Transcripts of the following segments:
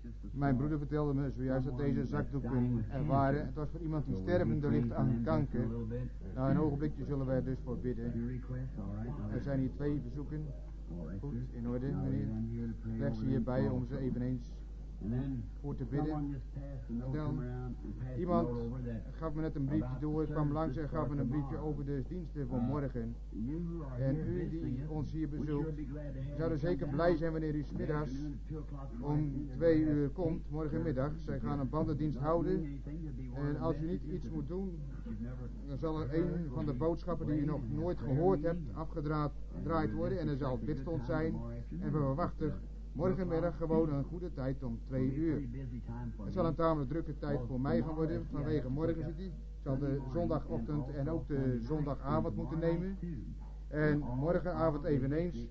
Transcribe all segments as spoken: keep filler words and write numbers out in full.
Mijn broeder vertelde me zojuist dat deze zakdoeken er waren. Het was voor iemand die stervende ligt aan kanker. Nou, een ogenblikje zullen wij dus voor bidden. Er zijn hier twee verzoeken. Goed, in orde, meneer. Leg ze hierbij om ze eveneens voor te bidden. En dan, iemand gaf me net een briefje door, kwam langs en gaf me een briefje over de diensten voor morgen. En u die ons hier bezoekt, zouden zeker blij zijn wanneer u 's middags om twee uur komt, morgenmiddag. Zij gaan een bandendienst houden. En als u niet iets moet doen, dan zal er een van de boodschappen die u nog nooit gehoord hebt, afgedraaid worden. En er zal bidstond zijn. En we verwachten morgenmiddag gewoon een goede tijd om twee uur. Het zal een tamelijk drukke tijd voor mij gaan worden, vanwege morgen zit hij. Ik zal de zondagochtend en ook de zondagavond moeten nemen. En morgenavond eveneens.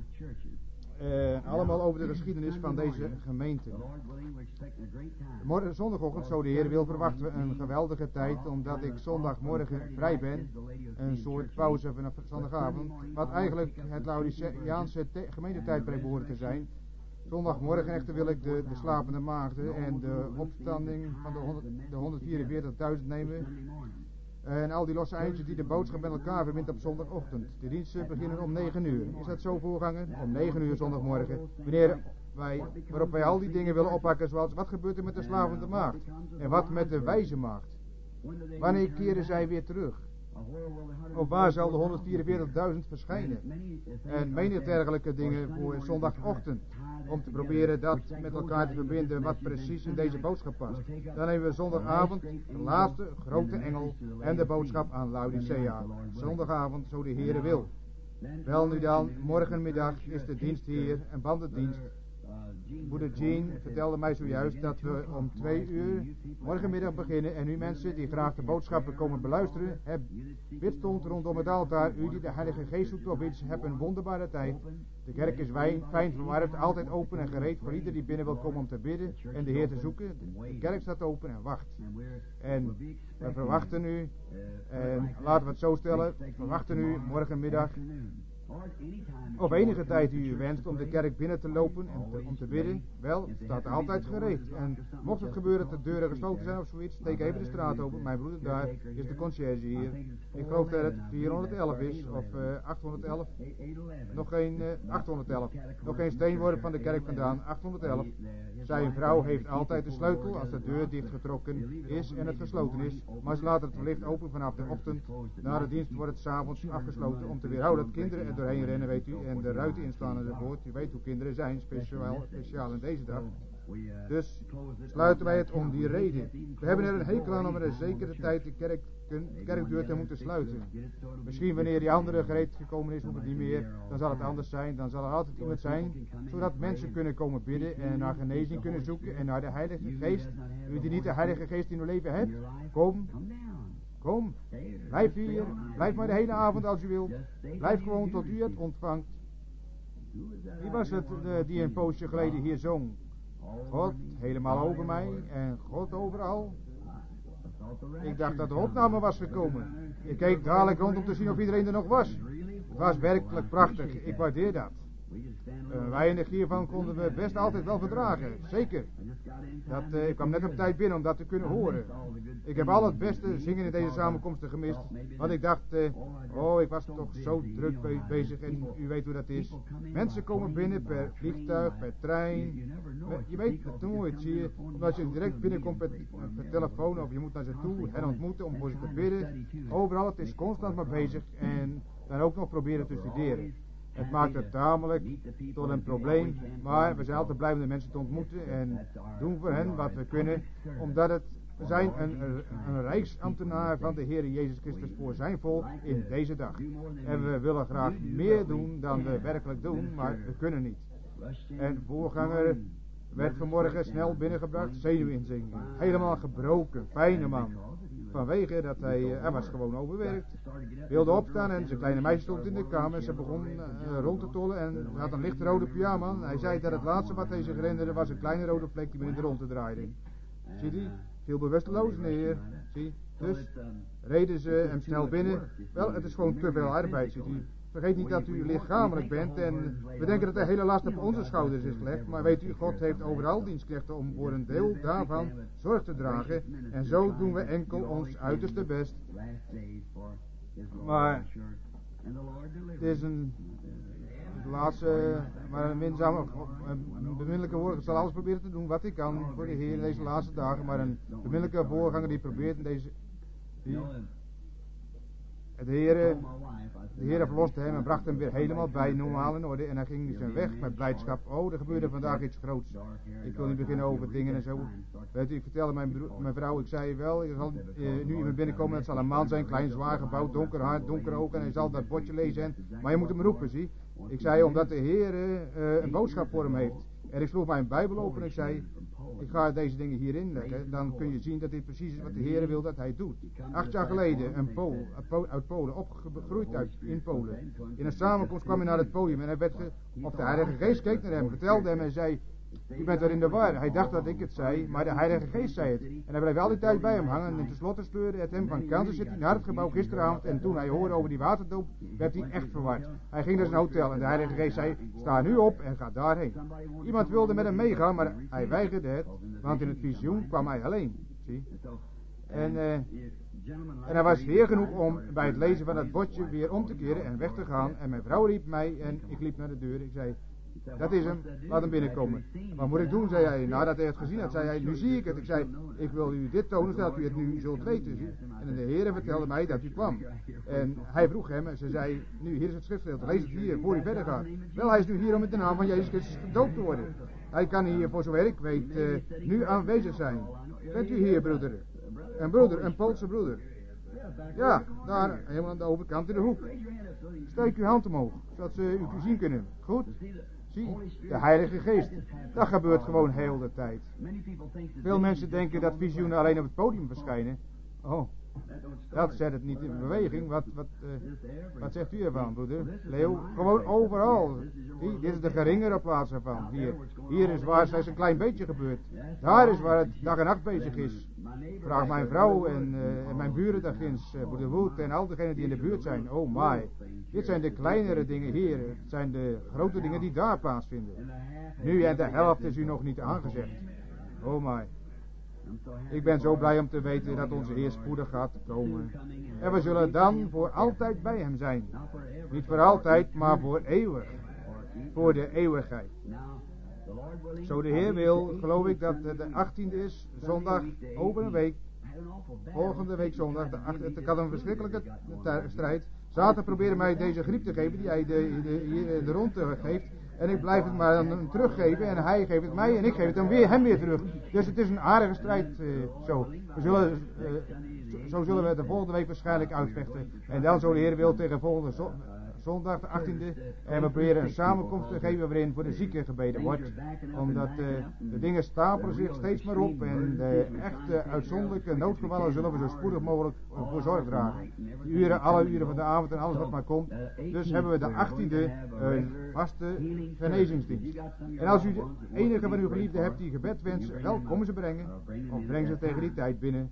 Uh, allemaal over de geschiedenis van deze gemeente. Morgen zondagochtend, zo de Heer wil, verwachten we een geweldige tijd, omdat ik zondagmorgen vrij ben. Een soort pauze vanaf zondagavond, wat eigenlijk het Laodiceaanse gemeentetijdperk behoort te zijn. Zondagmorgen echter wil ik de, de slapende maagden en de opstanding van de, honderd, de honderdvierenveertigduizend nemen. En al die losse eindjes die de boodschap met elkaar verbindt op zondagochtend. De diensten beginnen om negen uur. Is dat zo, voorganger? Om negen uur zondagmorgen. Wanneer wij, waarop wij al die dingen willen oppakken, zoals wat gebeurt er met de slavende maagd? En wat met de wijze maagd? Wanneer keren zij weer terug? Of waar zal de honderdvierenveertigduizend verschijnen? En menig dergelijke dingen voor zondagochtend. Om te proberen dat met elkaar te verbinden wat precies in deze boodschap past. Dan hebben we zondagavond de laatste grote engel en de boodschap aan Laodicea. Zondagavond, zo de Heere wil. Wel nu dan, morgenmiddag is de dienst hier, een bandendienst. Moeder Jean vertelde mij zojuist dat we om twee uur morgenmiddag beginnen. En u mensen die graag de boodschappen komen beluisteren, heb bidstond rondom het altaar. U die de Heilige Geest zoekt of iets, hebt een wonderbare tijd. De kerk is wijn, fijn verwarmd, altijd open en gereed voor ieder die binnen wil komen om te bidden en de Heer te zoeken. De kerk staat open en wacht. En we verwachten u, en laten we het zo stellen, we verwachten u morgenmiddag. Of enige tijd die u wenst om de kerk binnen te lopen en te, om te bidden, wel, staat altijd gereed. En mocht het gebeuren dat de deuren gesloten zijn of zoiets, steek even de straat open. Mijn broeder daar is de conciërge hier. Ik geloof dat het vierhonderdelf is, of uh, achthonderdelf. Nog geen uh, achthonderdelf. Nog geen steenworp van de kerk vandaan, achthonderdelf. Zijn vrouw heeft altijd de sleutel als de deur dichtgetrokken is en het gesloten is. Maar ze laten het licht open vanaf de ochtend. Na de dienst wordt het 's avonds afgesloten om te weerhouden dat kinderen er doorheen rennen, weet u, en de ruiten inslaan enzovoort. U weet hoe kinderen zijn, speciaal, speciaal in deze dag. Dus sluiten wij het om die reden. We hebben er een hekel aan om er een zekere tijd de, kerk, de kerkdeur te moeten sluiten. Misschien wanneer die andere gereed gekomen is, hoeft het niet meer. Dan zal het anders zijn. Dan zal er altijd iemand zijn, zodat mensen kunnen komen bidden en naar genezing kunnen zoeken en naar de Heilige Geest. U die niet de Heilige Geest in uw leven hebt, kom. Kom, blijf hier, blijf maar de hele avond als u wilt. Blijf gewoon tot u het ontvangt. Wie was het de, die een poosje geleden hier zong? God helemaal over mij en God overal. Ik dacht dat de opname was gekomen. Ik keek dadelijk rond om te zien of iedereen er nog was. Het was werkelijk prachtig, ik waardeer dat. Uh, weinig hiervan konden we best altijd wel verdragen, zeker. Dat, uh, ik kwam net op tijd binnen om dat te kunnen horen. Ik heb al het beste zingen in deze samenkomsten gemist. Want ik dacht, uh, oh ik was toch zo druk be- bezig en u weet hoe dat is. Mensen komen binnen per vliegtuig, per trein. Je weet het nooit, zie je. Omdat je direct binnenkomt per, per telefoon of je moet naar ze toe en ontmoeten om voor ze te bidden. Overal, het is constant maar bezig en dan ook nog proberen te studeren. Het maakt het tamelijk tot een probleem, maar we zijn altijd blij om de mensen te ontmoeten en doen voor hen wat we kunnen, omdat het, we zijn een, een, een rijksambtenaar van de Heer Jezus Christus voor zijn volk in deze dag. En we willen graag meer doen dan we werkelijk doen, maar we kunnen niet. En voorganger werd vanmorgen snel binnengebracht, zenuwinzinking, helemaal gebroken, fijne man. Vanwege dat hij, uh, hij was gewoon overwerkt. Wilde opstaan en zijn kleine meisje stond in de kamer. Ze begon uh, rond te tollen en ze had een lichtrode pyjama aan. Hij zei dat het laatste wat hij zich herinnerde was een kleine rode vlek die in de rond te draaien. Ziet u? Viel bewusteloos neer. Zie? Dus reden ze hem snel binnen. Wel, het is gewoon te veel arbeid, ziet u. vergeet niet dat u lichamelijk bent en we denken dat de hele last op onze schouders is gelegd. Maar weet u, God heeft overal dienstknechten om voor een deel daarvan zorg te dragen. En zo doen we enkel ons uiterste best. Maar het is een de laatste, maar een minzame, een beminnelijke voorganger. Ik zal alles proberen te doen wat ik kan voor de Heer in deze laatste dagen. Maar een beminnelijke voorganger die probeert in deze... Die, de Heer, de Heer verloste hem en bracht hem weer helemaal bij normaal in orde. En hij ging zijn weg met blijdschap. Oh, er gebeurde vandaag iets groots. Ik wil niet beginnen over dingen en zo. Weet u, ik vertelde mijn, broer, mijn vrouw, ik zei wel, ik zal uh, nu iemand binnenkomen. Het zal een man zijn, klein, zwaar gebouwd, donker haar, donker ogen. En hij zal dat bordje lezen. En, maar je moet hem roepen, zie. Ik zei, omdat de Heer uh, een boodschap voor hem heeft. En ik sloeg mijn Bijbel open en ik zei, ik ga deze dingen hierin leggen. Dan kun je zien dat dit precies is wat de Heer wil dat hij doet. Acht jaar geleden, een Pool uit Polen, opgegroeid uit, in Polen. In een samenkomst kwam hij naar het podium en hij werd ge, of de Heilige Geest keek naar hem, vertelde hem en zei, u bent er in de war. Hij dacht dat ik het zei, maar de Heilige Geest zei het. En hij bleef al die tijd bij hem hangen. En tenslotte sleurde het hem van Kansas City naar het gebouw gisteravond. En toen hij hoorde over die waterdoop, werd hij echt verward. Hij ging naar zijn hotel en de Heilige Geest zei, sta nu op en ga daarheen. Iemand wilde met hem meegaan, maar hij weigerde het. Want in het visioen kwam hij alleen. Zie? En, uh, en hij was heer genoeg om bij het lezen van dat bordje weer om te keren en weg te gaan. En mijn vrouw riep mij en ik liep naar de deur. Ik zei, dat is hem, laat hem binnenkomen. Wat moet ik doen, zei hij. Nadat hij het gezien had, zei hij, nu zie ik het. Ik zei, ik wil u dit tonen, zodat u het nu zult weten. Zie. En de Heer vertelde mij dat u kwam. En hij vroeg hem en ze zei, nu hier is het schriftgedeelte, lees het hier, voor u verder gaat. Wel, hij is nu hier om met de naam van Jezus Christus gedoopt te worden. Hij kan hier, voor zover ik weet, uh, nu aanwezig zijn. Bent u hier, broeder? Een broeder, een Poolse broeder. Ja, daar, helemaal aan de overkant in de hoek. Steek uw hand omhoog, zodat ze u zien kunnen. Goed? Zie, de Heilige Geest. Dat gebeurt gewoon heel de tijd. Veel mensen denken dat visioenen alleen op het podium verschijnen. Oh, dat zet het niet in beweging. Wat, wat, uh, wat zegt u ervan, broeder? Leo, gewoon overal. Zie, dit is de geringere plaats ervan. Hier, hier is waar slechts een klein beetje gebeurt. Daar is waar het dag en nacht bezig is. Vraag mijn vrouw en, uh, en mijn buren daar ginds, uh, broeder Wood en al diegenen die in de buurt zijn. Oh my. Dit zijn de kleinere dingen hier. Het zijn de grote dingen die daar plaatsvinden. Nu en de helft is u nog niet aangezegd. Oh my. Ik ben zo blij om te weten dat onze Heer spoedig gaat komen. En we zullen dan voor altijd bij hem zijn. Niet voor altijd, maar voor eeuwig. Voor de eeuwigheid. Zo de Heer wil, geloof ik dat de achttiende is, zondag, over een week. Volgende week zondag, de achttiende. Ik had een verschrikkelijke strijd. Satan probeerde mij deze griep te geven, die hij de, de, de, de ronde geeft. En ik blijf het maar dan teruggeven en hij geeft het mij en ik geef het dan weer hem weer terug. Dus het is een aardige strijd uh, zo. We zullen, uh, zo, zo zullen we het de volgende week waarschijnlijk uitvechten. En dan zo de Heer wil tegen volgende zo, zondag de achttiende. En we proberen een samenkomst te geven waarin voor de zieken gebeden wordt. Omdat uh, de dingen stapelen zich steeds maar op. En de echte uitzonderlijke noodgevallen zullen we zo spoedig mogelijk voor zorg dragen. De uren, alle uren van de avond en alles wat maar komt. Dus hebben we de achttiende een vaste genezingsdienst. En als u de enige van uw geliefden hebt die gebed wensen, wel, komen ze brengen. Of breng ze tegen die tijd binnen.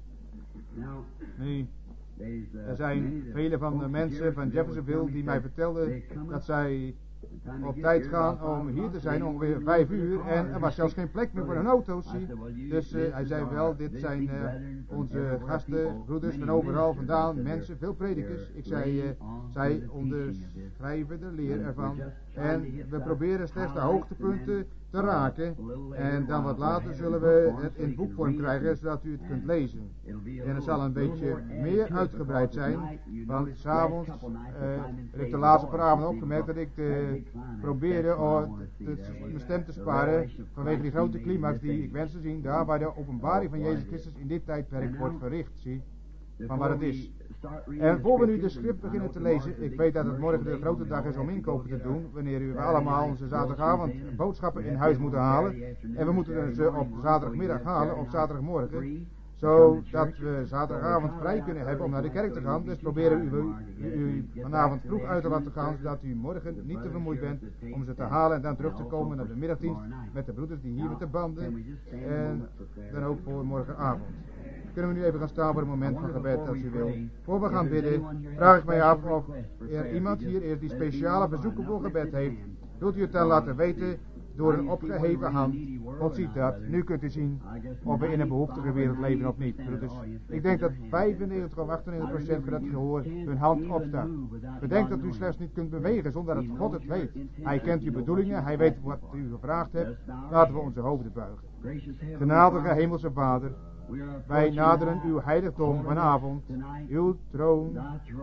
Nee. Er zijn vele van de mensen van Jeffersonville die mij vertelden dat zij op tijd gaan om hier te zijn, ongeveer vijf uur. En er was zelfs geen plek meer voor hun auto's. Zie. Dus uh, hij zei wel, dit zijn uh, onze gasten, broeders van overal vandaan, mensen, veel predikers. Ik zei, uh, zij onderschrijven de leer ervan. En we proberen slechts de hoogtepunten te raken. En dan wat later zullen we het in boekvorm krijgen, zodat u het kunt lezen. En het zal een beetje meer uitgebreid zijn. Want s'avonds uh, heb ik de laatste paar avonden opgemerkt dat ik uh, probeerde oh, te, mijn stem te sparen vanwege die grote climax die ik wens te zien, daar waar de openbaring van Jezus Christus in dit tijdperk wordt verricht, zie, van wat het is. En voor we nu de schrift beginnen te lezen, ik weet dat het morgen de grote dag is om inkopen te doen, wanneer u allemaal onze zaterdagavond boodschappen in huis moeten halen, en we moeten ze op zaterdagmiddag halen, op zaterdagmorgen, zodat we zaterdagavond vrij kunnen hebben om naar de kerk te gaan. Dus proberen u, u, u vanavond vroeg uit te laten gaan, zodat u morgen niet te vermoeid bent om ze te halen en dan terug te komen naar de middagdienst met de broeders die hier met de banden en dan ook voor morgenavond. kunnen we nu even gaan staan voor een moment van gebed als u wil. Voor we gaan bidden, vraag ik mij af of er iemand hier is die speciale verzoeken voor gebed heeft. Wilt u het dan laten weten door een opgeheven hand? God ziet dat. Nu kunt u zien of we in een behoeftige wereld leven of niet. Dus ik denk dat vijfennegentig of achtennegentig procent van dat gehoor hun hand opstaat. Bedenk dat u slechts niet kunt bewegen zonder dat God het weet. Hij kent uw bedoelingen, hij weet wat u gevraagd hebt. Laten we onze hoofden buigen. Genadige Hemelse Vader, wij naderen uw heiligdom vanavond, uw troon,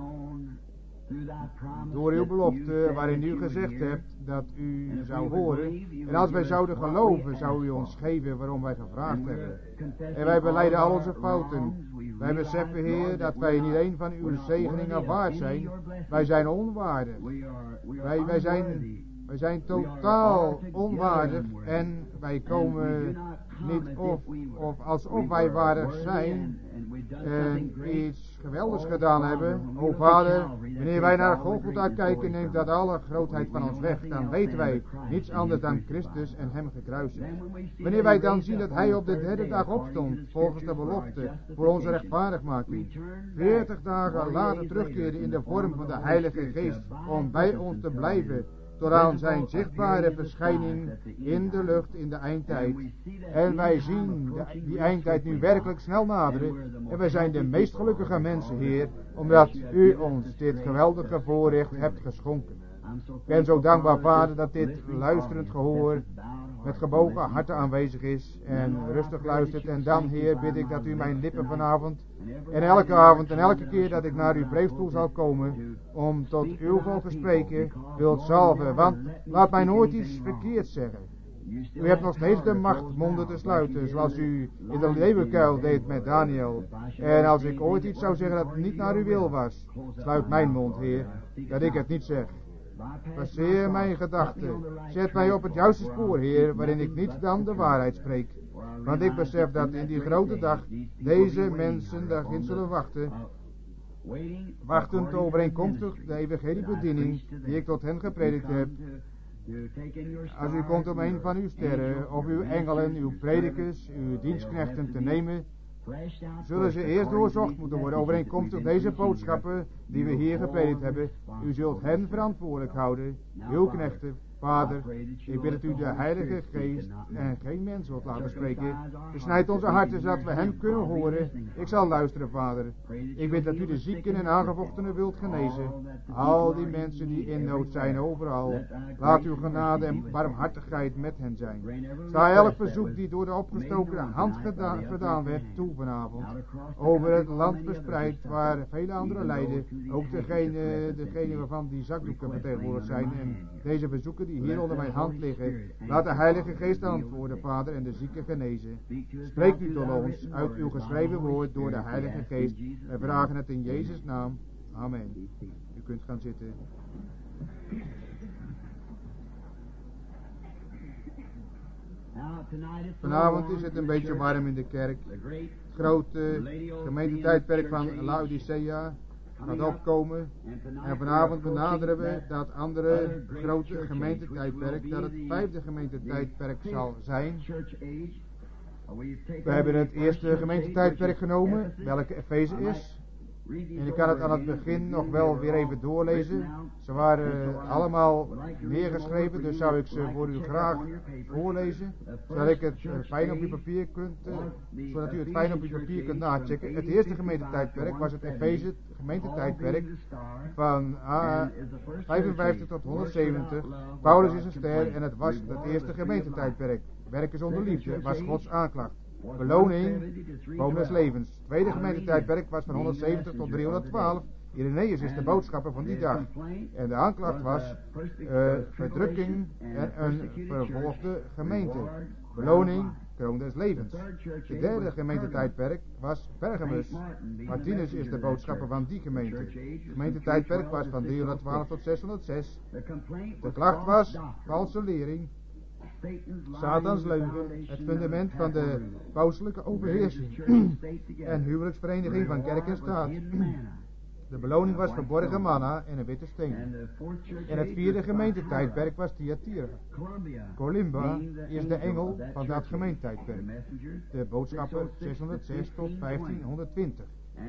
door uw belofte waarin u gezegd hebt dat u zou horen. En als wij zouden geloven, zou u ons geven waarom wij gevraagd hebben. En wij belijden al onze fouten. Wij beseffen, Heer, dat wij niet een van uw zegeningen waard zijn. Wij zijn onwaardig. Wij, wij, zijn, wij zijn totaal onwaardig en wij komen niet of, of alsof wij waardig zijn en iets geweldigs gedaan hebben. O Vader, wanneer wij naar Golgotha kijken, neemt dat alle grootheid van ons weg. Dan weten wij niets anders dan Christus en hem gekruisigd. Wanneer wij dan zien dat hij op de derde dag opstond, volgens de belofte, voor onze rechtvaardigmaking, veertig dagen later terugkeerde in de vorm van de Heilige Geest, om bij ons te blijven, tot aan zijn zichtbare verschijning in de lucht in de eindtijd. En wij zien de, die eindtijd nu werkelijk snel naderen. En wij zijn de meest gelukkige mensen, Heer, omdat u ons dit geweldige voorrecht hebt geschonken. Ik ben zo dankbaar, Vader, dat dit luisterend gehoor met gebogen harten aanwezig is en rustig luistert. En dan, Heer, bid ik dat u mijn lippen vanavond en elke avond en elke keer dat ik naar uw preekstoel zal komen om tot uw volk te spreken, wilt zalven. Want laat mij nooit iets verkeerds zeggen. U hebt nog steeds de macht monden te sluiten, zoals u in de leeuwenkuil deed met Daniel. En als ik ooit iets zou zeggen dat niet naar uw wil was, sluit mijn mond, Heer, dat ik het niet zeg. Passeer mijn gedachten. Zet mij op het juiste spoor, Heer, waarin ik niet dan de waarheid spreek. Want ik besef dat in die grote dag deze mensen daarin zullen wachten, wachtend overeenkomstig de evangeliebediening die ik tot hen gepredikt heb. Als u komt om een van uw sterren, of uw engelen, uw predikers, uw dienstknechten te nemen, zullen ze eerst doorzocht moeten worden overeenkomstig deze boodschappen die we hier gepredikt hebben. U zult hen verantwoordelijk houden, uw knechten. Vader, ik bid dat u de Heilige Geest en geen mens wilt laten spreken. Besnijd onze harten zodat we hem kunnen horen. Ik zal luisteren, Vader. Ik bid dat u de zieken en aangevochtenen wilt genezen. Al die mensen die in nood zijn overal. Laat uw genade en barmhartigheid met hen zijn. Sta elk verzoek die door de opgestoken hand gedaan, gedaan werd toe vanavond. Over het land verspreid waar vele anderen lijden. Ook degene, degene waarvan die zakdoeken vertegenwoordigd zijn. En deze verzoeken die hier onder mijn hand liggen. Laat de Heilige Geest antwoorden, Vader, en de zieken genezen. Spreek u tot ons uit uw geschreven woord door de Heilige Geest. Wij vragen het in Jezus' naam. Amen. U kunt gaan zitten. Vanavond is het een beetje warm in de kerk. Het grote gemeentetijdperk van Laodicea gaat opkomen. En vanavond benaderen we dat andere grote gemeentetijdperk, dat het vijfde gemeentetijdperk zal zijn. We hebben het eerste gemeentetijdperk genomen, welke Efeze is. En ik kan het aan het begin nog wel weer even doorlezen. Ze waren allemaal neergeschreven, dus zou ik ze voor u graag voorlezen. Zodat, ik het fijn op uw papier kunt, uh, zodat u het fijn op uw papier kunt nachecken. Het eerste gemeentetijdperk was het Efeze gemeentetijdperk van uh, vijfenvijftig tot honderdzeventig. Paulus is een ster en het was het eerste gemeentetijdperk. Werken zonder liefde was Gods aanklacht. Beloning, boom des levens. Tweede gemeentetijdperk was van honderdzeventig tot driehonderdtwaalf. Irenaeus is de boodschapper van die dag. En de aanklacht was uh, verdrukking en een vervolgde gemeente. Beloning, kroon des levens. De derde gemeentetijdperk was Pergamus. Martinus is de boodschapper van die gemeente. Het gemeentetijdperk was van driehonderdtwaalf tot zeshonderdzes. De klacht was valse lering, Satans leugen, het fundament van de pauselijke overheersing en huwelijksvereniging van kerk en staat. De beloning was verborgen manna en een witte steen. En het vierde gemeentetijdperk was Thyatira. Columbia is de engel van dat gemeentetijdperk. De boodschapper zeshonderdzes tot vijftienhonderdtwintig.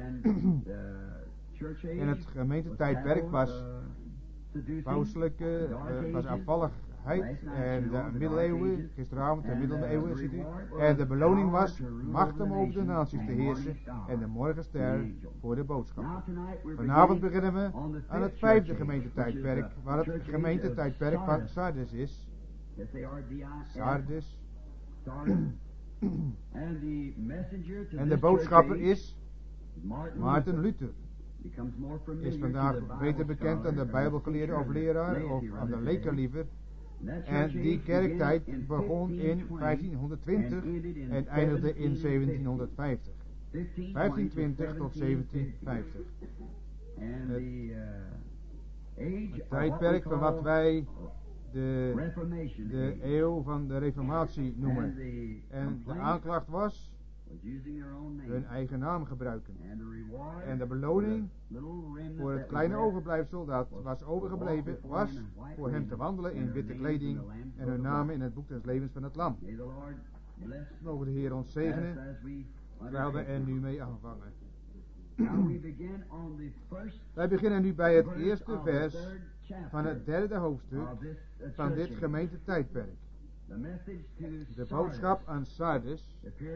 En het gemeentetijdperk was pauselijke, uh, was afvalligheid en de middeleeuwen, gisteravond de middeleeuwen ziet u. En de beloning was macht om over de naties te heersen en de morgenster voor de boodschap. Vanavond beginnen we aan het vijfde gemeentetijdperk, waar het gemeentetijdperk van Sardes is. Sardes. En de boodschapper is Maarten Luther. Is vandaag beter bekend dan de Bijbelgeleerde of leraar, of aan de leker liever. En die kerktijd begon in vijftienhonderdtwintig en eindigde in zeventienhonderdvijftig. vijftienhonderdtwintig tot zeventienhonderdvijftig. Het, het tijdperk van wat wij de, de eeuw van de Reformatie noemen. En de aanklacht was hun eigen naam gebruiken. En de beloning voor het kleine overblijfsel dat was overgebleven, was voor hem te wandelen in witte kleding en hun namen in het boek des levens van het Lam. Mogen de Heer ons zegenen, terwijl we er nu mee aanvangen. Wij beginnen nu bij het eerste vers van het derde hoofdstuk van dit gemeentetijdperk. De boodschap aan Sardes,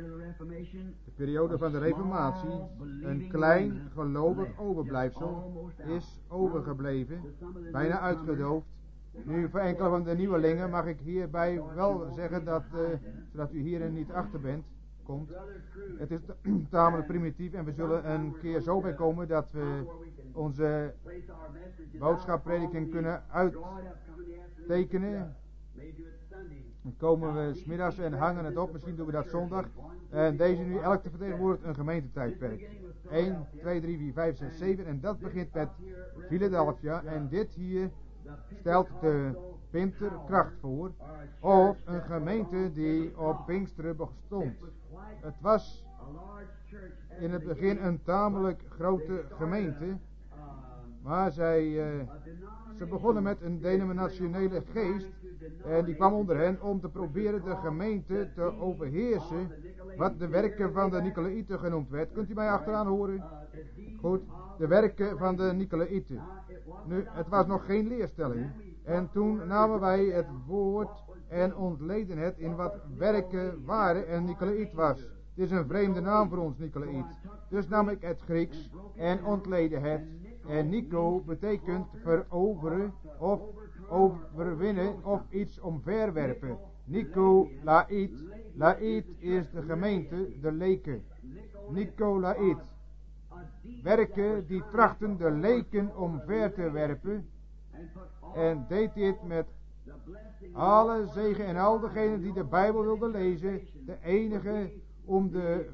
de periode van de Reformatie, een klein gelovig overblijfsel, is overgebleven, bijna uitgedoofd. Nu, voor enkele van de nieuwelingen mag ik hierbij wel zeggen dat, uh, zodat u hierin niet achter bent, komt. Het is tamelijk primitief en we zullen een keer zo bij komen dat we onze boodschapprediking kunnen uittekenen. Dan komen we 's middags en hangen het op, misschien doen we dat zondag. En deze nu elk te vertegenwoordigt een gemeentetijdperk. één, twee, drie, vier, vijf, zes, zeven en dat begint met Philadelphia. En dit hier stelt de Pinksterkracht voor. Of een gemeente die op Pinksteren bestond. Het was in het begin een tamelijk grote gemeente. Maar zij, uh, ze begonnen met een denominationele geest. En die kwam onder hen om te proberen de gemeente te overheersen. Wat de werken van de Nicolaïten genoemd werd. Kunt u mij achteraan horen? Goed, de werken van de Nicolaïten. Nu, het was nog geen leerstelling. En toen namen wij het woord en ontleden het in wat werken waren en Nicolaït was. Het is een vreemde naam voor ons, Nicolaït. Dus nam ik het Grieks en ontleden het. En Nico betekent veroveren of overwinnen of iets omverwerpen. Nicolaït. Laït is de gemeente, de leken. Nicolaït. Werken die trachten de leken omver te werpen. En deed dit met alle zegen en al degenen die de Bijbel wilden lezen. De enige om de,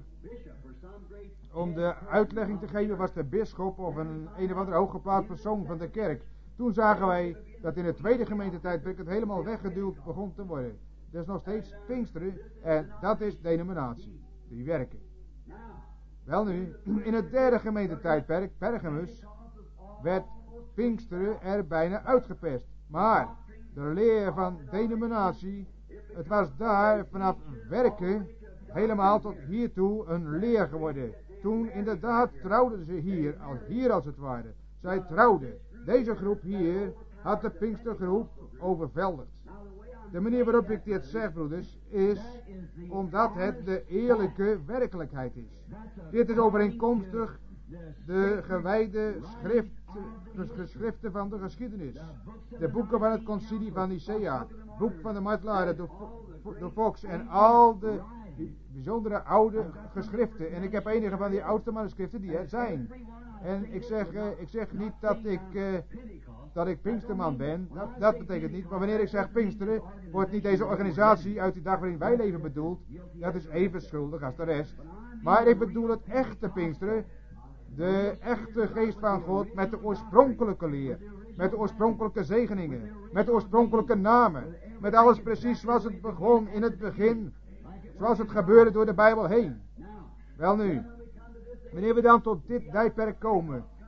om de uitlegging te geven was de bisschop of een een of andere hooggeplaatst persoon van de kerk. Toen zagen wij dat in het tweede gemeentetijdperk het helemaal weggeduwd begon te worden. Dus nog steeds Pinksteren en dat is denominatie. Die werken. Wel nu, in het derde gemeentetijdperk, Pergamus, werd Pinksteren er bijna uitgepest. Maar de leer van denominatie, het was daar vanaf werken helemaal tot hiertoe een leer geworden. Toen inderdaad trouwden ze hier, als hier als het ware. Zij trouwden. Deze groep hier had de Pinkstergroep overveldigd. De manier waarop ik dit zeg, broeders, is omdat het de eerlijke werkelijkheid is. Dit is overeenkomstig de gewijde schrift, de geschriften van de geschiedenis. De boeken van het concilie van Nicea, het boek van de martelaren, de, de Fox en al de bijzondere oude geschriften. En ik heb enige van die oudste manuscripten die er zijn. En ik zeg, uh, ik zeg niet dat ik, uh, dat ik Pinksterman ben. Dat, dat betekent niet. Maar wanneer ik zeg Pinksteren, wordt niet deze organisatie uit die dag waarin wij leven bedoeld. Dat is even schuldig als de rest. Maar ik bedoel het echte Pinksteren. De echte geest van God met de oorspronkelijke leer. Met de oorspronkelijke zegeningen. Met de oorspronkelijke namen. Met alles precies zoals het begon in het begin. Zoals het gebeurde door de Bijbel heen. Wel nu. Wanneer we dan tot dit tijdperk komen,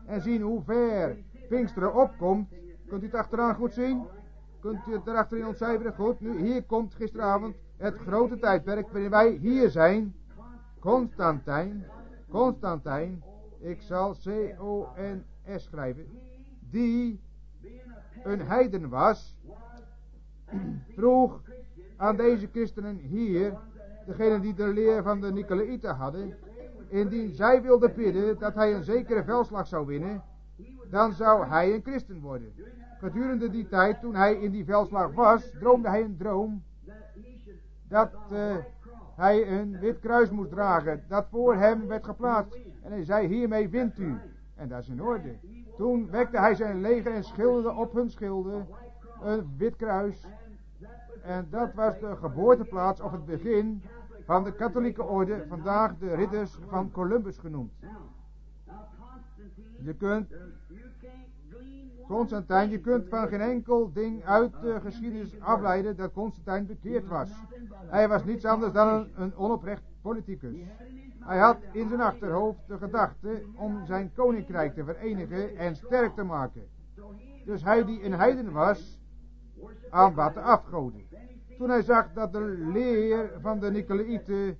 en zien hoe ver Pinksteren opkomt. Kunt u het achteraan goed zien? Kunt u het erachterin ontcijferen? Goed, nu hier komt gisteravond het grote tijdperk waarin wij hier zijn. Constantijn, Constantijn, ik zal C O N S schrijven, die een heiden was, vroeg aan deze christenen hier, degene die de leer van de Nicolaïten hadden, indien zij wilden bidden dat hij een zekere veldslag zou winnen, dan zou hij een christen worden. Gedurende die tijd, toen hij in die veldslag was, droomde hij een droom dat uh, hij een wit kruis moest dragen, dat voor hem werd geplaatst. En hij zei, hiermee wint u. En dat is in orde. Toen wekte hij zijn leger en schilderde op hun schilden een wit kruis. En dat was de geboorteplaats of het begin van de katholieke orde, vandaag de ridders van Columbus genoemd. Je kunt, Constantijn, je kunt van geen enkel ding uit de geschiedenis afleiden dat Constantijn bekeerd was. Hij was niets anders dan een, een onoprecht politicus. Hij had in zijn achterhoofd de gedachte om zijn koninkrijk te verenigen en sterk te maken. Dus hij die een heiden was, aanbad de afgoden. Toen hij zag dat de leer van de Nicolaïten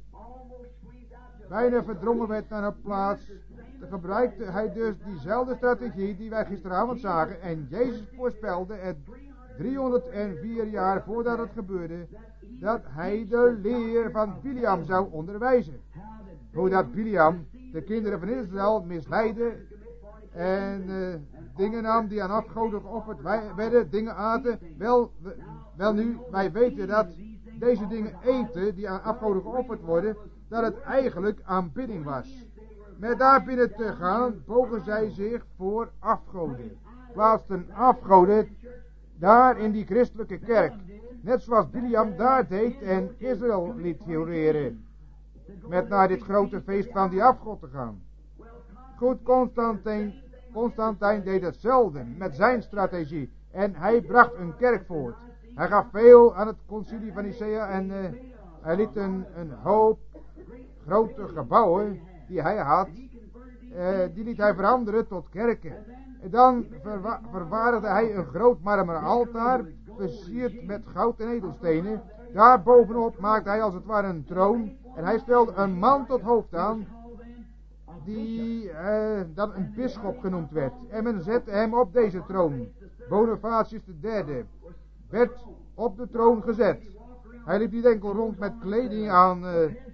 bijna verdrongen werd naar een plaats, gebruikte hij dus diezelfde strategie die wij gisteravond zagen. En Jezus voorspelde het driehonderdvier jaar voordat het gebeurde, dat hij de leer van Biliam zou onderwijzen. Hoe dat Biliam de kinderen van Israël misleidde en uh, dingen nam die aan afgoden geofferd werden, dingen aten. Wel, wel nu, wij weten dat deze dingen eten die aan afgoden geofferd worden, dat het eigenlijk aanbidding was. Met daar binnen te gaan, bogen zij zich voor afgoden. Plaatsten afgoden daar in die christelijke kerk. Net zoals Biliam daar deed en Israël liet leren. Met naar dit grote feest van die afgod te gaan. Goed, Constantijn, Constantijn deed hetzelfde met zijn strategie. En hij bracht een kerk voort. Hij gaf veel aan het concilie van Nicea en uh, hij liet een, een hoop grote gebouwen die hij had, uh, die liet hij veranderen tot kerken. En dan verwa- verwaardigde hij een groot marmeren altaar, versierd met goud en edelstenen. Daar bovenop maakte hij als het ware een troon. En hij stelde een man tot hoofd aan, die uh, dan een bisschop genoemd werd. En men zette hem op deze troon. Bonifatius de derde werd op de troon gezet. Hij liep niet enkel rond met kleding aan, uh,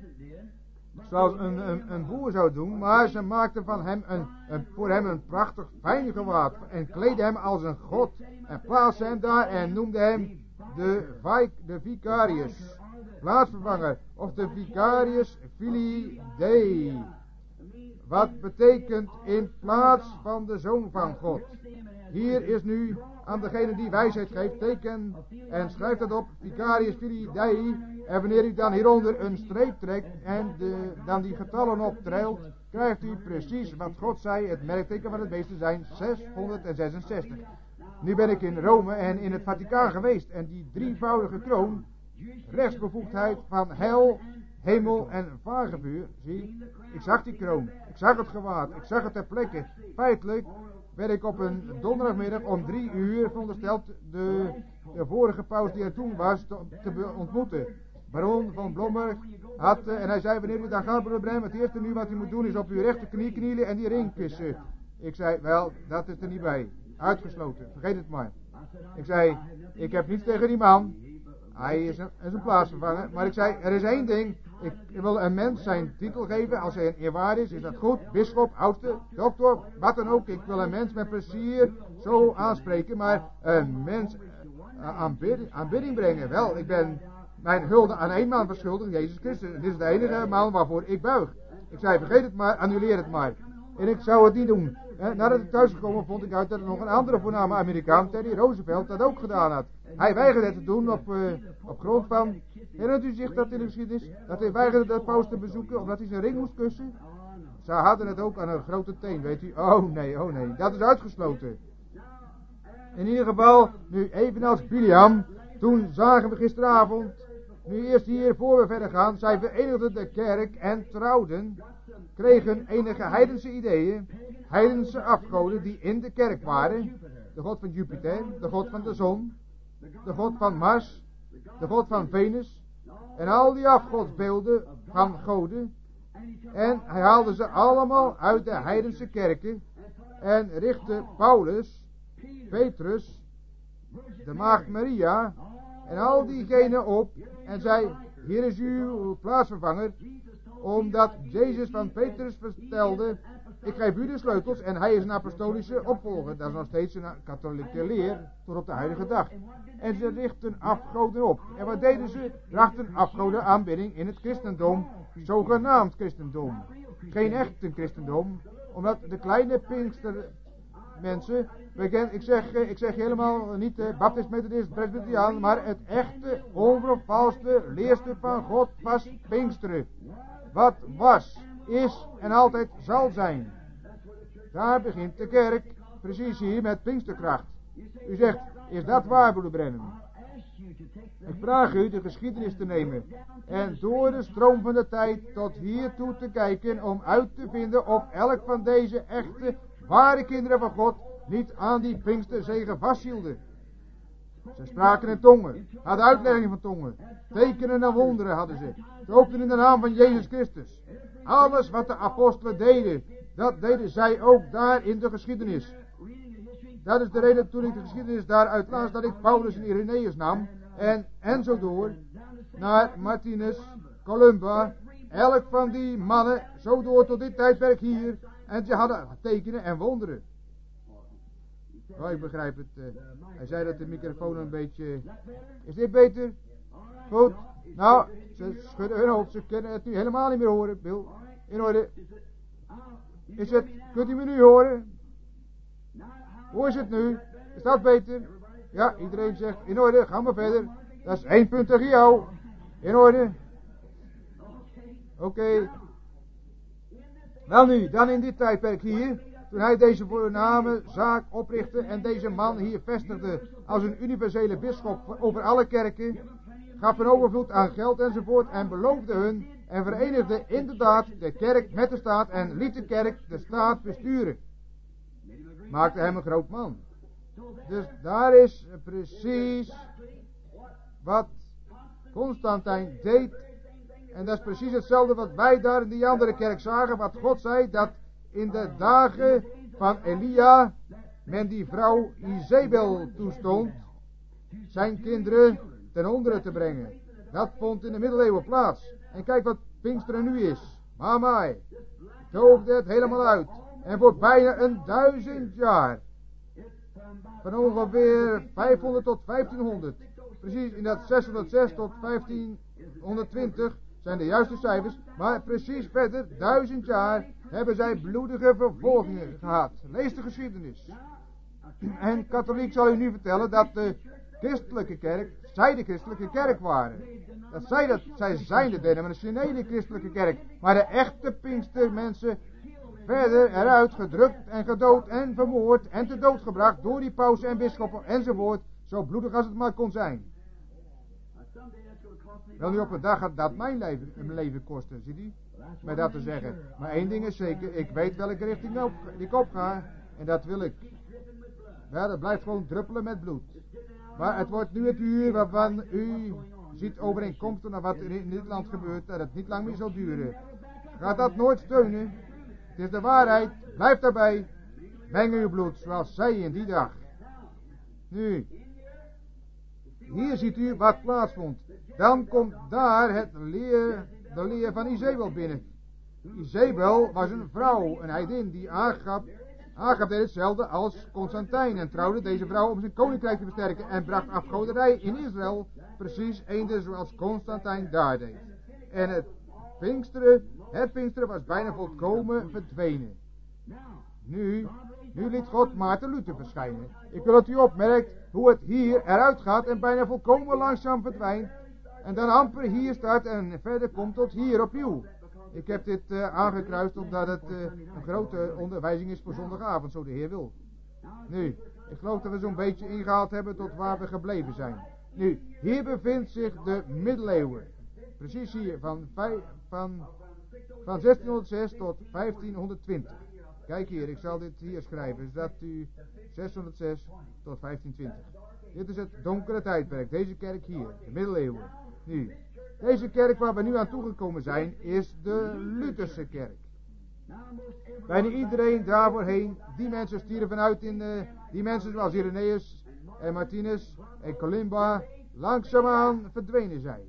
zoals een, een, een boer zou doen, maar ze maakten van hem een, een, voor hem een prachtig fijn gewaad en kleedden hem als een god en plaatsten hem daar en noemden hem de, de vicarius, plaatsvervanger, of de vicarius filii Dei, wat betekent in plaats van de zoon van God. Hier is nu aan degene die wijsheid geeft, teken en schrijft dat op, vicarius filii Dei. En wanneer u dan hieronder een streep trekt en de, dan die getallen optrailt, krijgt u precies wat God zei, het merkteken van het beest te zijn, zeshonderdzesenzestig. Nu ben ik in Rome en in het Vaticaan geweest en die drievoudige kroon, rechtsbevoegdheid van hel, hemel en vagevuur, zie, ik zag die kroon, ik zag het gewaad, ik zag het ter plekke. Feitelijk werd ik op een donderdagmiddag om drie uur verondersteld de, de vorige paus die er toen was te, te ontmoeten. Baron van Blomberg had, uh, en hij zei, wanneer u daar gaat, broeder Branham, het eerste nu wat u moet doen is op uw rechterknie knielen en die ring kussen. Ik zei, wel, dat is er niet bij. Uitgesloten, vergeet het maar. Ik zei, ik heb niets tegen die man. Hij is een, is een plaatsvervanger. Maar ik zei, er is één ding. Ik wil een mens zijn titel geven. Als hij een eerwaard is, is dat goed. Bisschop, oudste, dokter, wat dan ook. Ik wil een mens met plezier zo aanspreken. Maar een mens uh, aanbidding, aanbidding brengen. Wel, ik ben mijn hulde aan één man verschuldigd, Jezus Christus. Dit is de enige man waarvoor ik buig. Ik zei, vergeet het maar, annuleer het maar. En ik zou het niet doen. Eh, nadat ik thuis gekomen vond ik uit dat er nog een andere voorname Amerikaan, Teddy Roosevelt, dat ook gedaan had. Hij weigerde het te doen op, uh, op grond van, herinnert u zich dat in de geschiedenis, dat hij weigerde de paus te bezoeken omdat hij zijn ring moest kussen? Ze hadden het ook aan een grote teen, weet u. Oh nee, oh nee, dat is uitgesloten. In ieder geval, nu evenals Biliam, toen zagen we gisteravond, nu eerst hier voor we verder gaan, zij verenigden de kerk en trouwden. kregen enige heidense ideeën, heidense afgoden die in de kerk waren. De god van Jupiter, de god van de zon, de god van Mars, de god van Venus en al die afgodsbeelden van goden. En hij haalde ze allemaal uit de heidense kerken en richtte Paulus, Petrus, de maagd Maria en al diegenen op en zei: hier is uw plaatsvervanger, omdat Jezus van Petrus vertelde: ik geef u de sleutels, en hij is een apostolische opvolger. Dat is nog steeds een katholieke leer tot op de huidige dag. En ze richten afgoden op. En wat deden ze? Brachten afgoden aanbidding in het christendom, zogenaamd christendom. Geen echte christendom, omdat de kleine Pinkster mensen, ik zeg, ik zeg helemaal niet uh, baptist, methodist, presbyteriaan, maar het echte, onvervalste leerstuk van God was Pinksteren. Wat was, is en altijd zal zijn. Daar begint de kerk, precies hier met Pinksterkracht. U zegt, is dat waar, broeder Branham? Ik vraag u de geschiedenis te nemen en door de stroom van de tijd tot hiertoe te kijken om uit te vinden of elk van deze echte, ware kinderen van God niet aan die Pinksterzegen vasthielden. Ze spraken in tongen, hadden uitlegging van tongen, tekenen en wonderen hadden ze. Ze openden in de naam van Jezus Christus. Alles wat de apostelen deden, dat deden zij ook daar in de geschiedenis. Dat is de reden toen ik de geschiedenis daaruit las, dat ik Paulus en Irenaeus nam en, en zo door, naar Martinus, Columba, elk van die mannen, zo door tot dit tijdperk hier, en ze hadden tekenen en wonderen. Oh, ik begrijp het. Uh, hij zei dat de microfoon een beetje... Is dit beter? Goed. Nou, ze schudden hun hoofd. Ze kunnen het nu helemaal niet meer horen, Bill. In orde. Is het... Kunt u me nu horen? Hoe is het nu? Is dat beter? Ja, iedereen zegt in orde. Ga maar verder. Dat is één punt tegen jou. In orde. Oké. Okay. Wel nu, dan in dit tijdperk hier... Toen hij deze voorname zaak oprichtte en deze man hier vestigde als een universele bisschop over alle kerken, gaf een overvloed aan geld enzovoort en beloofde hun en verenigde inderdaad de kerk met de staat en liet de kerk de staat besturen. Maakte hem een groot man. Dus daar is precies wat Constantijn deed. En dat is precies hetzelfde wat wij daar in die andere kerk zagen, wat God zei, dat in de dagen van Elia men die vrouw Izebel toestond zijn kinderen ten ondere te brengen. Dat vond in de middeleeuwen plaats. En kijk wat Pinksteren nu is. Mamai, doofde het helemaal uit. En voor bijna een duizend jaar, van ongeveer vijfhonderd tot vijftienhonderd, precies in dat zeshonderdzes tot vijftienhonderdtwintig zijn de juiste cijfers, maar precies verder, duizend jaar, hebben zij bloedige vervolgingen gehad. Lees de geschiedenis. En katholiek zal u nu vertellen dat de christelijke kerk, zij de christelijke kerk waren. Dat zij, dat, zij zijn de denominationele christelijke kerk. Maar de echte Pinkstermensen verder eruit gedrukt en gedood en vermoord en te dood gebracht door die pausen en bisschoppen enzovoort. Zo bloedig als het maar kon zijn. Wel nu op een dag gaat dat mijn leven, mijn leven kosten, ziet u? Met dat te zeggen. Maar één ding is zeker, ik weet welke richting op, ik op ga. En dat wil ik. Ja, dat blijft gewoon druppelen met bloed. Maar het wordt nu het uur waarvan u ziet overeenkomstig naar wat er in dit land gebeurt, dat het niet lang meer zal duren. Gaat dat nooit steunen. Het is de waarheid. Blijf daarbij. Meng uw bloed, zoals zij in die dag. Nu. Hier ziet u wat plaatsvond. Dan komt daar het leer, de leer van Izebel binnen. Izebel was een vrouw, een heidin, die aangaf, aangaf deed hetzelfde als Constantijn en trouwde deze vrouw om zijn koninkrijk te versterken en bracht afgoderij in Israël, precies eender zoals Constantijn daar deed. En het Pinksteren, het Pinksteren was bijna volkomen verdwenen. Nu, nu liet God Maarten Luther verschijnen. Ik wil dat u opmerkt hoe het hier eruit gaat en bijna volkomen langzaam verdwijnt. En dan amper hier staat en verder komt tot hier opnieuw. Ik heb dit uh, aangekruist omdat het uh, een grote onderwijzing is voor zondagavond, zo de Heer wil. Nu, ik geloof dat we zo'n beetje ingehaald hebben tot waar we gebleven zijn. Nu, hier bevindt zich de middeleeuwen. Precies hier, van, vijf, van van zestienhonderdzes tot vijftienhonderdtwintig. Kijk hier, ik zal dit hier schrijven, zodat u zeshonderdzes tot vijftienhonderdtwintig. Dit is het donkere tijdperk, deze kerk hier, de middeleeuwen. Nu, deze kerk waar we nu aan toegekomen zijn, is de Lutherse kerk. Bijna iedereen daarvoorheen, die mensen stierven uit in, uh, die mensen zoals Irenaeus en Martinus en Columba, langzaamaan verdwenen zij.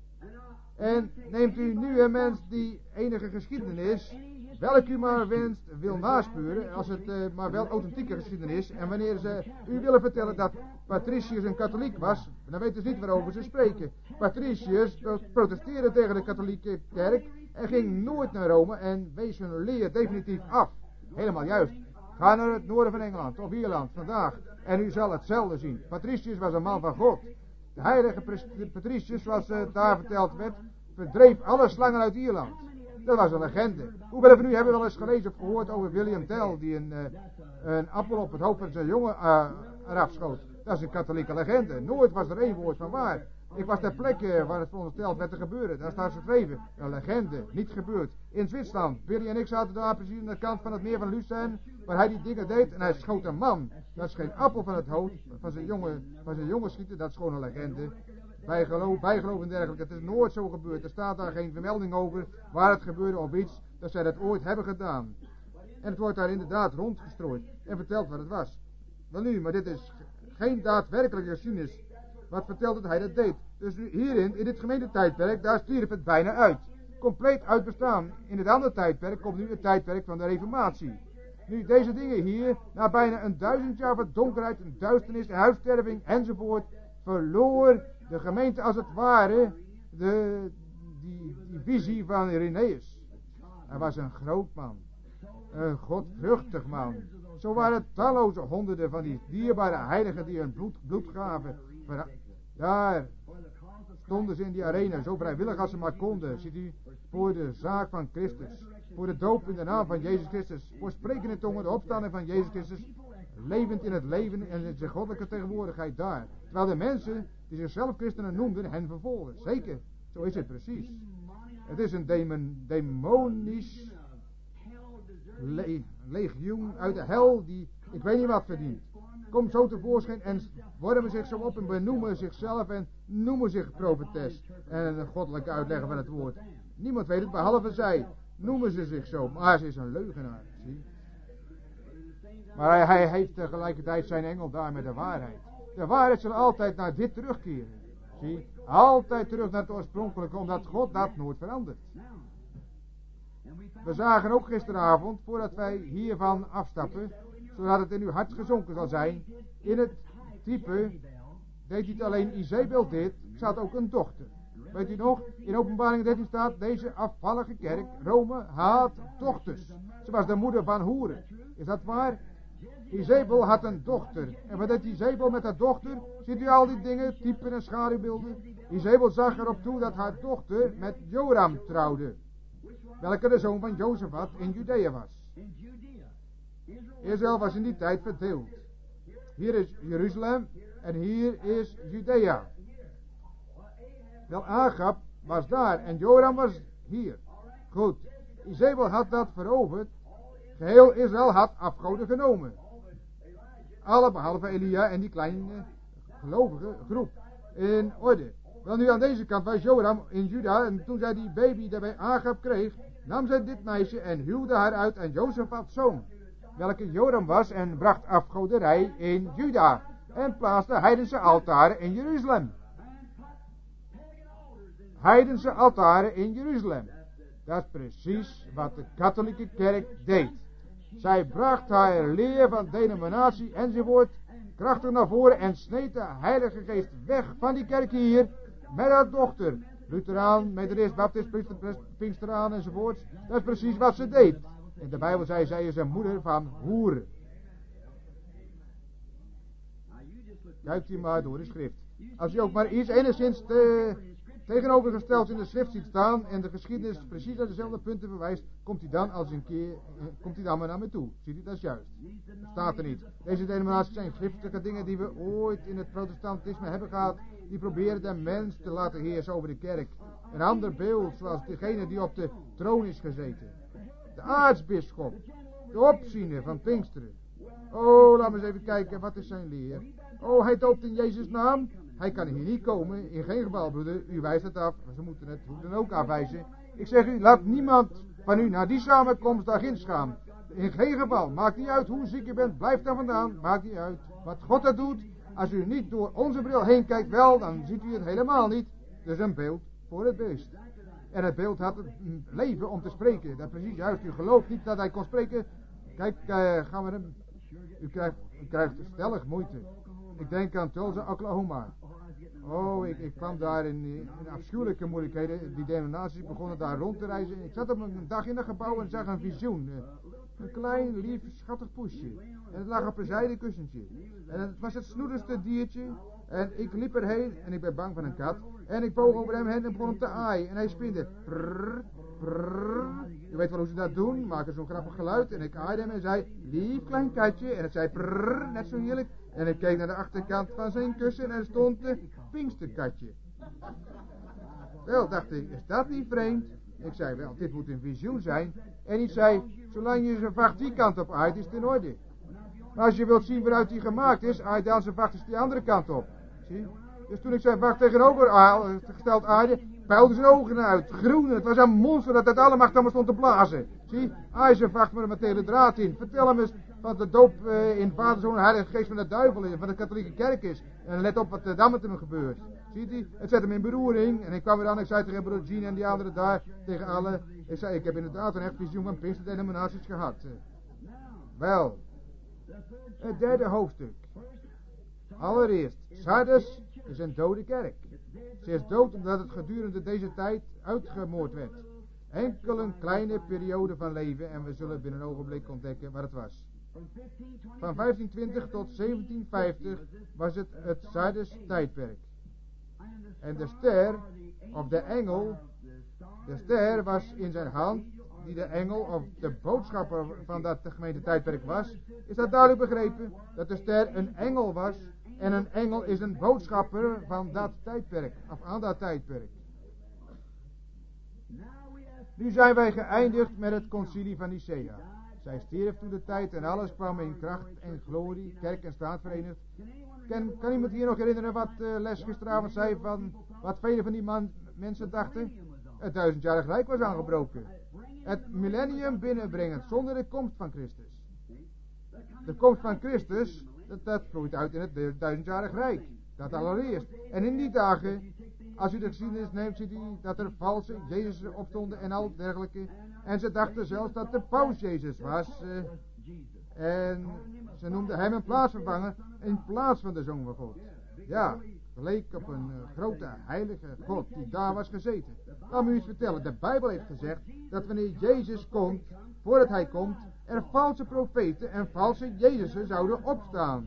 En neemt u nu een mens die enige geschiedenis, welk u maar wenst, wil naspeuren, als het uh, maar wel authentieke geschiedenis, en wanneer ze u willen vertellen dat Patricius een katholiek was, dan weten ze niet waarover ze spreken. Patricius protesteerde tegen de katholieke kerk en ging nooit naar Rome en wees hun leer definitief af. Helemaal juist. Ga naar het noorden van Engeland of Ierland vandaag en u zal hetzelfde zien. Patricius was een man van God. De heilige Patricius, zoals uh, daar verteld werd, verdreef alle slangen uit Ierland. Dat was een legende. Hoeveel van u hebben wel eens gelezen of gehoord over William Tell, die een, uh, een appel op het hoofd van zijn jongen uh, eraf schoot. Dat is een katholieke legende. Nooit was er één woord van waar. Ik was ter plekke waar het verondersteld werd te gebeuren. Daar staat geschreven, een legende, niet gebeurd. In Zwitserland, Billy en ik zaten daar precies aan de kant van het meer van Lucerne, waar hij die dingen deed en hij schoot een man. Dat is geen appel van het hoofd van zijn jongen, van zijn jongen schieten, dat is gewoon een legende. Bijgeloof, bijgeloof en dergelijke, het is nooit zo gebeurd. Er staat daar geen vermelding over waar het gebeurde of iets, dat zij dat ooit hebben gedaan. En het wordt daar inderdaad rondgestrooid en verteld wat het was. Wel nu, maar dit is geen daadwerkelijke geschiedenis. Wat vertelt dat hij dat deed. Dus hierin, in dit gemeentetijdperk, daar stierf het bijna uit. Compleet uit bestaan. In het andere tijdperk komt nu het tijdperk van de Reformatie. Nu, deze dingen hier, na bijna een duizend jaar van donkerheid en duisternis en huissterving enzovoort, verloor de gemeente als het ware de, die, die visie van Irenaeus. Hij was een groot man. Een godvruchtig man. Zo waren talloze honderden van die dierbare heiligen die hun bloed, bloed gaven. Daar stonden ze in die arena, zo vrijwillig als ze maar konden, ziet u, voor de zaak van Christus. Voor de doop in de naam van Jezus Christus. Voor sprekende tongen, de opstanding van Jezus Christus. Levend in het leven en in zijn goddelijke tegenwoordigheid daar. Terwijl de mensen die zichzelf christenen noemden, hen vervolgen. Zeker, zo is het precies. Het is een demon, demonisch le, legioen uit de hel die ik weet niet wat verdient. Komt zo tevoorschijn en wormen zich zo op en benoemen zichzelf en noemen zich profetes. En een goddelijke uitlegger van het woord. Niemand weet het behalve zij. Noemen ze zich zo, maar ze is een leugenaar. Zie? Maar hij, hij heeft tegelijkertijd zijn engel daar met de waarheid. De waarheid zal altijd naar dit terugkeren. Zie? Altijd terug naar het oorspronkelijke, omdat God dat nooit verandert. We zagen ook gisteravond, voordat wij hiervan afstappen, zodat het in uw hart gezonken zal zijn, in het type deed niet alleen Izebel dit, zat ook een dochter. Weet u nog, in Openbaring dertien staat, deze afvallige kerk, Rome, haat dochters. Ze was de moeder van hoeren. Is dat waar? Izebel had een dochter. En wat deed Izebel met haar dochter? Ziet u al die dingen, typen en schaduwbeelden? Izebel zag erop toe dat haar dochter met Joram trouwde, welke de zoon van Jozefat in Judea was. Israël was in die tijd verdeeld. Hier is Jeruzalem en hier is Judea. Wel, Agab was daar en Joram was hier. Goed, Izebel had dat veroverd. Geheel Israël had afgoden genomen. Alle behalve Elia en die kleine gelovige groep. In orde. Wel, nu aan deze kant was Joram in Juda en toen zij die baby daarbij Agab kreeg, nam zij dit meisje en huwde haar uit aan Jozefats zoon, welke Joram was, en bracht afgoderij in Juda en plaatste heidense altaren in Jeruzalem. Heidense altaren in Jeruzalem. Dat is precies wat de katholieke kerk deed. Zij bracht haar leer van denominatie enzovoort krachtig naar voren en sneed de Heilige Geest weg van die kerk hier met haar dochter. Lutheraan, Methodist, Baptist, Pinksteraan enzovoort. Dat is precies wat ze deed. In de Bijbel zei zij is een moeder van hoeren. Kijkt u maar door de schrift. Als u ook maar iets enigszins te tegenovergesteld in de schrift ziet staan en de geschiedenis precies aan dezelfde punten verwijst, komt hij dan als een keer, eh, komt hij dan maar naar me toe. Ziet u, dat is juist. Dat staat er niet. Deze denominaties zijn giftige dingen die we ooit in het protestantisme hebben gehad, die proberen de mens te laten heersen over de kerk. Een ander beeld, zoals degene die op de troon is gezeten. De aartsbisschop, de opziener van Pinksteren. Oh, laten we eens even kijken, wat is zijn leer? Oh, hij doopt in Jezus' naam. Hij kan hier niet komen, in geen geval, broeder. U wijst het af, ze moeten het hoe dan ook afwijzen. Ik zeg u, laat niemand van u naar die samenkomst daarin gaan. In geen geval, maakt niet uit hoe ziek u bent, blijf daar vandaan, maakt niet uit. Wat God dat doet, als u niet door onze bril heen kijkt, wel, dan ziet u het helemaal niet. Dus een beeld voor het beest. En het beeld had het leven om te spreken. Dat is precies juist, u gelooft niet dat hij kon spreken. Kijk, uh, gaan we hem... U krijgt, u krijgt stellig moeite. Ik denk aan Tulsa, Oklahoma. Oh, ik, ik kwam daar in, in afschuwelijke moeilijkheden. Die denominaties begonnen daar rond te reizen. Ik zat op een dag in een gebouw en zag een visioen. Een klein, lief, schattig poesje. En het lag op een zijden kussentje. En het was het snoedigste diertje. En ik liep erheen en ik ben bang van een kat. En ik boog over hem heen en begon hem te aaien. En hij spinde. Prrr, prrr. Je weet wel hoe ze dat doen. Maken zo'n grappig geluid. En ik aaide hem en zei, lief klein katje. En het zei prrr, net zo heerlijk. En ik keek naar de achterkant van zijn kussen en er stond een Pinksterkatje. Wel, dacht ik, is dat niet vreemd? Ik zei, wel, dit moet een visioen zijn. En hij zei, zolang je zijn vacht die kant op aait, is het in orde. Maar als je wilt zien waaruit hij gemaakt is, aait dan zijn vacht eens die andere kant op. Zie? Dus toen ik zijn vacht tegenover aal, gesteld aaide, puilde zijn ogen uit, groene. Het was een monster dat uit alle macht allemaal stond te blazen. Zie, aai zijn vacht met een metalen draad in. Vertel hem eens wat de doop uh, in Vader, Zoon en Heilige Geest van de duivel is, van de katholieke kerk is. En let op wat er dan met hem gebeurt. Ziet hij? Het zet hem in beroering. En ik kwam weer aan, ik zei tegen broeder Gene en die anderen daar, tegen allen. Ik zei, ik heb inderdaad een echt visioen van Pinksterdenominaties gehad. Wel, het derde hoofdstuk. Allereerst, Sardes is een dode kerk. Ze is dood omdat het gedurende deze tijd uitgemoord werd. Enkel een kleine periode van leven en we zullen binnen een ogenblik ontdekken wat het was. Van vijftien twintig tot zeventien vijftig was het het Sardes tijdperk. En de ster, of de engel, de ster was in zijn hand, die de engel of de boodschapper van dat gemeente tijdperk was. Is dat duidelijk begrepen? Dat de ster een engel was en een engel is een boodschapper van dat tijdperk, of aan dat tijdperk. Nu zijn wij geëindigd met het concilie van Nicea. Zij stierf toen de tijd en alles kwam in kracht en glorie, kerk en staat verenigd. Kan, kan iemand hier nog herinneren wat uh, Les gisteravond zei van wat vele van die man, mensen dachten? Het duizendjarig rijk was aangebroken. Het millennium binnenbrengen zonder de komst van Christus. De komst van Christus, dat, dat vloeit uit in het duizendjarig rijk. Dat allereerst. En in die dagen, als u de geschiedenis neemt, ziet u dat er valse Jezus opstonden en al dergelijke. En ze dachten zelfs dat de paus Jezus was. Uh, en ze noemden hem een plaatsvervanger in plaats van de Zoon van God. Ja, leek op een uh, grote heilige God die daar was gezeten. Laat me u eens vertellen, de Bijbel heeft gezegd dat wanneer Jezus komt, voordat hij komt, er valse profeten en valse Jezusen zouden opstaan.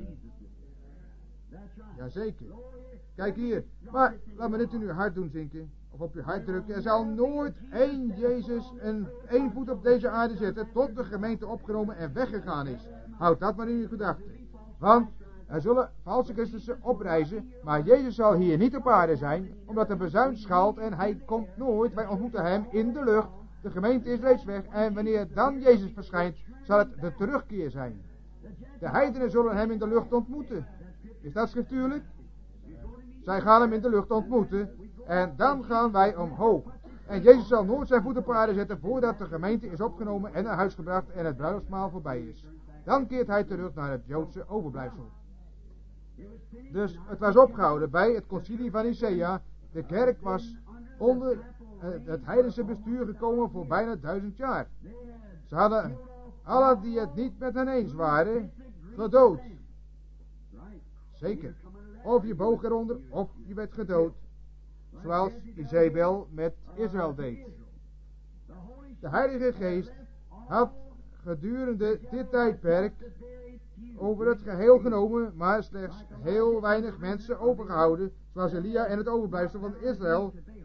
Jazeker. Kijk hier. Maar laat me dit in uw hart doen zinken. Of op uw hart drukken. Er zal nooit één Jezus een één voet op deze aarde zetten tot de gemeente opgenomen en weggegaan is. Houd dat maar in uw gedachten. Want er zullen valse christenen oprijzen, maar Jezus zal hier niet op aarde zijn, omdat de bezuin schaalt en hij komt nooit. Wij ontmoeten hem in de lucht. De gemeente is reeds weg en wanneer dan Jezus verschijnt, zal het de terugkeer zijn. De heidenen zullen hem in de lucht ontmoeten. Is dat schriftuurlijk? Zij gaan hem in de lucht ontmoeten en dan gaan wij omhoog. En Jezus zal nooit zijn voet op aarde zetten voordat de gemeente is opgenomen en naar huis gebracht en het bruiloftsmaal voorbij is. Dan keert hij terug naar het Joodse overblijfsel. Dus het was opgehouden bij het concilie van Nicea. De kerk was onder uh, het heidense bestuur gekomen voor bijna duizend jaar. Ze hadden alle die het niet met hen eens waren, gedood. Zeker. Of je boog eronder, of je werd gedood. Zoals Izebel met Israël deed. De Heilige Geest had gedurende dit tijdperk over het geheel genomen, maar slechts heel weinig mensen overgehouden, zoals Elia en het overblijfsel van Israël,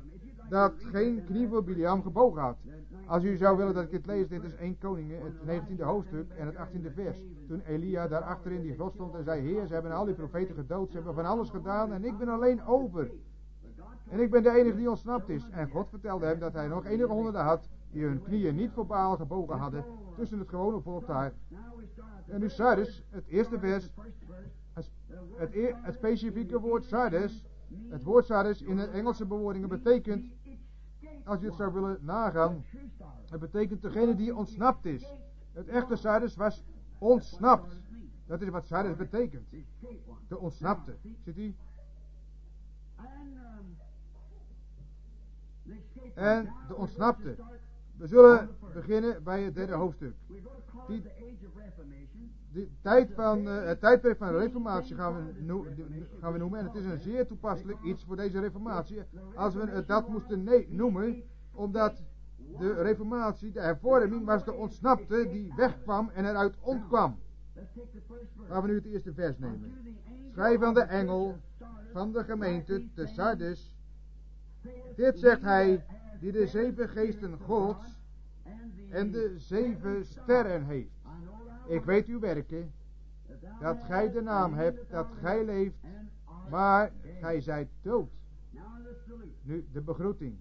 dat geen knie voor Biliam gebogen had. Als u zou willen dat ik dit lees, dit is Eerste Koningen, het negentiende hoofdstuk en het achttiende vers. Toen Elia daar achter in die grot stond en zei, Heer, ze hebben al die profeten gedood, ze hebben van alles gedaan en ik ben alleen over. En ik ben de enige die ontsnapt is. En God vertelde hem dat hij nog enige honderden had die hun knieën niet voor Baal gebogen hadden tussen het gewone volk daar. En nu Sardes, het eerste vers, het, het, het specifieke woord Sardes, het woord Sardes in de Engelse bewoordingen betekent, als je het zou willen nagaan, het betekent degene die ontsnapt is. Het echte Sardes was ontsnapt. Dat is wat Sardes betekent. De ontsnapte. Ziet u? En de ontsnapte. We zullen beginnen bij het derde hoofdstuk. Die, die tijd van, uh, het tijdperk van de reformatie gaan we, no, gaan we noemen. En het is een zeer toepasselijk iets voor deze reformatie. Als we het dat moesten nee, noemen. Omdat de reformatie, de hervorming, was de ontsnapte die wegkwam en eruit ontkwam. Gaan we nu het eerste vers nemen. Schrijf aan de engel van de gemeente te Sardes. Dit zegt hij die de zeven geesten Gods en de zeven sterren heeft. Ik weet uw werken, dat gij de naam hebt, dat gij leeft, maar gij zijt dood. Nu de begroeting.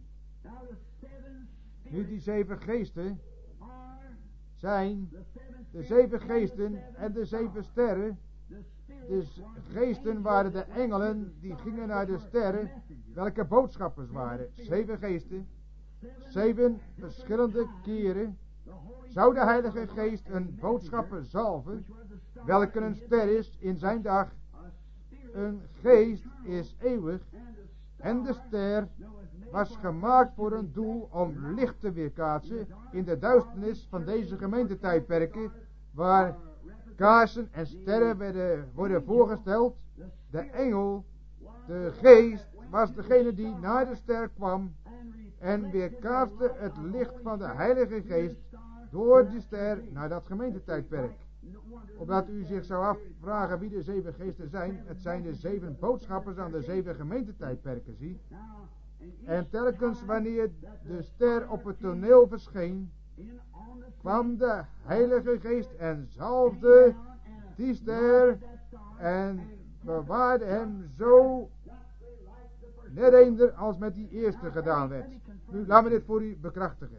Nu die zeven geesten zijn de zeven geesten en de zeven sterren. De geesten waren de engelen die gingen naar de sterren, welke boodschappers waren. Zeven geesten, zeven verschillende keren zou de Heilige Geest een boodschapper zalven, welke een ster is in zijn dag. Een geest is eeuwig en de ster was gemaakt voor een doel om licht te weerkaatsen in de duisternis van deze gemeentetijdperken, waar kaarsen en sterren werden, worden voorgesteld. De engel, de geest, was degene die naar de ster kwam en weerkaatste het licht van de Heilige Geest door die ster naar dat gemeentetijdperk. Opdat u zich zou afvragen wie de zeven geesten zijn, het zijn de zeven boodschappers aan de zeven gemeentetijdperken, zie. En telkens wanneer de ster op het toneel verscheen, kwam de Heilige Geest en zalfde die ster en bewaarde hem zo net eender als met die eerste gedaan werd. Nu laten we dit voor u bekrachtigen.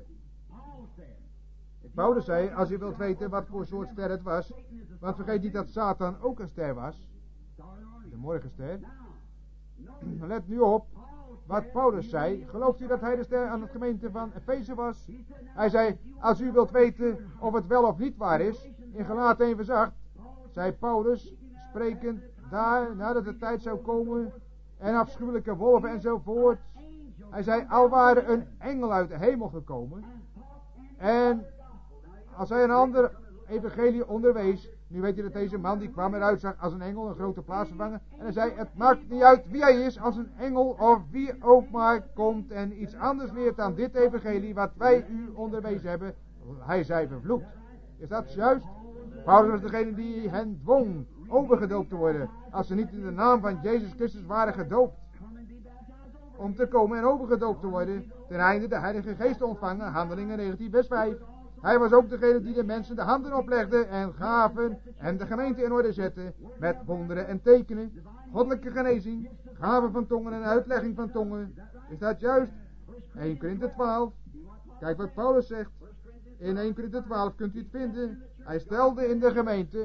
Paulus zei, als u wilt weten wat voor soort ster het was, want vergeet niet dat Satan ook een ster was, de morgenster. Let nu op wat Paulus zei. Gelooft u dat hij de ster aan het gemeente van Efeze was? Hij zei, als u wilt weten of het wel of niet waar is, in Galaten één vers acht, zei Paulus, sprekend daar, nadat de tijd zou komen, en afschuwelijke wolven enzovoort. Hij zei, al waren een engel uit de hemel gekomen, en als hij een ander evangelie onderwees, nu weet je dat deze man die kwam eruit zag als een engel, een grote plaatsvervanger, en hij zei, het maakt niet uit wie hij is, als een engel of wie ook maar komt en iets anders leert dan dit evangelie wat wij u onderwezen hebben, hij zei vervloekt. Is dat juist? Paulus was degene die hen dwong overgedoopt te worden, als ze niet in de naam van Jezus Christus waren gedoopt. Om te komen en overgedoopt te worden, ten einde de Heilige Geest te ontvangen, Handelingen negentien vers vijf. Hij was ook degene die de mensen de handen oplegde en gaven en de gemeente in orde zette met wonderen en tekenen, goddelijke genezing, gaven van tongen en uitlegging van tongen. Is dat juist? Eerste Korinthe twaalf. Kijk wat Paulus zegt. In Eerste Korinthe twaalf kunt u het vinden. Hij stelde in de gemeente,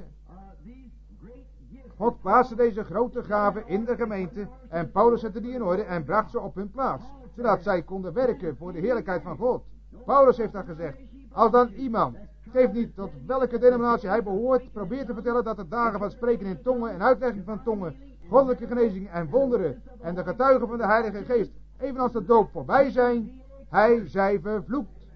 God plaatste deze grote gaven in de gemeente en Paulus zette die in orde en bracht ze op hun plaats, zodat zij konden werken voor de heerlijkheid van God. Paulus heeft dat gezegd. Als dan iemand, geeft niet tot welke denominatie hij behoort, probeert te vertellen dat de dagen van spreken in tongen en uitlegging van tongen, goddelijke genezing en wonderen en de getuigen van de Heilige Geest, evenals de doop voorbij zijn, hij zij vervloekt.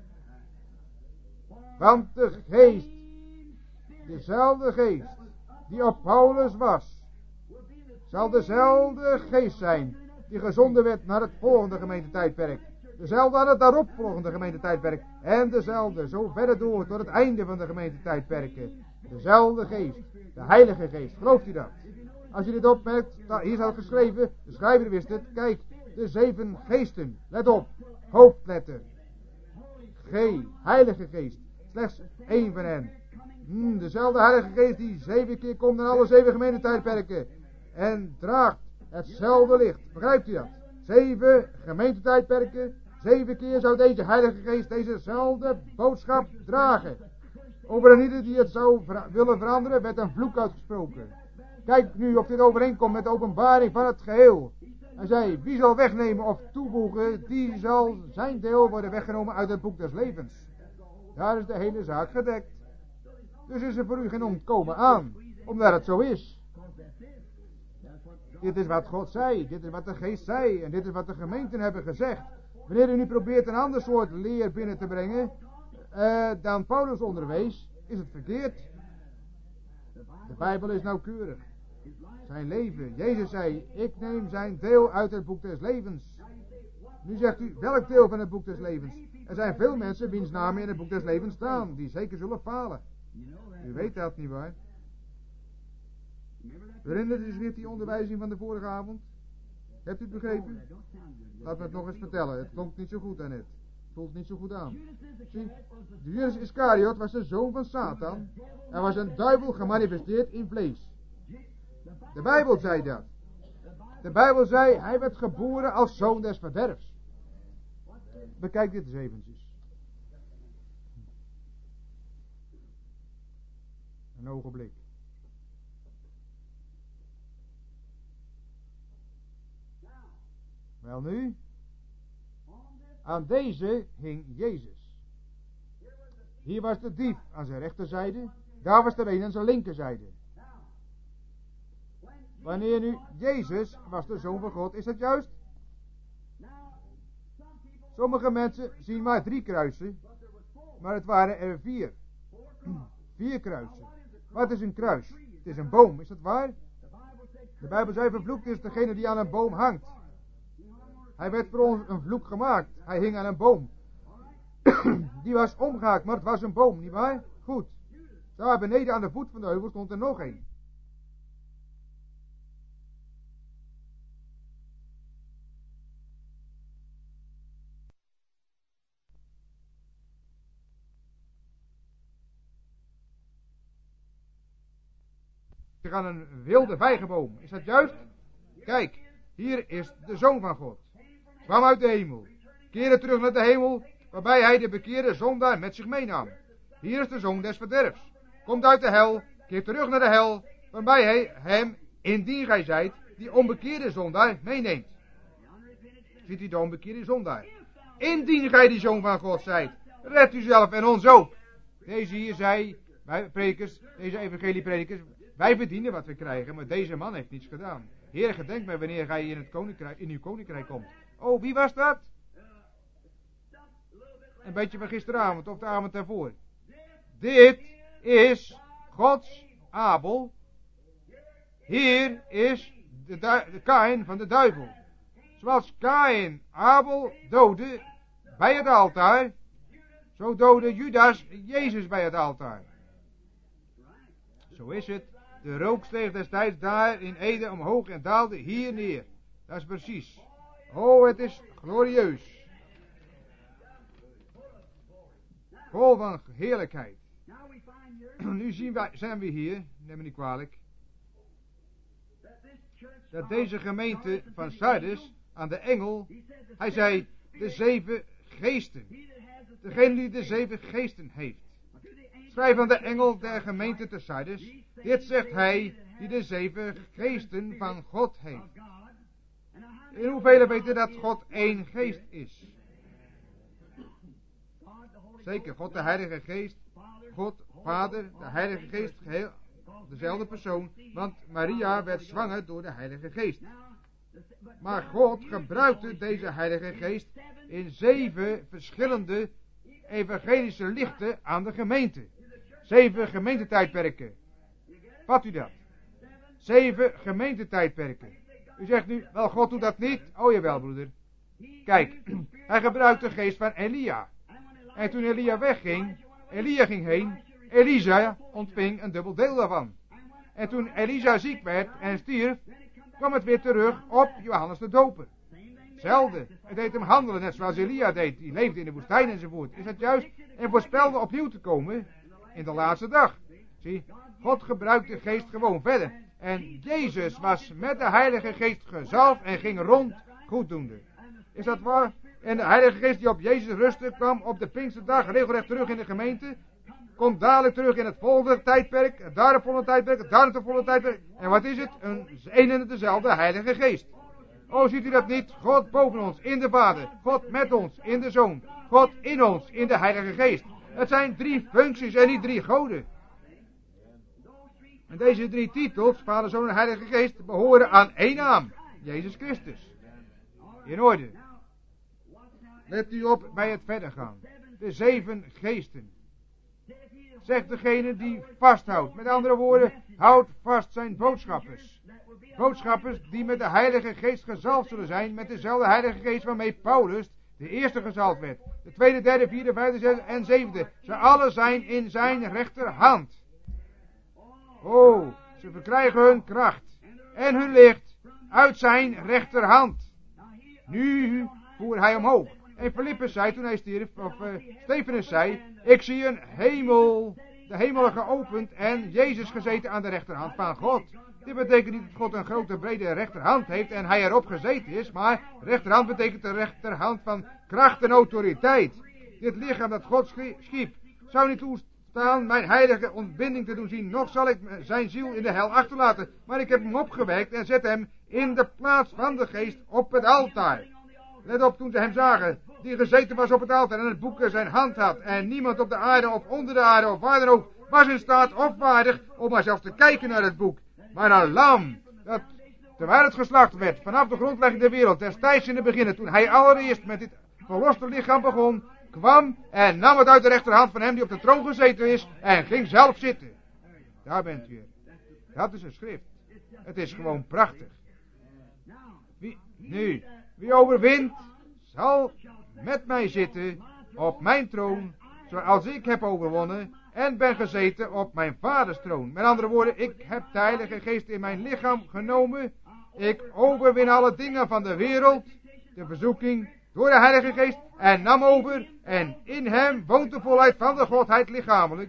Want de geest, dezelfde geest die op Paulus was, zal dezelfde geest zijn die gezonden werd naar het volgende gemeentetijdperk. Dezelfde aan het daaropvolgende gemeentetijdperk. En dezelfde, zo verder door, tot het einde van de gemeentetijdperken. Dezelfde geest, de Heilige Geest. Gelooft u dat? Als je dit opmerkt, hier staat geschreven, de schrijver wist het. Kijk, de zeven geesten. Let op, hoofdletter. G, Heilige Geest. Slechts één van hen. Hmm, dezelfde Heilige Geest die zeven keer komt in alle zeven gemeentetijdperken. En draagt hetzelfde licht. Begrijpt u dat? Zeven gemeentetijdperken. Zeven keer zou deze Heilige Geest dezezelfde boodschap dragen. Over een ieder die het zou ver- willen veranderen, werd een vloek uitgesproken. Kijk nu of dit overeenkomt met de openbaring van het geheel. Hij zei, wie zal wegnemen of toevoegen, die zal zijn deel worden weggenomen uit het boek des levens. Daar is de hele zaak gedekt. Dus is er voor u geen ontkomen aan, omdat het zo is. Dit is wat God zei, dit is wat de geest zei, en dit is wat de gemeenten hebben gezegd. Wanneer u nu probeert een ander soort leer binnen te brengen, uh, dan Paulus onderwees, is het verkeerd. De Bijbel is nauwkeurig. Zijn leven. Jezus zei, ik neem zijn deel uit het boek des levens. Nu zegt u, welk deel van het boek des levens? Er zijn veel mensen wiens namen in het boek des levens staan, die zeker zullen falen. U weet dat niet waar? Herinnert u zich die onderwijzing van de vorige avond? Hebt u het begrepen? Laat me het nog eens vertellen. Het klonk niet zo goed daarnet. Het voelt niet zo goed aan. Zie, de Judas Iscariot was de zoon van Satan. Hij was een duivel gemanifesteerd in vlees. De Bijbel zei dat. De Bijbel zei, hij werd geboren als zoon des verderfs. Bekijk dit eens eventjes. Een ogenblik. Wel nu, aan deze hing Jezus. Hier was de dief aan zijn rechterzijde, daar was de een aan zijn linkerzijde. Wanneer nu Jezus was de Zoon van God, is dat juist? Sommige mensen zien maar drie kruisen, maar het waren er vier. Vier kruisen. Wat is een kruis? Het is een boom, is dat waar? De Bijbel zei, vervloekt is degene die aan een boom hangt. Hij werd voor ons een vloek gemaakt. Hij hing aan een boom. Die was omgehaakt, maar het was een boom, nietwaar? Goed. Daar beneden aan de voet van de heuvel stond er nog een. Aan een wilde vijgenboom. Is dat juist? Kijk, hier is de Zoon van God. Kwam uit de hemel. Keerde terug naar de hemel, waarbij hij de bekeerde zondaar met zich meenam. Hier is de zoon des verderfs. Komt uit de hel, keert terug naar de hel, waarbij hij hem, indien gij zijt, die onbekeerde zondaar meeneemt. Ziet u de onbekeerde zondaar? Indien gij die Zoon van God zijt, red u zelf en ons ook. Deze hier zei, wij predikers, deze evangeliepredikers, wij verdienen wat we krijgen, maar deze man heeft niets gedaan. Heer, gedenk mij wanneer gij in, het koninkrijk, in uw koninkrijk komt. Oh, wie was dat? Een beetje van gisteravond of de avond daarvoor. Dit is Gods Abel. Hier is de, du- de Kaïn van de duivel. Zoals Kaïn Abel doodde bij het altaar, zo doodde Judas Jezus bij het altaar. Zo is het. De rook steeg destijds daar in Ede omhoog en daalde hier neer. Dat is precies. Oh, het is glorieus. Vol van heerlijkheid. Nu zien wij, zijn we hier, neem me niet kwalijk, dat deze gemeente van Sardes aan de engel, hij zei, de zeven geesten. Degene die de zeven geesten heeft. Schrijf aan de engel der gemeente te Sardes, dit zegt hij die de zeven geesten van God heeft. In hoeveel weten dat God één geest is? Zeker, God de Heilige Geest, God Vader, de Heilige Geest, geheel dezelfde persoon, want Maria werd zwanger door de Heilige Geest. Maar God gebruikte deze Heilige Geest in zeven verschillende evangelische lichten aan de gemeente. Zeven gemeentetijdperken. Vat u dat? Zeven gemeentetijdperken. U zegt nu, wel, God doet dat niet. Oh jawel, broeder. Kijk, hij gebruikte de geest van Elia. En toen Elia wegging, Elia ging heen, Elisa ontving een dubbel deel daarvan. En toen Elisa ziek werd en stierf, kwam het weer terug op Johannes de Doper. hetzelfde. Het deed hem handelen, net zoals Elia deed. Die leefde in de woestijn enzovoort. Is dat juist? En voorspelde opnieuw te komen in de laatste dag. Zie, God gebruikt de geest gewoon verder. En Jezus was met de Heilige Geest gezalfd en ging rond goeddoende. Is dat waar? En de Heilige Geest die op Jezus rustte, kwam op de Pinksterdag regelrecht terug in de gemeente. Komt dadelijk terug in het volgende tijdperk, het daar het volle tijdperk, het daar het volle tijdperk. En wat is het? Een, een en dezelfde Heilige Geest. Oh, ziet u dat niet? God boven ons, in de Vader. God met ons, in de Zoon. God in ons, in de Heilige Geest. Het zijn drie functies en niet drie goden. En deze drie titels, Vader, Zoon en Heilige Geest, behoren aan één naam. Jezus Christus. In orde. Let u op bij het verder gaan. De zeven geesten. Zegt degene die vasthoudt. Met andere woorden, houdt vast zijn boodschappers. Boodschappers die met de Heilige Geest gezalfd zullen zijn. Met dezelfde Heilige Geest waarmee Paulus de eerste gezalfd werd. De tweede, derde, vierde, vijfde, zesde en zevende. Ze alle zijn in zijn rechterhand. Oh, ze verkrijgen hun kracht en hun licht uit zijn rechterhand. Nu voer hij omhoog. En Philippus zei toen hij stierf, of uh, Stefanus zei, ik zie een hemel, de hemelen geopend en Jezus gezeten aan de rechterhand van God. Dit betekent niet dat God een grote brede rechterhand heeft en hij erop gezeten is, maar rechterhand betekent de rechterhand van kracht en autoriteit. Dit lichaam dat God schiep, zou niet toestaan mijn heilige ontbinding te doen zien, nog zal ik zijn ziel in de hel achterlaten, maar ik heb hem opgewekt en zet hem in de plaats van de geest op het altaar. Let op, toen ze hem zagen, die gezeten was op het altaar en het boek in zijn hand had, en niemand op de aarde of onder de aarde of waar dan ook was in staat of waardig om maar zelfs te kijken naar het boek. Maar een lam, dat terwijl het geslacht werd, vanaf de grondlegging der wereld, destijds in het begin, toen hij allereerst met dit verloste lichaam begon, kwam en nam het uit de rechterhand van hem die op de troon gezeten is, en ging zelf zitten. Daar bent u. Dat is een schrift. Het is gewoon prachtig. Wie, nu, wie overwint, zal met mij zitten op mijn troon, zoals ik heb overwonnen en ben gezeten op mijn vaders troon. Met andere woorden, ik heb de Heilige Geest in mijn lichaam genomen. Ik overwin alle dingen van de wereld, de verzoeking, door de Heilige Geest, en nam over, en in hem woont de volheid van de Godheid lichamelijk.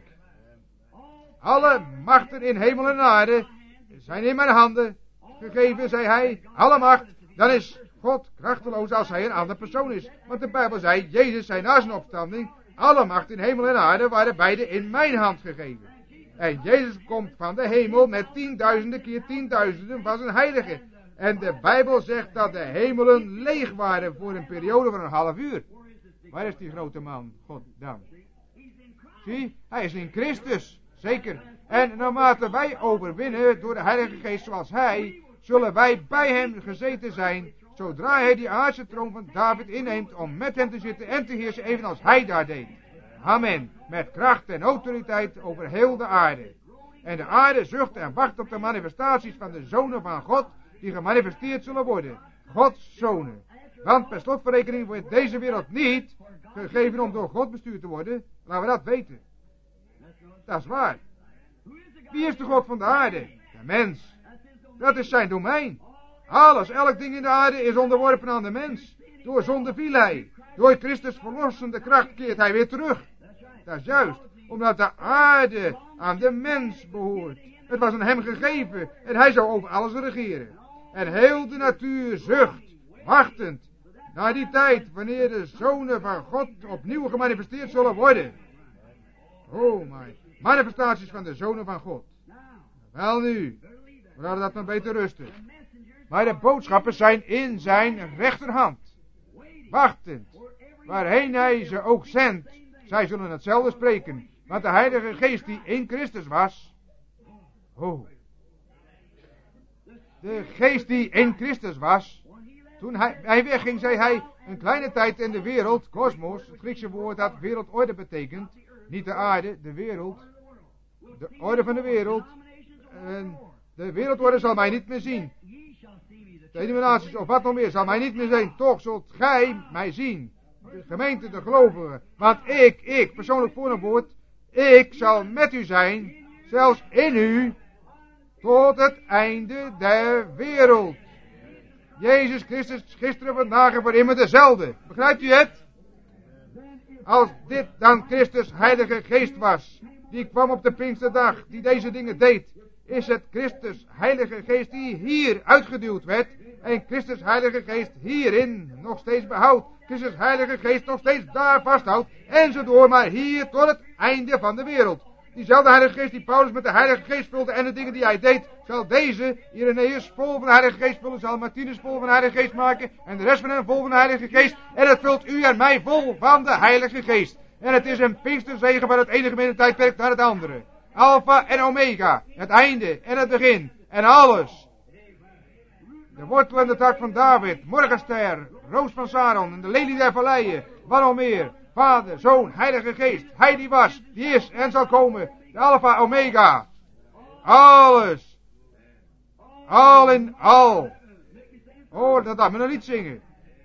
Alle machten in hemel en aarde zijn in mijn handen gegeven, zei hij, alle macht. Dan is God krachteloos als hij een andere persoon is. Want de Bijbel zei, Jezus zei na zijn opstanding, alle macht in hemel en aarde waren beide in mijn hand gegeven. En Jezus komt van de hemel met tienduizenden keer tienduizenden van zijn heiligen. En de Bijbel zegt dat de hemelen leeg waren voor een periode van een half uur. Waar is die grote man? God dan. Zie, hij is in Christus, zeker. En naarmate wij overwinnen door de Heilige Geest zoals hij, zullen wij bij hem gezeten zijn, zodra hij die aardse troon van David inneemt om met hem te zitten en te heersen evenals hij daar deed. Amen. Met kracht en autoriteit over heel de aarde. En de aarde zucht en wacht op de manifestaties van de zonen van God, die gemanifesteerd zullen worden. Gods zonen. Want per slotverrekening wordt deze wereld niet gegeven om door God bestuurd te worden. Laten we dat weten. Dat is waar. Wie is de God van de aarde? De mens. Dat is zijn domein. Alles, elk ding in de aarde is onderworpen aan de mens. Door zonde viel hij. Door Christus verlossende kracht keert hij weer terug. Dat is juist. Omdat de aarde aan de mens behoort. Het was aan hem gegeven. En hij zou over alles regeren. En heel de natuur zucht, wachtend, naar die tijd wanneer de zonen van God opnieuw gemanifesteerd zullen worden. Oh my, manifestaties van de zonen van God. Wel nu, we laten dat maar beter rusten. Maar de boodschappers zijn in zijn rechterhand, wachtend, waarheen hij ze ook zendt. Zij zullen hetzelfde spreken, want de Heilige Geest die in Christus was, oh, de geest die in Christus was, toen hij, hij wegging, zei hij, een kleine tijd in de wereld, kosmos, het Griekse woord dat wereldorde betekent, niet de aarde, de wereld, de orde van de wereld, en de wereldorde zal mij niet meer zien. De denominaties of wat nog meer zal mij niet meer zien, toch zult gij mij zien, de gemeente, de gelovigen, want ik, ik, persoonlijk voornaamwoord, ik zal met u zijn, zelfs in u, tot het einde der wereld. Jezus Christus, gisteren, vandaag en voor immer dezelfde. Begrijpt u het? Als dit dan Christus Heilige Geest was, die kwam op de Pinksterdag, die deze dingen deed, is het Christus Heilige Geest die hier uitgeduwd werd en Christus Heilige Geest hierin nog steeds behoudt. Christus Heilige Geest nog steeds daar vasthoudt enzovoort, maar hier tot het einde van de wereld. Diezelfde Heilige Geest die Paulus met de Heilige Geest vulde en de dingen die hij deed, zal deze Irenaeus vol van de Heilige Geest vullen, zal Martinus vol van de Heilige Geest maken en de rest van hen vol van de Heilige Geest. En het vult u en mij vol van de Heilige Geest. En het is een Pinksterzegen van het ene gemeentetijdperk naar het andere. Alpha en Omega, het einde en het begin en alles. De wortel en de tak van David, Morgenster, Roos van Saron en de lelie der valleien, wat nog meer. Vader, Zoon, Heilige Geest, Hij die was, die is en zal komen, de Alpha, Omega. Alles. Al in al. Oh, dat laat me nog niet zingen.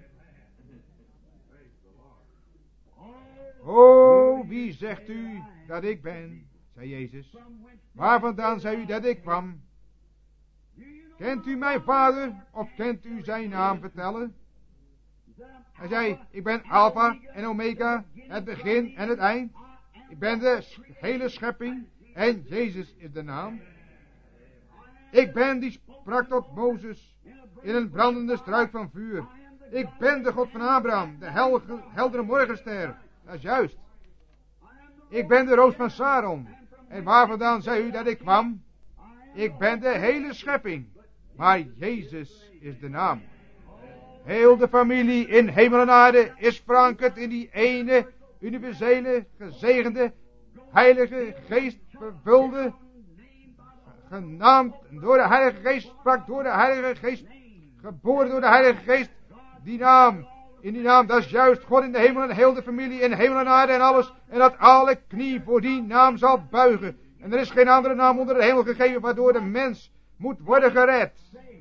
Oh, wie zegt u dat ik ben, zei Jezus. Waar vandaan zei u dat ik kwam? Kent u mijn vader of kent u zijn naam vertellen? Hij zei, ik ben Alpha en Omega, het begin en het eind. Ik ben de hele schepping en Jezus is de naam. Ik ben die sprak tot Mozes in een brandende struik van vuur. Ik ben de God van Abraham, de hel, heldere morgenster. Dat is juist. Ik ben de roos van Saron. En waar vandaan zei u dat ik kwam? Ik ben de hele schepping. Maar Jezus is de naam. Heel de familie in hemel en aarde is verankerd in die ene, universele, gezegende, heilige, geest vervulde, genaamd door de Heilige Geest, sprak door de Heilige Geest, geboren door de Heilige Geest, die naam, in die naam, dat is juist God in de hemel en heel de familie in hemel en aarde en alles, en dat alle knie voor die naam zal buigen. En er is geen andere naam onder de hemel gegeven waardoor de mens moet worden gered.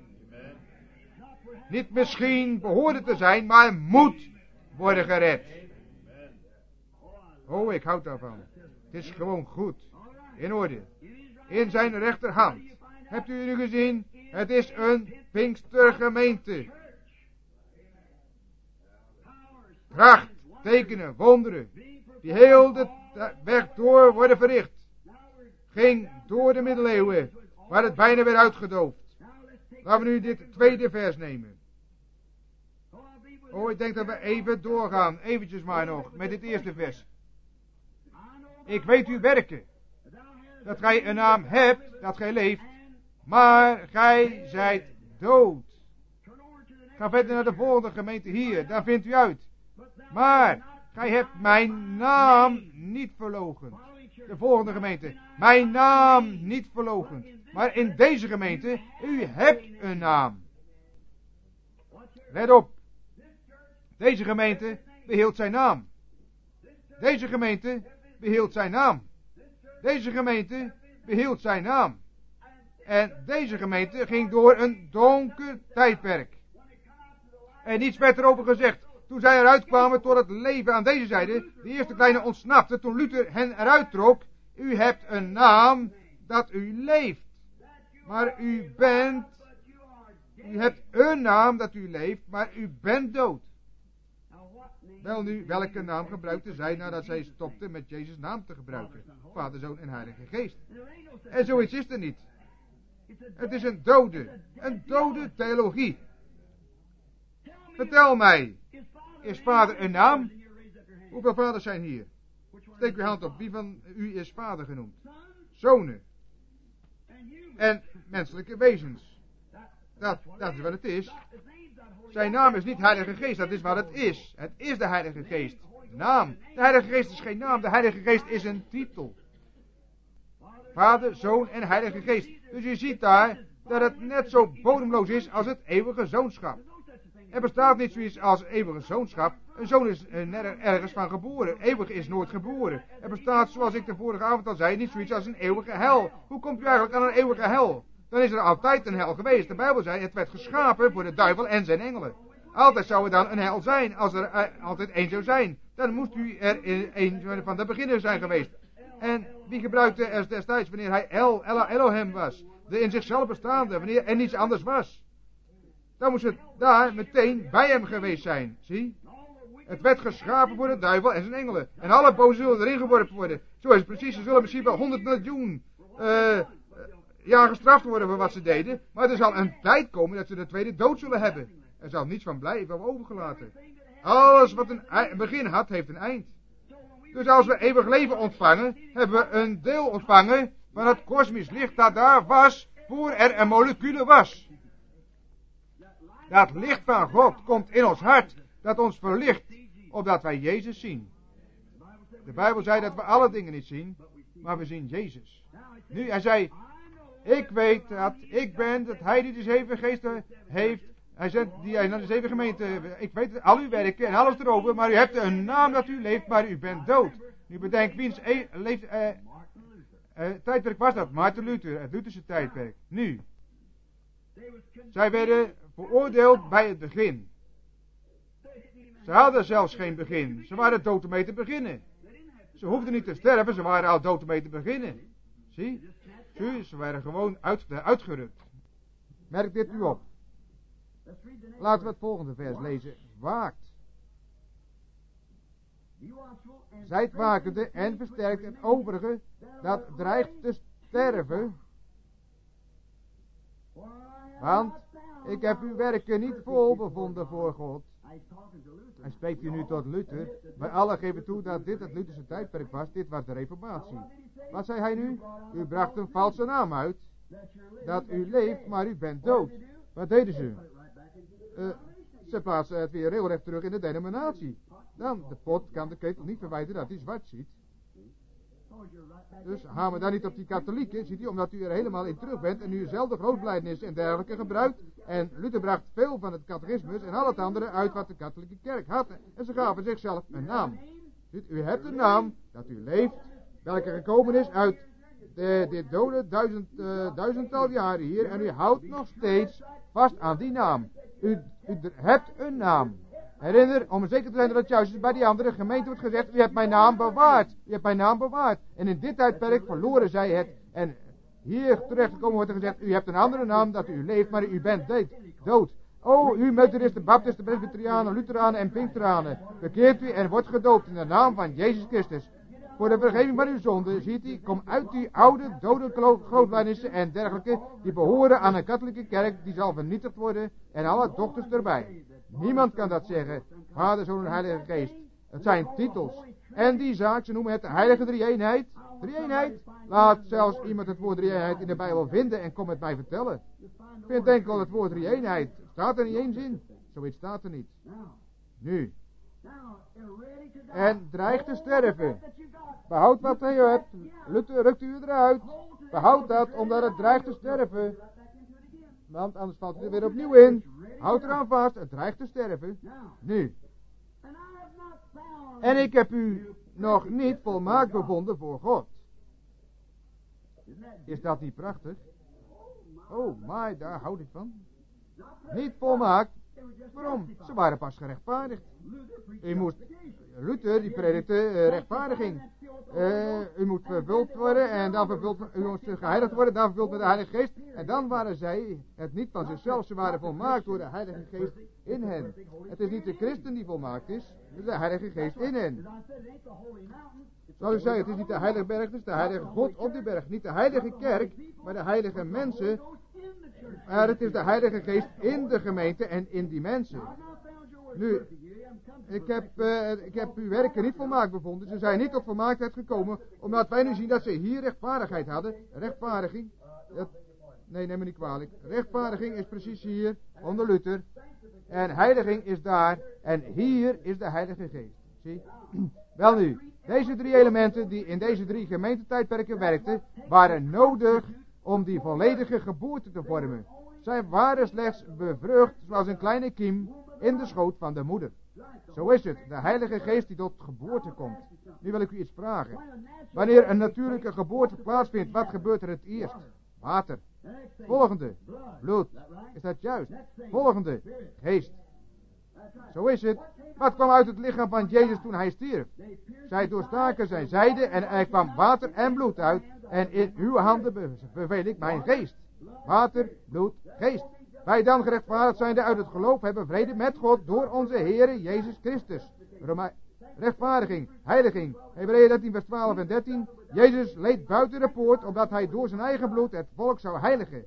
Niet misschien behoorde te zijn, maar moet worden gered. Oh, ik houd daarvan. Het is gewoon goed. In orde. In zijn rechterhand. Hebt u nu gezien? Het is een Pinkstergemeente. Kracht, tekenen, wonderen. Die heel de weg door worden verricht. Ging door de middeleeuwen. Waar het bijna werd uitgedoofd. Laten we nu dit tweede vers nemen. Oh, ik denk dat we even doorgaan. Eventjes maar nog. Met dit eerste vers. Ik weet uw werken. Dat gij een naam hebt. Dat gij leeft. Maar gij zijt dood. Ga verder naar de volgende gemeente hier. Daar vindt u uit. Maar gij hebt mijn naam niet verloochend. De volgende gemeente. Mijn naam niet verloochend. Maar in deze gemeente. U hebt een naam. Let op. Deze gemeente behield zijn naam. Deze gemeente behield zijn naam. Deze gemeente behield zijn naam. En deze gemeente ging door een donker tijdperk. En niets werd erover gezegd. Toen zij eruit kwamen tot het leven aan deze zijde, de eerste kleine ontsnapte, toen Luther hen eruit trok. U hebt een naam dat u leeft. Maar u bent, u hebt een naam dat u leeft, maar u bent dood. Wel nu, welke naam gebruikte zij nadat zij stopte met Jezus' naam te gebruiken? Vader, Zoon en Heilige Geest. En zoiets is er niet. Het is een dode, een dode theologie. Vertel mij, is vader een naam? Hoeveel vaders zijn hier? Steek uw hand op, wie van u is vader genoemd? Zonen. En menselijke wezens. Dat, dat is wat het is. Zijn naam is niet Heilige Geest, dat is wat het is. Het is de Heilige Geest. Naam. De Heilige Geest is geen naam, de Heilige Geest is een titel. Vader, Zoon en Heilige Geest. Dus je ziet daar dat het net zo bodemloos is als het eeuwige zoonschap. Er bestaat niet zoiets als eeuwige zoonschap. Een zoon is er ergens van geboren. Eeuwig is nooit geboren. Er bestaat, zoals ik de vorige avond al zei, niet zoiets als een eeuwige hel. Hoe komt u eigenlijk aan een eeuwige hel? Dan is er altijd een hel geweest. De Bijbel zei, het werd geschapen voor de duivel en zijn engelen. Altijd zou er dan een hel zijn, als er uh, altijd één zou zijn. Dan moest u er een van de beginners zijn geweest. En wie gebruikte er destijds wanneer hij El, Ella, Elohim was? De in zichzelf bestaande, wanneer er niets anders was. dan moest het daar meteen bij hem geweest zijn. Zie? Het werd geschapen voor de duivel en zijn engelen. En alle bozen zullen erin geworpen worden. Zo is het precies. Ze zullen misschien wel honderd miljoen uh, jaar gestraft worden voor wat ze deden. Maar er zal een tijd komen dat ze de tweede dood zullen hebben. Er zal niets van blijven of overgelaten. Alles wat een begin had, heeft een eind. Dus als we eeuwig leven ontvangen, hebben we een deel ontvangen van het kosmisch licht dat daar was, voor er een molecule was. Dat licht van God komt in ons hart, dat ons verlicht, opdat wij Jezus zien. De Bijbel zei dat we alle dingen niet zien, maar we zien Jezus. Nu, hij zei, ik weet dat ik ben, dat hij die de zeven geesten heeft. Hij zegt, die hij naar de zeven gemeenten, ik weet al uw werken en alles erover, maar u hebt een naam dat u leeft, maar u bent dood. Nu bedenk, wiens e- leeft, uh, uh, tijdperk was dat? Maarten Luther, het Lutherse tijdperk. Nu, zij werden veroordeeld bij het begin. Ze hadden zelfs geen begin. Ze waren dood om mee te beginnen. Ze hoefden niet te sterven, ze waren al dood om mee te beginnen. Zie? Zie, ze waren gewoon uit, uitgerukt. Merk dit u op. Laten we het volgende vers lezen. Waakt. Zijt wakende en versterkt het overige dat dreigt te sterven. Want ik heb uw werken niet vol bevonden voor God. Hij spreekt hier nu tot Luther. Wij allen geven toe dat dit het Lutherse tijdperk was. Dit was de Reformatie. Wat zei hij nu? U bracht een valse naam uit. Dat u leeft, maar u bent dood. Wat deden ze? Uh, ze plaatsen het weer heel recht terug in de denominatie. Dan, de pot kan de ketel niet verwijten dat hij zwart ziet. Dus gaan we daar niet op die katholieken, ziet u, omdat u er helemaal in terug bent en u dezelfde grootbelijdenis en dergelijke gebruikt. En Luther bracht veel van het catechismus en al het andere uit wat de katholieke kerk had. En ze gaven zichzelf een naam. Ziet, u hebt een naam dat u leeft, welke gekomen is uit de, dit dode duizend, uh, duizendtal jaren hier. En u houdt nog steeds vast aan die naam. U, u hebt een naam. Herinner, om zeker te zijn dat het juist is, bij die andere gemeente wordt gezegd, u hebt mijn naam bewaard. U hebt mijn naam bewaard. En in dit tijdperk verloren zij het. En hier terechtgekomen wordt er gezegd, u hebt een andere naam dat u leeft, maar u bent dood. Oh, u Methodisten, Baptisten, Presbyterianen, Lutheranen en Pinksteranen, bekeert u en wordt gedoopt in de naam van Jezus Christus. Voor de vergeving van uw zonde, ziet u, kom uit die oude, dode grootblijnissen en dergelijke, die behoren aan een katholieke kerk, die zal vernietigd worden, en alle dochters erbij. Niemand kan dat zeggen, Vader, Zoon en Heilige Geest. Het zijn titels. En die zaak, ze noemen het de heilige drie-eenheid. Drie-eenheid? Laat zelfs iemand het woord drie-eenheid in de Bijbel vinden en kom het mij vertellen. Ik vind enkel het woord drie-eenheid. Staat er niet eens in. Zoiets staat er niet. Nu. En dreigt te sterven. Behoud wat hij hebt. Luther, rukt u eruit. Behoud dat, omdat het dreigt te sterven. Want anders valt het er weer opnieuw in. Houd eraan vast, het dreigt te sterven. Nu. En ik heb u nog niet volmaakt bevonden voor God. Is dat niet prachtig? Oh, maar daar houd ik van. Niet volmaakt. Waarom? Ze waren pas gerechtvaardigd. U moest, Luther die predikte uh, rechtvaardiging. Uh, u moet vervuld worden en dan vervuld, u moet geheiligd worden, dan vervuld met de Heilige Geest. En dan waren zij het niet van zichzelf, ze waren volmaakt door de Heilige Geest in hen. Het is niet de christen die volmaakt is, het is de Heilige Geest in hen. Zoals ik zei, het is niet de heilige berg, het is de heilige God op die berg. Niet de heilige kerk, maar de heilige mensen. Maar het is de Heilige Geest in de gemeente en in die mensen. Nu, ik heb, uh, ik heb uw werken niet volmaakt bevonden. Ze zijn niet tot volmaaktheid gekomen, omdat wij nu zien dat ze hier rechtvaardigheid hadden. Rechtvaardiging. Dat, nee, neem me niet kwalijk. Rechtvaardiging is precies hier, onder Luther. En heiliging is daar. En hier is de Heilige Geest. Zie? Wel nu, deze drie elementen die in deze drie gemeentetijdperken werkten, waren nodig om die volledige geboorte te vormen. Zij waren slechts bevrucht zoals een kleine kiem in de schoot van de moeder. Zo is het, de Heilige Geest die tot geboorte komt. Nu wil ik u iets vragen. Wanneer een natuurlijke geboorte plaatsvindt, wat gebeurt er het eerst? Water. Volgende, bloed. Is dat juist? Volgende, geest. Zo is het. Wat kwam uit het lichaam van Jezus toen hij stierf? Zij doorstaken zijn zijde en er kwam water en bloed uit. En in uw handen beveel ik mijn geest. Water, bloed, geest. Wij dan gerechtvaardigd zijnde uit het geloof hebben vrede met God door onze Heere Jezus Christus. Roma- rechtvaardiging, heiliging. Hebreeën dertien vers twaalf en dertien. Jezus leed buiten de poort, omdat hij door zijn eigen bloed het volk zou heiligen.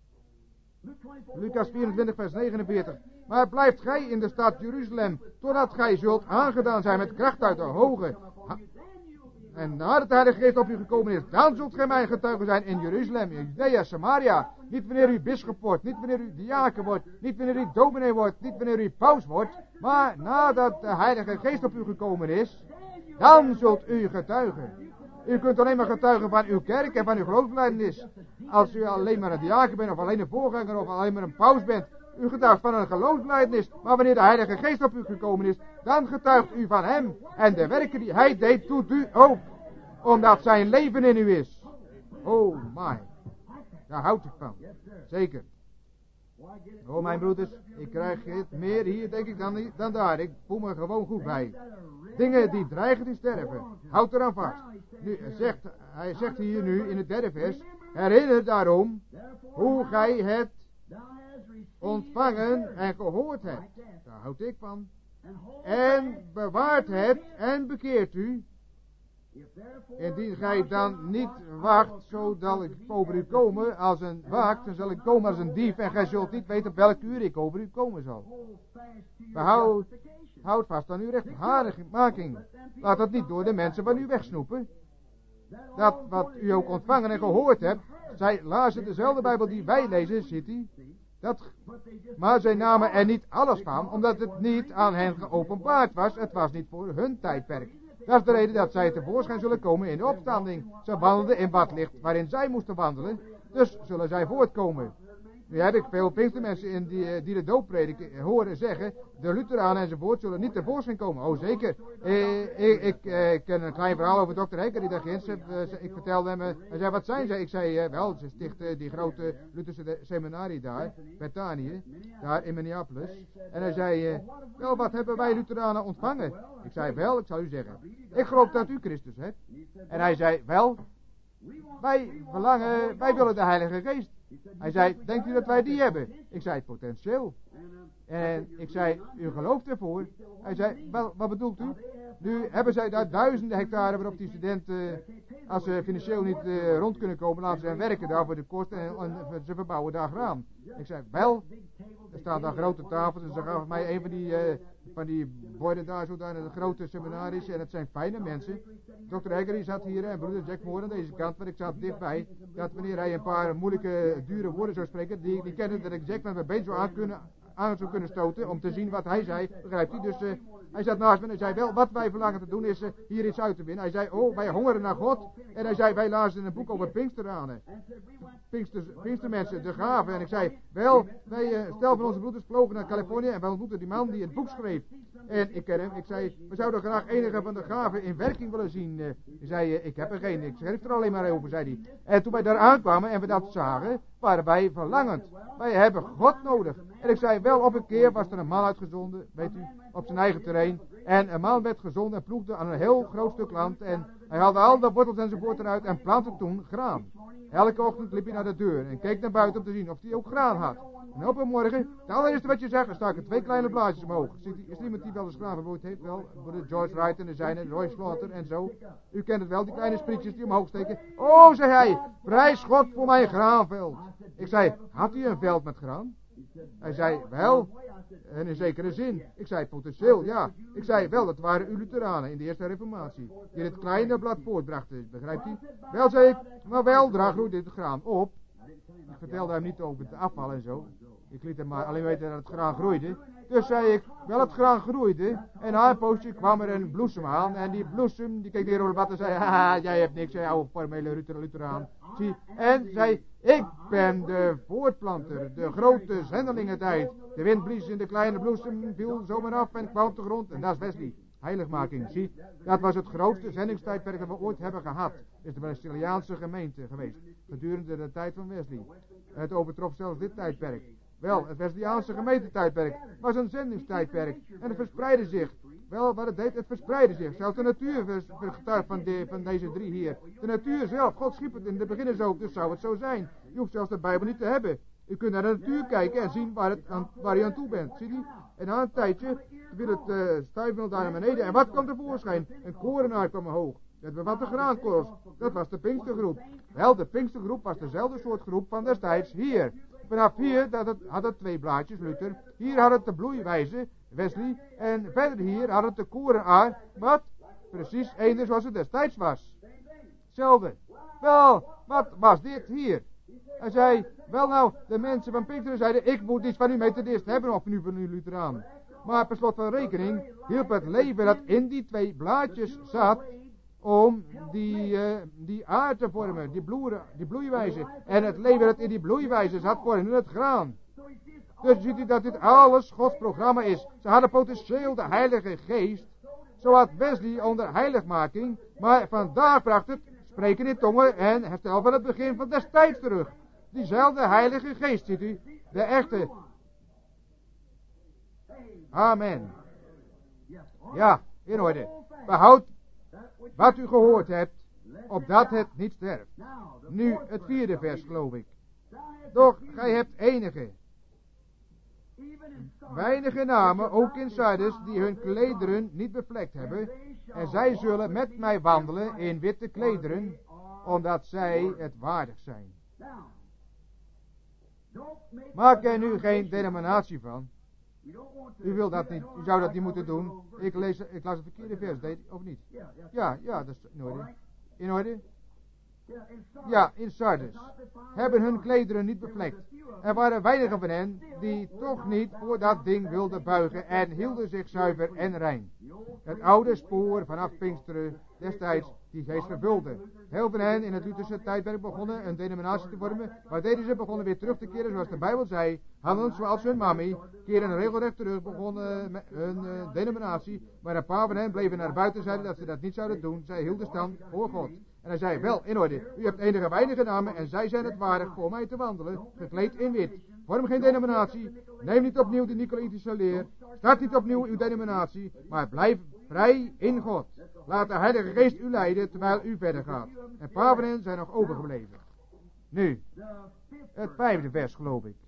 Lucas vierentwintig vers negenenveertig. Maar blijft gij in de stad Jeruzalem, totdat gij zult aangedaan zijn met kracht uit de hoge. Ha- en nadat de Heilige Geest op u gekomen is, dan zult gij mijn getuige zijn in Jeruzalem, in Judea, Samaria. Niet wanneer u bisschop wordt, niet wanneer u diaken wordt, niet wanneer u dominee wordt, niet wanneer u paus wordt, maar nadat de Heilige Geest op u gekomen is, dan zult u getuigen. U kunt alleen maar getuigen van uw kerk en van uw geloofsbelijdenis. Als u alleen maar een diaken bent, of alleen een voorganger, of alleen maar een paus bent, u getuigt van een geloofsbelijdenis. Maar wanneer de Heilige Geest op u gekomen is, dan getuigt u van hem. En de werken die hij deed, doet u ook. Omdat zijn leven in u is. Oh my. Daar houd ik van. Zeker. Oh mijn broeders, ik krijg het meer hier denk ik dan, dan daar. Ik voel me gewoon goed bij. Dingen die dreigen te sterven. Houd eraan vast. Nu, zegt, hij zegt hier nu in het derde vers. Herinner daarom hoe gij het ontvangen en gehoord hebt. Daar houd ik van. En bewaart hebt en bekeert u. Indien gij dan niet wacht, zo zal ik over u komen als een wacht, dan zal ik komen als een dief en gij zult niet weten op welk uur ik over u komen zal. Behoud, houd vast aan uw rechtvaardiging. Laat dat niet door de mensen van u wegsnoepen. Dat wat u ook ontvangen en gehoord hebt, zij lazen dezelfde Bijbel die wij lezen, ziet u. Dat, maar zij namen er niet alles van, omdat het niet aan hen geopenbaard was. Het was niet voor hun tijdperk. Dat is de reden dat zij tevoorschijn zullen komen in de opstanding. Ze wandelden in badlicht waarin zij moesten wandelen. Dus zullen zij voortkomen. Nu heb ik veel Pinkstermensen in die, die de dooppredik horen zeggen. De Lutheranen enzovoort zullen niet tevoorschijn komen. Oh zeker. Eh, ik, ik eh, ken een klein verhaal over dokter Hekker die daar ginds. Eh, ik vertelde hem. Eh, hij zei wat zijn ze? Ik zei eh, wel ze stichten die grote Lutherse seminarie daar. Bethanië. Daar in Minneapolis. En hij zei eh, wel wat hebben wij Lutheranen ontvangen? Ik zei wel ik zal u zeggen. Ik geloof dat u Christus hebt. En hij zei wel. Wij verlangen. Wij willen de Heilige Geest. Hij zei, denkt u dat wij die hebben? Ik zei, potentieel. En ik zei, u gelooft ervoor? Hij zei, wel, wat bedoelt u? Nu hebben zij daar duizenden hectare waarop die studenten, als ze financieel niet uh, rond kunnen komen, laten ze hen werken daar voor de kosten en, en ze verbouwen daar graan. Ik zei, wel, er staan daar grote tafels en ze gaven mij een van die, uh, van die borden daar zo daar in het grote seminaries en het zijn fijne mensen. dokter Heggery zat hier en broeder Jack Moore aan deze kant, want ik zat dichtbij. Dat wanneer hij een paar moeilijke, dure woorden zou spreken, die, die kende dat ik Jack met mijn been zou aan, kunnen, aan zou kunnen stoten om te zien wat hij zei, begrijpt u? Dus uh, hij zat naast me en hij zei wel, wat wij verlangen te doen is uh, hier iets uit te winnen. Hij zei, oh, wij hongeren naar God. En hij zei, wij lazen een boek over Pinksteranen. Pinkster, Pinkstermensen, de gaven. En ik zei, wel, wij, uh, stel van onze broeders vlogen naar Californië en wij ontmoetten die man die het boek schreef. En ik ken hem, ik zei, we zouden graag enige van de gaven in werking willen zien. Uh, hij zei, uh, ik heb er geen, ik schreef er alleen maar over, zei hij. En toen wij daar aankwamen en we dat zagen, waren wij verlangend. Wij hebben God nodig. En ik zei, wel op een keer was er een man uitgezonden, weet u, op zijn eigen terrein. En een man werd gezonden en ploegde aan een heel groot stuk land. En hij haalde al de wortels enzovoort eruit en plantte toen graan. Elke ochtend liep hij naar de deur en keek naar buiten om te zien of hij ook graan had. En op een morgen, het allereerste wat je zegt, er staken twee kleine blaadjes omhoog. Is er iemand die wel eens graan verwoord heeft? Wel, George Wright en er zijn er, Roy Slaughter en zo. U kent het wel, die kleine sprietjes die omhoog steken. Oh, zei hij, prijs God voor mijn graanveld. Ik zei, had u een veld met graan? Hij zei, wel, en in zekere zin. Ik zei, potentieel, ja. Ik zei, wel, dat waren uw Lutheranen in de eerste reformatie. Die het kleine blad voortbrachten, begrijpt u? Wel, zei ik, maar weldra groeide dit graan op. Ik vertelde hem niet over het afval en zo. Ik liet hem maar alleen weten dat het graan groeide. Dus zei ik, wel het graan groeide. En na een poosje kwam er een bloesem aan. En die bloesem, die keek de heer over wat en zei, haha, jij hebt niks, jij oude formele Lutheraan. Zie, en zei, ik ben de voortplanter, de grote zendelingentijd. De wind blies in de kleine bloesem, viel zomaar af en kwam op de grond. En dat is Wesley. Heiligmaking, zie. Dat was het grootste zendingstijdperk dat we ooit hebben gehad. Is de Wesleyaanse gemeente geweest. Gedurende de tijd van Wesley. Het overtrof zelfs dit tijdperk. Wel, het Wesleyaanse gemeentetijdperk was een zendingstijdperk. En het verspreidde zich. Wel, wat het deed, het verspreidde zich. Zelfs de natuur getuigt van, de, van deze drie hier. De natuur zelf, God schiep het in de begin zo, dus zou het zo zijn. Je hoeft zelfs de Bijbel niet te hebben. U kunt naar de natuur kijken en zien waar, het aan, waar u aan toe bent. Ziet u? En na een tijdje wil het uh, stuiven daar naar beneden. En wat kwam tevoorschijn? Een korenaar kwam omhoog. Dat bevatte graankorrels. Dat was de Pinkstergroep. Wel, de Pinkstergroep was dezelfde soort groep van destijds hier. Vanaf hier dat het, had het twee blaadjes, Luther. Hier had het de bloeiwijze, Wesley. En verder hier had het de korenaar. Wat? Precies eender zoals het destijds was. Hetzelfde. Wel, wat was dit hier? Hij zei, wel nou, de mensen van Pinksteren zeiden, ik moet iets van u methodist hebben of nu van u Lutheraan. Maar per slot van rekening hielp het leven dat in die twee blaadjes zat om die, uh, die aard te vormen, die, bloeien, die bloeiwijze. En het leven dat in die bloeiwijze zat vormde het graan. Dus ziet u dat dit alles Gods programma is. Ze hadden potentieel de Heilige Geest, zoals Wesley onder heiligmaking, maar vandaar bracht het spreken in tongen en herstel van het begin van destijds terug. Diezelfde Heilige Geest, ziet u, de echte. Amen. Ja, in orde. Behoud wat u gehoord hebt, opdat het niet sterft. Nu het vierde vers, geloof ik. Doch gij hebt enige, weinige namen, ook in Sardis, die hun klederen niet bevlekt hebben. En zij zullen met mij wandelen in witte klederen, omdat zij het waardig zijn. Maak er nu geen denominatie van. U wil dat niet, u zou dat niet moeten doen. Ik, lees, ik las het verkeerde vers, deed of niet? Ja, ja, dat is in orde. In orde? Ja, in Sardis. Hebben hun klederen niet bevlekt. Er waren weinigen van hen die toch niet voor dat ding wilden buigen en hielden zich zuiver en rein. Het oude spoor vanaf Pinksteren destijds die geest vervulde. Heel van hen in het Lutherse tijdperk begonnen een denominatie te vormen. Maar deden ze begonnen weer terug te keren zoals de Bijbel zei. Hadden zoals hun mami keren regelrecht terug begonnen met hun uh, denominatie. Maar een paar van hen bleven naar buiten zeiden dat ze dat niet zouden doen. Zij hielden stand voor God. En hij zei, wel, in orde, u hebt enige weinige namen en zij zijn het waardig voor mij te wandelen, gekleed in wit. Vorm geen denominatie, neem niet opnieuw de Nicolaitische leer, start niet opnieuw uw denominatie, maar blijf vrij in God. Laat de Heilige Geest u leiden terwijl u verder gaat. En een paar van hen zijn nog overgebleven. Nu, het vijfde vers geloof ik.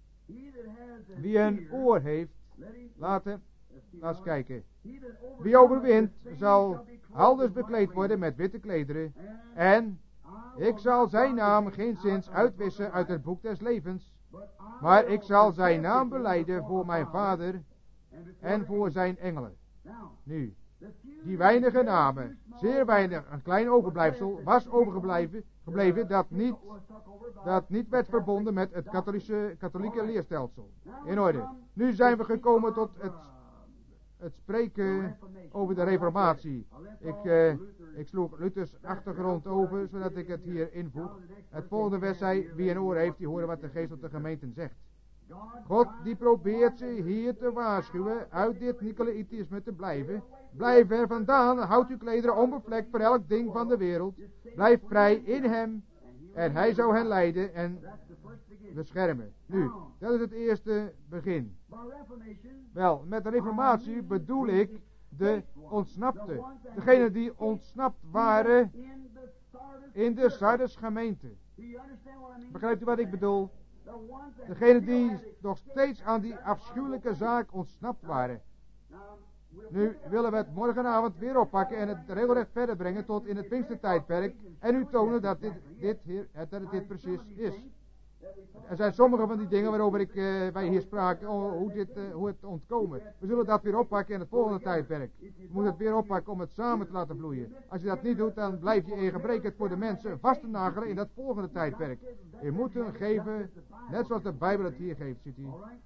Wie een oor heeft, laten, laat eens kijken. Wie overwint zal aldus bekleed worden met witte klederen. En ik zal zijn naam geen zins uitwissen uit het boek des levens. Maar ik zal zijn naam belijden voor mijn Vader en voor zijn engelen. Nu, die weinige namen, zeer weinig, een klein overblijfsel, was overgebleven, gebleven dat niet, dat niet werd verbonden met het katholieke, katholieke leerstelsel. In orde. Nu zijn we gekomen tot het Het spreken over de reformatie. Ik, uh, ik sloeg Luthers achtergrond over, zodat ik het hier invoeg. Het volgende vers zei, wie een oor heeft, die horen wat de geest op de gemeenten zegt. God die probeert ze hier te waarschuwen uit dit Nicolaitisme te blijven. Blijf er vandaan, houd uw klederen onbevlekt voor elk ding van de wereld. Blijf vrij in hem en hij zou hen leiden en beschermen. Nu, dat is het eerste begin. Wel, met de reformatie bedoel ik de ontsnapte. Degene die ontsnapt waren in de Sardis gemeente. Begrijpt u wat ik bedoel? Degene die nog steeds aan die afschuwelijke zaak ontsnapt waren. Nu willen we het morgenavond weer oppakken en het regelrecht verder brengen tot in het Pinkstertijdperk. En u tonen dat dit, dit hier, dat het dit precies is. Er zijn sommige van die dingen waarover ik, uh, wij hier spraken, oh, hoe, dit, uh, hoe het ontkomen. We zullen dat weer oppakken in het volgende tijdperk. We moeten het weer oppakken om het samen te laten vloeien. Als je dat niet doet, dan blijf je in gebrek het voor de mensen vast te nagelen in dat volgende tijdperk. Je moet hun geven, net zoals de Bijbel het hier geeft, ziet u.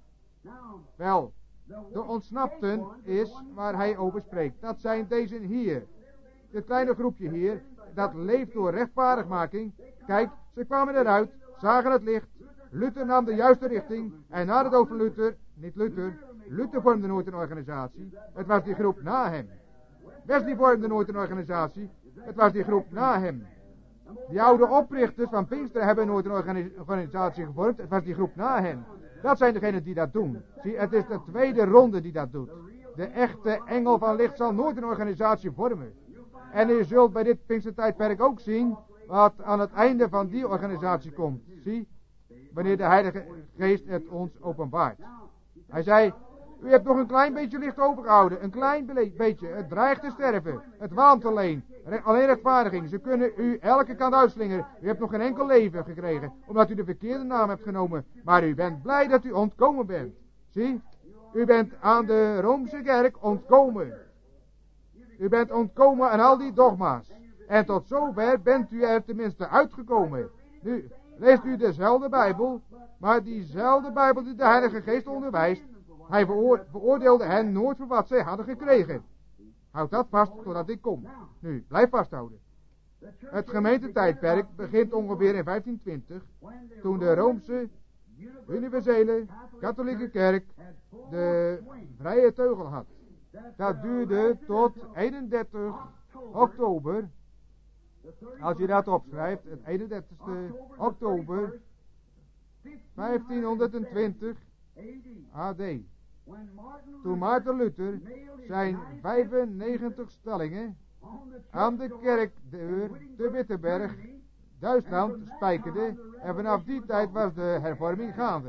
Wel, de ontsnapten is waar hij over spreekt. Dat zijn deze hier. Dit kleine groepje hier, dat leeft door rechtvaardigmaking. Kijk, ze kwamen eruit, zagen het licht. Luther nam de juiste richting. En na de dood van Luther, niet Luther, Luther vormde nooit een organisatie. Het was die groep na hem. Wesley vormde nooit een organisatie. Het was die groep na hem. Die oude oprichters van Pinkster hebben nooit een organi- organisatie gevormd. Het was die groep na hen. Dat zijn degenen die dat doen. Zie, het is de tweede ronde die dat doet. De echte engel van licht zal nooit een organisatie vormen. En u zult bij dit Pinkstertijdperk ook zien wat aan het einde van die organisatie komt. Zie, wanneer de Heilige Geest het ons openbaart. Hij zei, u hebt nog een klein beetje licht overgehouden, een klein bele- beetje, het dreigt te sterven, het waant alleen, Re- alleen rechtvaardiging, ze kunnen u elke kant uitslingeren, u hebt nog geen enkel leven gekregen, omdat u de verkeerde naam hebt genomen, maar u bent blij dat u ontkomen bent. Zie, u bent aan de Roomse kerk ontkomen. U bent ontkomen aan al die dogma's. En tot zover bent u er tenminste uitgekomen. Nu leest u dezelfde Bijbel, maar diezelfde Bijbel die de Heilige Geest onderwijst, hij veroor- veroordeelde hen nooit voor wat zij hadden gekregen. Houd dat vast totdat ik kom. Nu, blijf vasthouden. Het gemeentetijdperk begint ongeveer in vijftientwintig, toen de Roomse, universele, katholieke kerk de vrije teugel had. Dat duurde tot eenendertig oktober. Als je dat opschrijft, het eenendertigste oktober vijftienhonderdtwintig A D. Toen Maarten Luther zijn vijfennegentig stellingen aan de kerkdeur te Wittenberg, Duitsland, spijkerde, en vanaf die tijd was de hervorming gaande.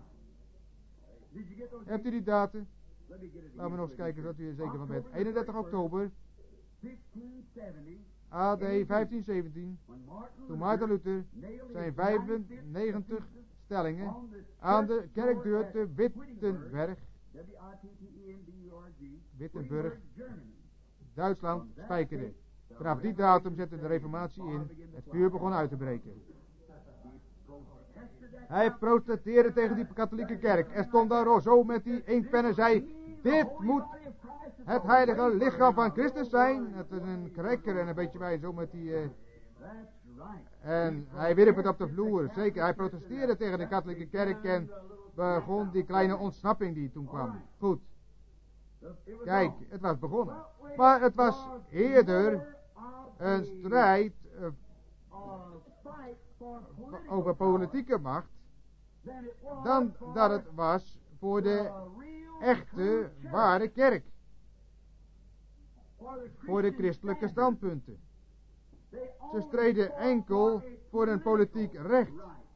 Hebt u die datum? Laten we nog eens kijken dat u er zeker van bent. eenendertig oktober A D vijftienhonderdzeventien, toen Maarten Luther zijn vijfennegentig stellingen aan de kerkdeur te Wittenberg, Wittenberg, Duitsland, spijkerde. Vanaf die datum zette de reformatie in, het vuur begon uit te breken. Hij protesteerde tegen die katholieke kerk. Er stond daar zo met die inkpen en zei, dit moet het heilige lichaam van Christus zijn. Het is een krekker en een beetje bij zo met die... Uh, en hij wierp het op de vloer. Zeker, hij protesteerde tegen de katholieke kerk en begon die kleine ontsnapping die toen kwam. Goed. Kijk, het was begonnen. Maar het was eerder een strijd uh, over politieke macht dan dat het was voor de echte, ware kerk. Voor de christelijke standpunten. Ze streden enkel voor een politiek recht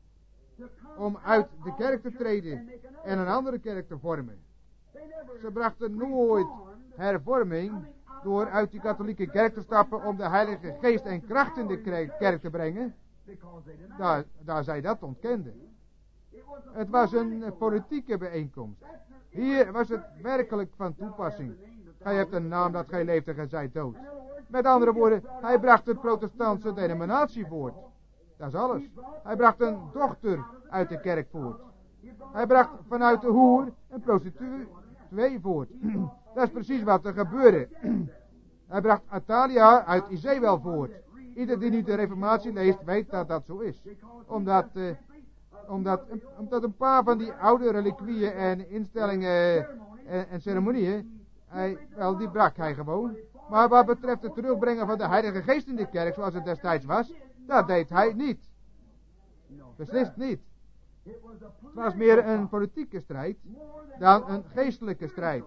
om uit de kerk te treden en een andere kerk te vormen. Ze brachten nooit hervorming door uit die katholieke kerk te stappen om de Heilige Geest en kracht in de kerk te brengen, daar, daar zij dat ontkenden. Het was een politieke bijeenkomst. Hier was het werkelijk van toepassing. Gij hebt een naam dat gij leeft en gij zijt dood. Met andere woorden, hij bracht de protestantse denominatie voort. Dat is alles. Hij bracht een dochter uit de kerk voort. Hij bracht vanuit de hoer een prostituee voort. Dat is precies wat er gebeurde. Hij bracht Atalia uit Izebel voort. Ieder die nu de reformatie leest, weet dat dat zo is. Omdat, uh, omdat, omdat een paar van die oude reliquieën en instellingen en, en ceremonieën, hij, wel, die brak hij gewoon. Maar wat betreft het terugbrengen van de Heilige Geest in de kerk, zoals het destijds was, dat deed hij niet. Beslist niet. Het was meer een politieke strijd dan een geestelijke strijd.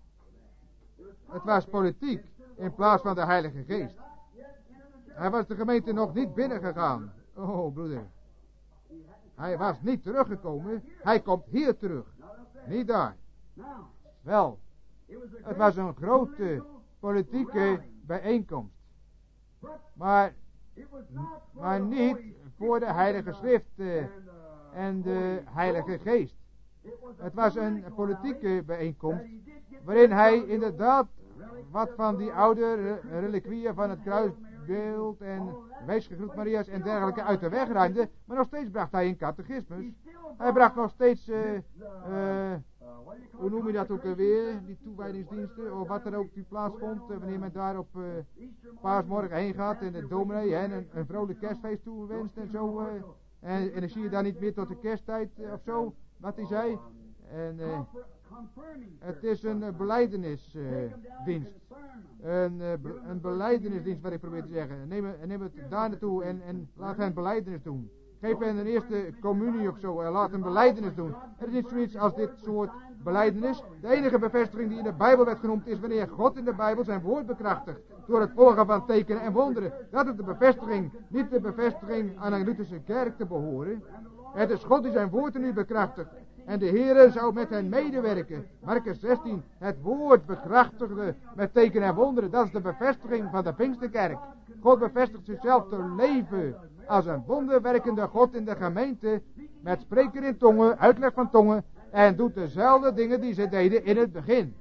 Het was politiek in plaats van de Heilige Geest. Hij was de gemeente nog niet binnengegaan. Oh, broeder. Hij was niet teruggekomen. Hij komt hier terug. Niet daar. Wel, het was een grote politieke bijeenkomst. Maar, maar niet voor de Heilige Schrift uh, en de Heilige Geest. Het was een politieke bijeenkomst waarin hij inderdaad wat van die oude reliquieën van het kruisbeeld en weesgegroet Maria's en dergelijke uit de weg ruimde, maar nog steeds bracht hij een catechismus. Hij bracht nog steeds, uh, uh, hoe noem je dat ook alweer, die toewijdingsdiensten, of wat er ook die plaatsvond, uh, wanneer men daar op uh, paasmorgen heen gaat en de dominee hè, een, een vrolijk kerstfeest toewenst en zo, uh, en, en dan zie je daar niet meer tot de kersttijd uh, of zo, wat hij zei. En uh, het is een uh, belijdenisdienst. Uh, een, uh, be- een belijdenisdienst wat ik probeer te zeggen. Neem, neem het daar naartoe en, en laat hen belijdenis doen. Geef hen een eerste communie of zo en laat een belijdenis doen. Er is niet zoiets als dit soort belijdenis. De enige bevestiging die in de Bijbel werd genoemd is wanneer God in de Bijbel zijn woord bekrachtigt. Door het volgen van tekenen en wonderen. Dat is de bevestiging. Niet de bevestiging aan een Lutherse kerk te behoren. Het is God die zijn woord in u bekrachtigt. En de Heere zou met hen medewerken. Markus zestien. Het woord bekrachtigde met tekenen en wonderen. Dat is de bevestiging van de Pinksterkerk. God bevestigt zichzelf te leven als een wonderwerkende God in de gemeente. Met spreken in tongen, uitleg van tongen. En doet dezelfde dingen die ze deden in het begin.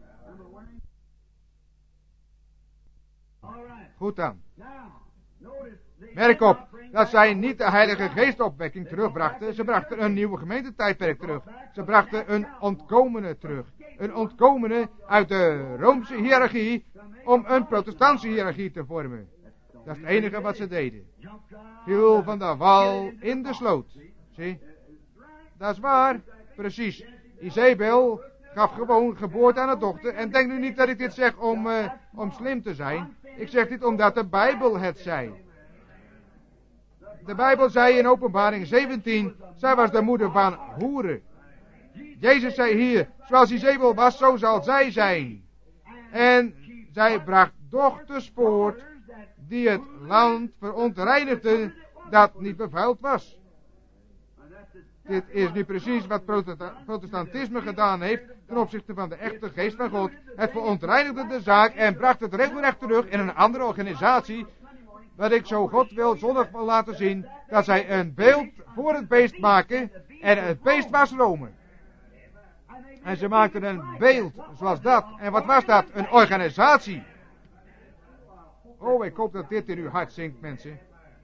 Goed dan. Merk op dat zij niet de Heilige Geestopwekking terugbrachten. Ze brachten een nieuwe gemeentetijdperk terug. Ze brachten een ontkomene terug. Een ontkomene uit de Roomse hiërarchie om een protestantse hiërarchie te vormen. Dat is het enige wat ze deden. Viel van de wal in de sloot. Zie? Dat is waar. Precies. Izebel gaf gewoon geboorte aan een dochter. En denk nu niet dat ik dit zeg om, uh, om slim te zijn. Ik zeg dit omdat de Bijbel het zei. De Bijbel zei in Openbaring zeventien, zij was de moeder van hoeren. Jezus zei hier, zoals Izebel was, zo zal zij zijn. En zij bracht dochters voort die het land verontreinigden dat niet bevuild was. Dit is nu precies wat protestantisme gedaan heeft ten opzichte van de echte geest van God. Het verontreinigde de zaak en bracht het regelrecht terug in een andere organisatie. Wat ik zo God wil zondag wil laten zien, dat zij een beeld voor het beest maken en het beest was Rome. En ze maakten een beeld zoals dat. En wat was dat? Een organisatie. Oh, ik hoop dat dit in uw hart zinkt, mensen.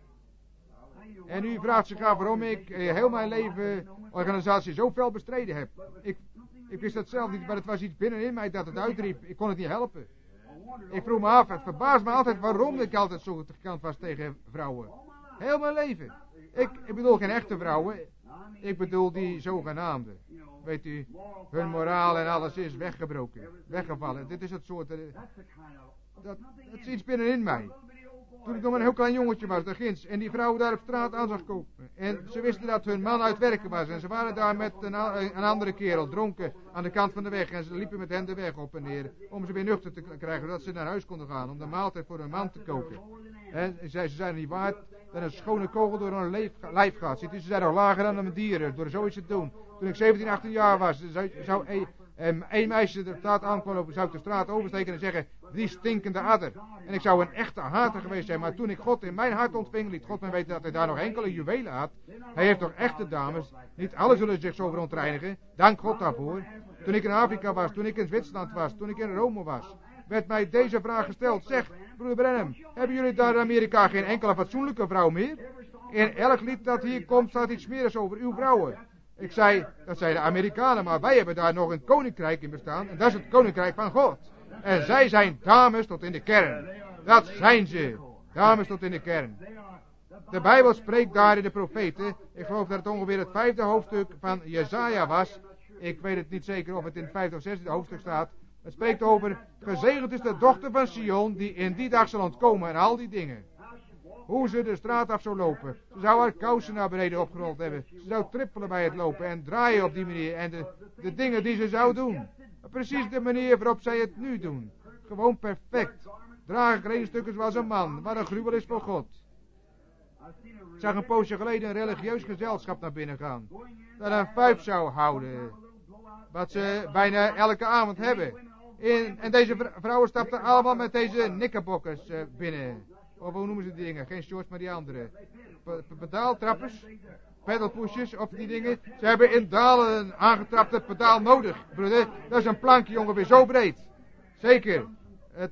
En u vraagt zich af waarom ik eh, heel mijn leven organisatie zo fel bestreden heb. Ik, ik wist dat zelf niet, maar het was iets binnenin mij dat het uitriep. Ik kon het niet helpen. Ik vroeg me af, het verbaast me altijd waarom ik altijd zo gekant was tegen vrouwen. Heel mijn leven. Ik, ik bedoel geen echte vrouwen. Ik bedoel die zogenaamde. Weet u, hun moraal en alles is weggebroken. Weggevallen. Dit is het soort... Uh, dat, dat is iets binnenin mij. Toen ik nog maar een heel klein jongetje was, daar ginds. En die vrouw daar op straat aan zag kopen. En ze wisten dat hun man uit werken was. En ze waren daar met een, een andere kerel, dronken, aan de kant van de weg. En ze liepen met hen de weg op en neer. Om ze weer nuchter te krijgen, zodat ze naar huis konden gaan. Om de maaltijd voor hun man te koken. En ze zijn niet waard dat een schone kogel door hun lijf, lijf gaat. Ze zijn nog lager dan een dieren, door zoiets te doen. Toen ik zeventien, achttien jaar was, zou, zou een, een meisje de straat aankwam, zou ik de straat oversteken en zeggen, die stinkende adder. En ik zou een echte hater geweest zijn, maar toen ik God in mijn hart ontving, liet God mij weten dat hij daar nog enkele juwelen had. Hij heeft toch echte dames, niet alle zullen zich zo verontreinigen, dank God daarvoor. Toen ik in Afrika was, toen ik in Zwitserland was, toen ik in Rome was, werd mij deze vraag gesteld. Zeg, broeder Branham, hebben jullie daar in Amerika geen enkele fatsoenlijke vrouw meer? In elk lied dat hier komt staat iets smerigs over uw vrouwen. Ik zei, dat zijn de Amerikanen, maar wij hebben daar nog een koninkrijk in bestaan. En dat is het koninkrijk van God. En zij zijn dames tot in de kern. Dat zijn ze. Dames tot in de kern. De Bijbel spreekt daar in de profeten. Ik geloof dat het ongeveer het vijfde hoofdstuk van Jesaja was. Ik weet het niet zeker of het in het vijfde of zesde hoofdstuk staat. Het spreekt over, gezegend is de dochter van Sion, die in die dag zal ontkomen en al die dingen. Hoe ze de straat af zou lopen. Ze zou haar kousen naar beneden opgerold hebben. Ze zou trippelen bij het lopen en draaien op die manier. En de, de dingen die ze zou doen. Precies de manier waarop zij het nu doen. Gewoon perfect. Dragen kledingstukken zoals een man. Wat een gruwel is voor God. Ik zag een poosje geleden een religieus gezelschap naar binnen gaan. Dat een fuif zou houden. Wat ze bijna elke avond hebben. In, en deze vrouwen stapten allemaal met deze knikkerbokkers uh, binnen. Of hoe noemen ze die dingen? Geen shorts, maar die andere. Pedaaltrappers. Pedalpushers of die dingen. Ze hebben in dalen aangetrapte pedaal nodig, broeder. Dat is een plankje ongeveer zo breed. Zeker. Het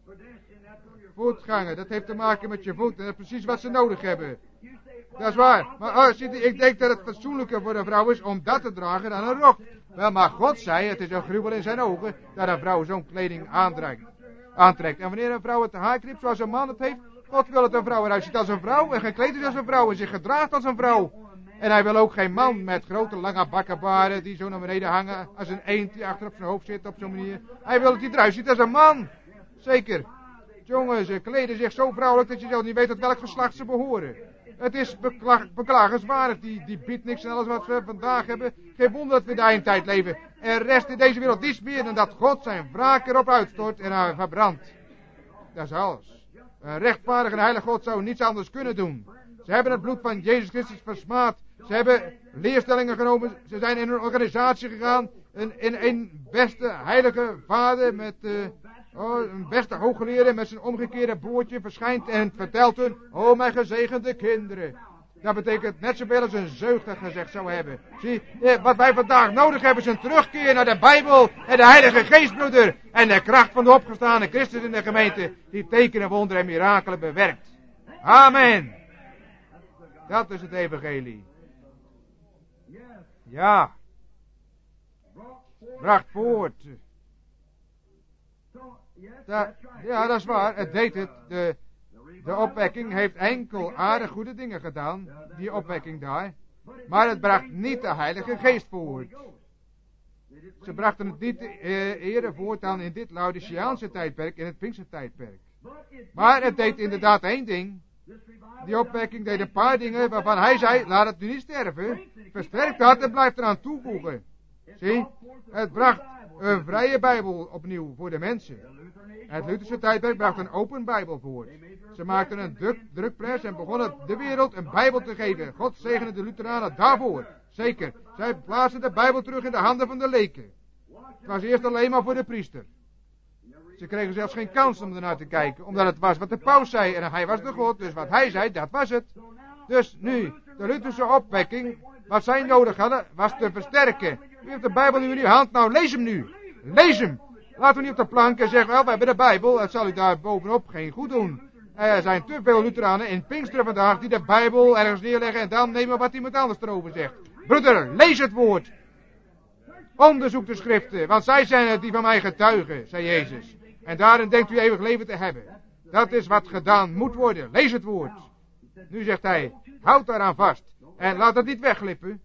voetgangen, dat heeft te maken met je voet. En dat is precies wat ze nodig hebben. Dat is waar. Maar oh, ziet u, ik denk dat het fatsoenlijker voor een vrouw is om dat te dragen dan een rok. Wel, maar God zei, het is een gruwel in zijn ogen, dat een vrouw zo'n kleding aantrekt. aantrekt. En wanneer een vrouw het haar knipt zoals een man het heeft, God wil dat een vrouw eruit ziet als een vrouw en gekleed is als een vrouw en zich gedraagt als een vrouw. En hij wil ook geen man met grote lange bakkenbaren die zo naar beneden hangen als een eend die achter op zijn hoofd zit op zo'n manier. Hij wil dat hij eruit ziet als een man. Zeker. Jongen, ze kleden zich zo vrouwelijk dat je zelf niet weet tot welk geslacht ze behoren. Het is bekla- beklagenswaardig, die, die beatniks en alles wat we vandaag hebben. Geen wonder dat we in de eindtijd leven. Er rest in deze wereld niets meer dan dat God zijn wraak erop uitstort en haar verbrandt. Dat is alles. Een rechtvaardige en heilige God zou niets anders kunnen doen. Ze hebben het bloed van Jezus Christus versmaad. Ze Ze hebben leerstellingen genomen. Ze zijn in een organisatie gegaan. In, in een beste heilige vader met uh, oh, een beste hooggeleerde met zijn omgekeerde broertje verschijnt en vertelt hun: oh mijn gezegende kinderen. Dat betekent net zoveel als een zeugd gezegd zou hebben. Zie, wat wij vandaag nodig hebben is een terugkeer naar de Bijbel en de Heilige Geest, broeder. En de kracht van de opgestane Christus in de gemeente, die tekenen, wonderen en mirakelen bewerkt. Amen. Dat is het evangelie. Ja. Bracht voort. Da, ja, dat is waar. Het deed het. De, de opwekking heeft enkel aardig goede dingen gedaan. Die opwekking daar. Maar het bracht niet de Heilige Geest voort. Ze brachten het niet uh, eerder voort dan in dit Laodiceaanse tijdperk, in het Pinkstertijdperk. Maar het deed inderdaad één ding. Die opwekking deed een paar dingen waarvan hij zei: laat het nu niet sterven. Versterk dat en blijf eraan toevoegen. Zie, het bracht een vrije Bijbel opnieuw voor de mensen. Het Lutherse tijdperk bracht een open Bijbel voort. Ze maakten een druk, drukpres en begonnen de wereld een Bijbel te geven. God zegene de Lutheranen daarvoor. Zeker, zij plaatsten de Bijbel terug in de handen van de leken. Het was eerst alleen maar voor de priester. Ze kregen zelfs geen kans om ernaar te kijken, omdat het was wat de paus zei en hij was de God, dus wat hij zei, dat was het. Dus nu, de Lutherse opwekking, wat zij nodig hadden, was te versterken. U heeft de Bijbel nu in uw hand, nou lees hem nu. Lees hem. Laten we niet op de plank en zeggen: wel, we hebben de Bijbel, het zal u daar bovenop geen goed doen. Er zijn te veel Lutheranen in Pinksteren vandaag die de Bijbel ergens neerleggen en dan nemen wat iemand anders erover zegt. Broeder, lees het woord. Onderzoek de schriften, want zij zijn het die van mij getuigen, zei Jezus. En daarin denkt u eeuwig leven te hebben. Dat is wat gedaan moet worden. Lees het woord. Nu zegt hij: houd daaraan vast. En laat het niet wegglippen.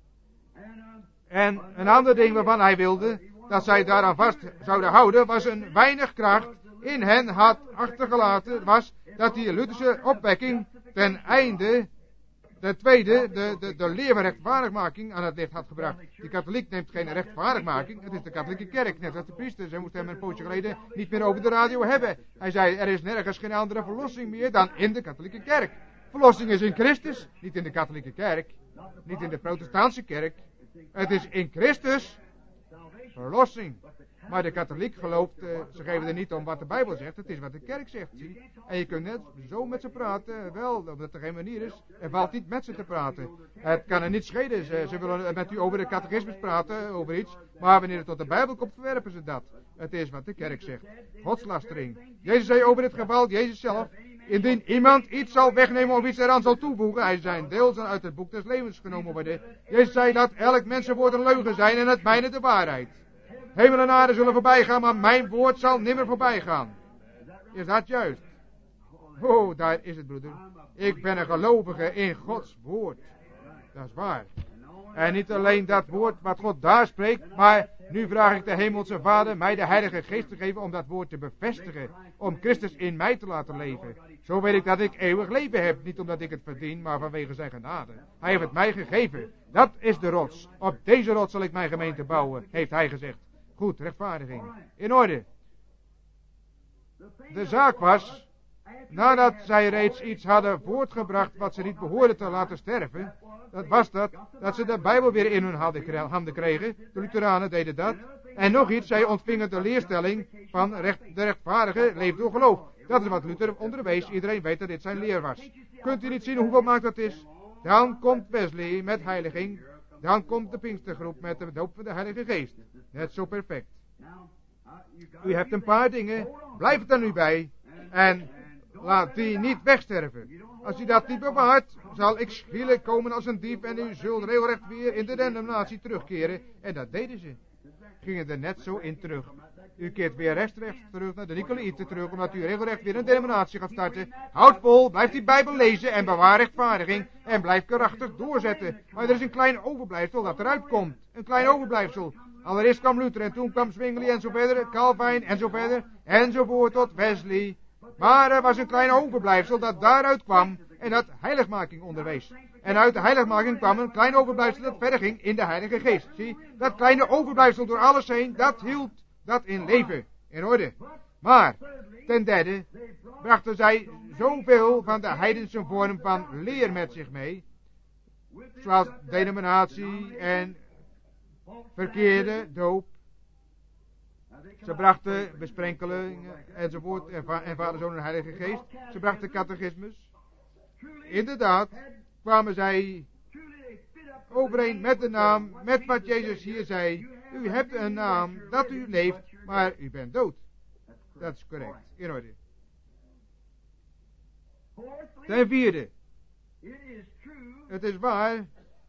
En een ander ding waarvan hij wilde dat zij daaraan vast zouden houden, was een weinig kracht in hen had achtergelaten, was dat die Lutherse opwekking ten einde de tweede, de, de, de leer van rechtvaardigmaking aan het licht had gebracht. De katholiek neemt geen rechtvaardigmaking, het is de katholieke kerk, net als de priester. Zij moesten hem een poosje geleden niet meer over de radio hebben. Hij zei: er is nergens geen andere verlossing meer dan in de katholieke kerk. Verlossing is in Christus, niet in de katholieke kerk, niet in de protestantse kerk. Het is in Christus verlossing. Maar de katholiek gelooft, uh, ze geven er niet om wat de Bijbel zegt, het is wat de kerk zegt, zie. En je kunt net zo met ze praten, wel, omdat er geen manier is. Er valt niet met ze te praten. Het kan er niet schelen, ze, ze willen met u over de catechismus praten, over iets. Maar wanneer het tot de Bijbel komt, verwerpen ze dat. Het is wat de kerk zegt. Godslastering. Jezus zei over dit geval, Jezus zelf: indien iemand iets zal wegnemen of iets eraan zal toevoegen, hij zijn deel zal uit het boek des levens genomen worden. Jezus zei dat elk mensenwoord een leugen zijn en het mijne de waarheid. Hemel en aarde zullen voorbij gaan, maar mijn woord zal nimmer voorbij gaan. Is dat juist? Oh, daar is het, broeder. Ik ben een gelovige in Gods woord. Dat is waar. En niet alleen dat woord wat God daar spreekt, maar nu vraag ik de hemelse Vader mij de Heilige Geest te geven om dat woord te bevestigen. Om Christus in mij te laten leven. Zo weet ik dat ik eeuwig leven heb. Niet omdat ik het verdien, maar vanwege zijn genade. Hij heeft het mij gegeven. Dat is de rots. Op deze rots zal ik mijn gemeente bouwen, heeft hij gezegd. Goed, rechtvaardiging. In orde. De zaak was, nadat zij reeds iets hadden voortgebracht wat ze niet behoorden te laten sterven, dat was dat, dat ze de Bijbel weer in hun handen kregen. De Lutheranen deden dat. En nog iets, zij ontvingen de leerstelling van recht, de rechtvaardige leeft door geloof. Dat is wat Luther onderwees. Iedereen weet dat dit zijn leer was. Kunt u niet zien hoeveel maakt dat is? Dan komt Wesley met heiliging. Dan komt de Pinkstergroep met de doop van de Heilige Geest. Net zo perfect. U hebt een paar dingen. Blijf er nu bij. En laat die niet wegsterven. Als u dat niet bewaart, zal ik schielijk komen als een dief en u zult regelrecht weer in de denominatie terugkeren. En dat deden ze. Gingen er net zo in terug. U keert weer rechtstreeks terug naar de Nicolaïten terug, omdat u regelrecht weer een denominatie gaat starten. Houd vol, blijf die Bijbel lezen en bewaar rechtvaardiging en blijf krachtig doorzetten. Maar er is een klein overblijfsel dat eruit komt. Een klein overblijfsel. Allereerst kwam Luther en toen kwam Zwingli en zo verder, Calvin en zo verder, enzovoort tot Wesley. Maar er was een klein overblijfsel dat daaruit kwam en dat heiligmaking onderwees. En uit de heiligmaking kwam een klein overblijfsel dat verder ging in de Heilige Geest. Zie, dat kleine overblijfsel door alles heen, dat hield dat in leven, in orde. Maar, ten derde, brachten zij zoveel van de heidense vorm van leer met zich mee. zoals denominatie en verkeerde doop. Ze brachten besprenkelingen enzovoort en, va- en Vader, Zoon en Heilige Geest. Ze brachten catechismus. Inderdaad kwamen zij overeen met de naam, met wat Jezus hier zei. U hebt een naam, dat u leeft, maar u bent dood. Dat is correct, in orde. Ten vierde, het is waar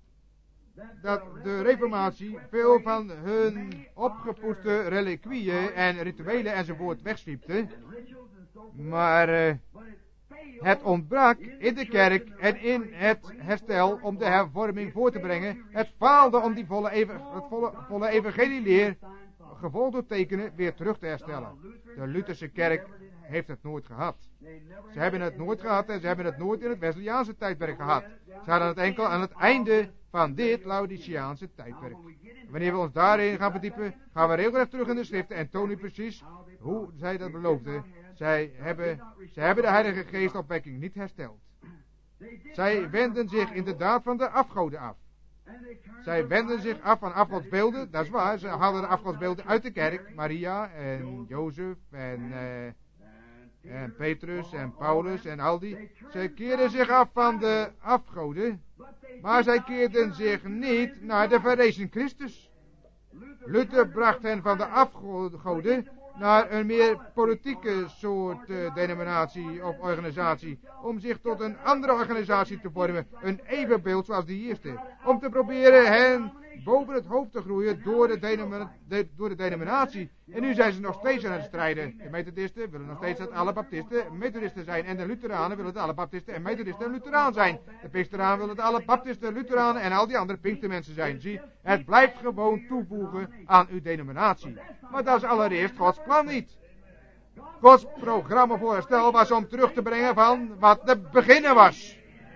dat de reformatie veel van hun opgepoetste reliquieën en rituelen enzovoort wegswiepte, maar uh, het ontbrak in de kerk en in het herstel om de hervorming voor te brengen. Het faalde om die volle, even, het volle, volle evangelieleer, gevolgd door tekenen, weer terug te herstellen. De Lutherse kerk heeft het nooit gehad. Ze hebben het nooit gehad en ze hebben het nooit in het Wesleyaanse tijdperk gehad. Ze hadden het enkel aan het einde van dit Laodiceaanse tijdperk. Wanneer we ons daarin gaan verdiepen, gaan we regelrecht terug in de schriften en tonen u precies hoe zij dat beloofden. Zij hebben, zij hebben de Heilige Geestopwekking niet hersteld. Zij wenden zich inderdaad van de afgoden af. Zij wenden zich af van afgodsbeelden, dat is waar. Ze haalden de afgodsbeelden uit de kerk. Maria en Jozef en, uh, en Petrus en Paulus en al die. Zij keerden zich af van de afgoden, maar zij keerden zich niet naar de verrezen Christus. Luther bracht hen van de afgoden naar een meer politieke soort uh, denominatie of organisatie, om zich tot een andere organisatie te vormen, een evenbeeld zoals die eerste, om te proberen hen boven het hoofd te groeien door de, denoma- de, door de denominatie. En nu zijn ze nog steeds aan het strijden. De Methodisten willen nog steeds dat alle Baptisten Methodisten zijn, en de Lutheranen willen dat alle Baptisten en Methodisten en Lutheraan zijn. De Pinksteranen willen dat alle Baptisten, Lutheranen en al die andere Pinkstermensen zijn. Zie, het blijft gewoon toevoegen aan uw denominatie. Maar dat is allereerst Gods plan niet. Gods programma voor herstel was om terug te brengen van wat de beginnen was.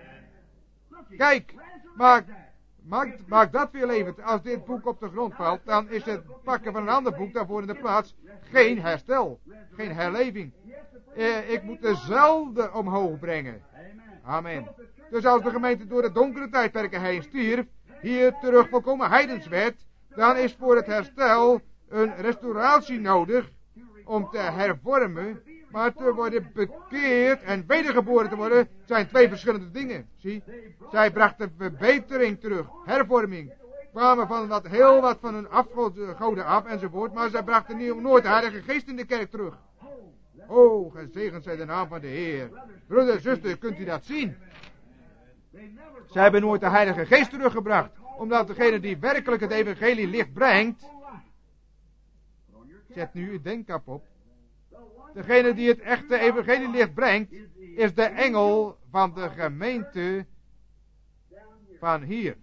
Kijk, maak, maak, maak dat weer levend. Als dit boek op de grond valt, dan is het pakken van een ander boek daarvoor in de plaats geen herstel, geen herleving. Eh, ik moet dezelfde omhoog brengen. Amen. Dus als de gemeente door de donkere tijdperken heen stierf, hier terug volkomen heidens werd, dan is voor het herstel een restauratie nodig om te hervormen, maar te worden bekeerd en wedergeboren te worden zijn twee verschillende dingen. Zie, zij brachten verbetering terug, hervorming, kwamen van wat, heel wat van hun afgoden af enzovoort, maar zij brachten niet, nooit de Heilige Geest in de kerk terug. Oh, gezegend zij de naam van de Heer. Broeder en zuster, kunt u dat zien? Zij hebben nooit de Heilige Geest teruggebracht, omdat degene die werkelijk het evangelie licht brengt, zet nu uw denkkap op. Degene die het echte evangelie licht brengt, is de engel van de gemeente van hier.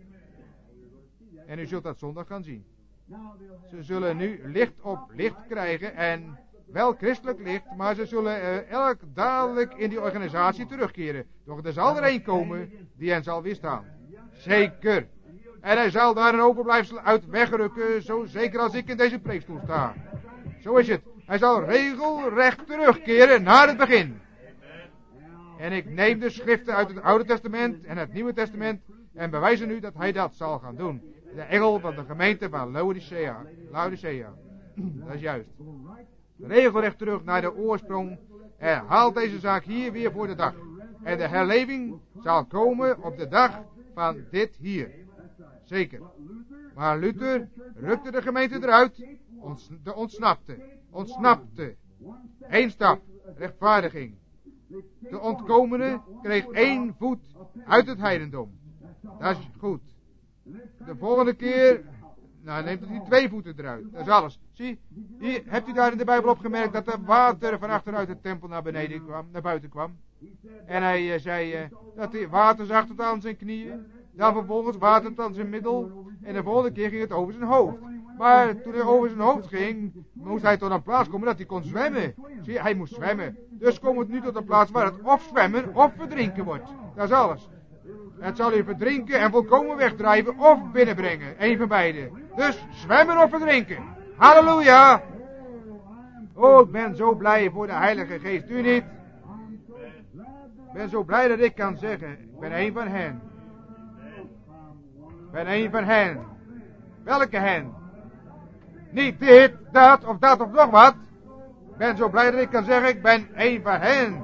En u zult dat zondag gaan zien. Ze zullen nu licht op licht krijgen en wel christelijk licht, maar ze zullen uh, elk dadelijk in die organisatie terugkeren. Doch er zal er een komen die hen zal weerstaan. Zeker. En hij zal daar een overblijfsel uit wegrukken, zo zeker als ik in deze preekstoel sta. Zo is het. Hij zal regelrecht terugkeren naar het begin. En ik neem de schriften uit het Oude Testament en het Nieuwe Testament en bewijzen nu dat hij dat zal gaan doen. De engel van de gemeente van Laodicea. Laodicea. Dat is juist. Regelrecht terug naar de oorsprong en haalt deze zaak hier weer voor de dag. En de herleving zal komen op de dag van dit hier. Zeker. Maar Luther rukte de gemeente eruit, ons, de ontsnapte, ontsnapte. Eén stap, rechtvaardiging. De ontkomene kreeg één voet uit het heidendom. Dat is goed. De volgende keer, nou neemt hij twee voeten eruit. Dat is alles. Zie, hier, hebt u daar in de Bijbel opgemerkt dat er water van achteruit de tempel naar beneden kwam, naar buiten kwam? En hij uh, zei uh, dat hij water zag tot aan zijn knieën. Dan vervolgens water tot aan zijn middel. En de volgende keer ging het over zijn hoofd. Maar toen hij over zijn hoofd ging, moest hij tot een plaats komen dat hij kon zwemmen. Zie, hij moest zwemmen. Dus komt het nu tot een plaats waar het of zwemmen of verdrinken wordt. Dat is alles. Het zal u verdrinken en volkomen wegdrijven of binnenbrengen. Eén van beide. Dus zwemmen of verdrinken. Halleluja! Oh, ik ben zo blij voor de Heilige Geest. U niet? Ik ben zo blij dat ik kan zeggen, ik ben een van hen. ben een van hen. Welke hen? Niet dit, dat of dat of nog wat. Ik ben zo blij dat ik kan zeggen, ik ben een van hen.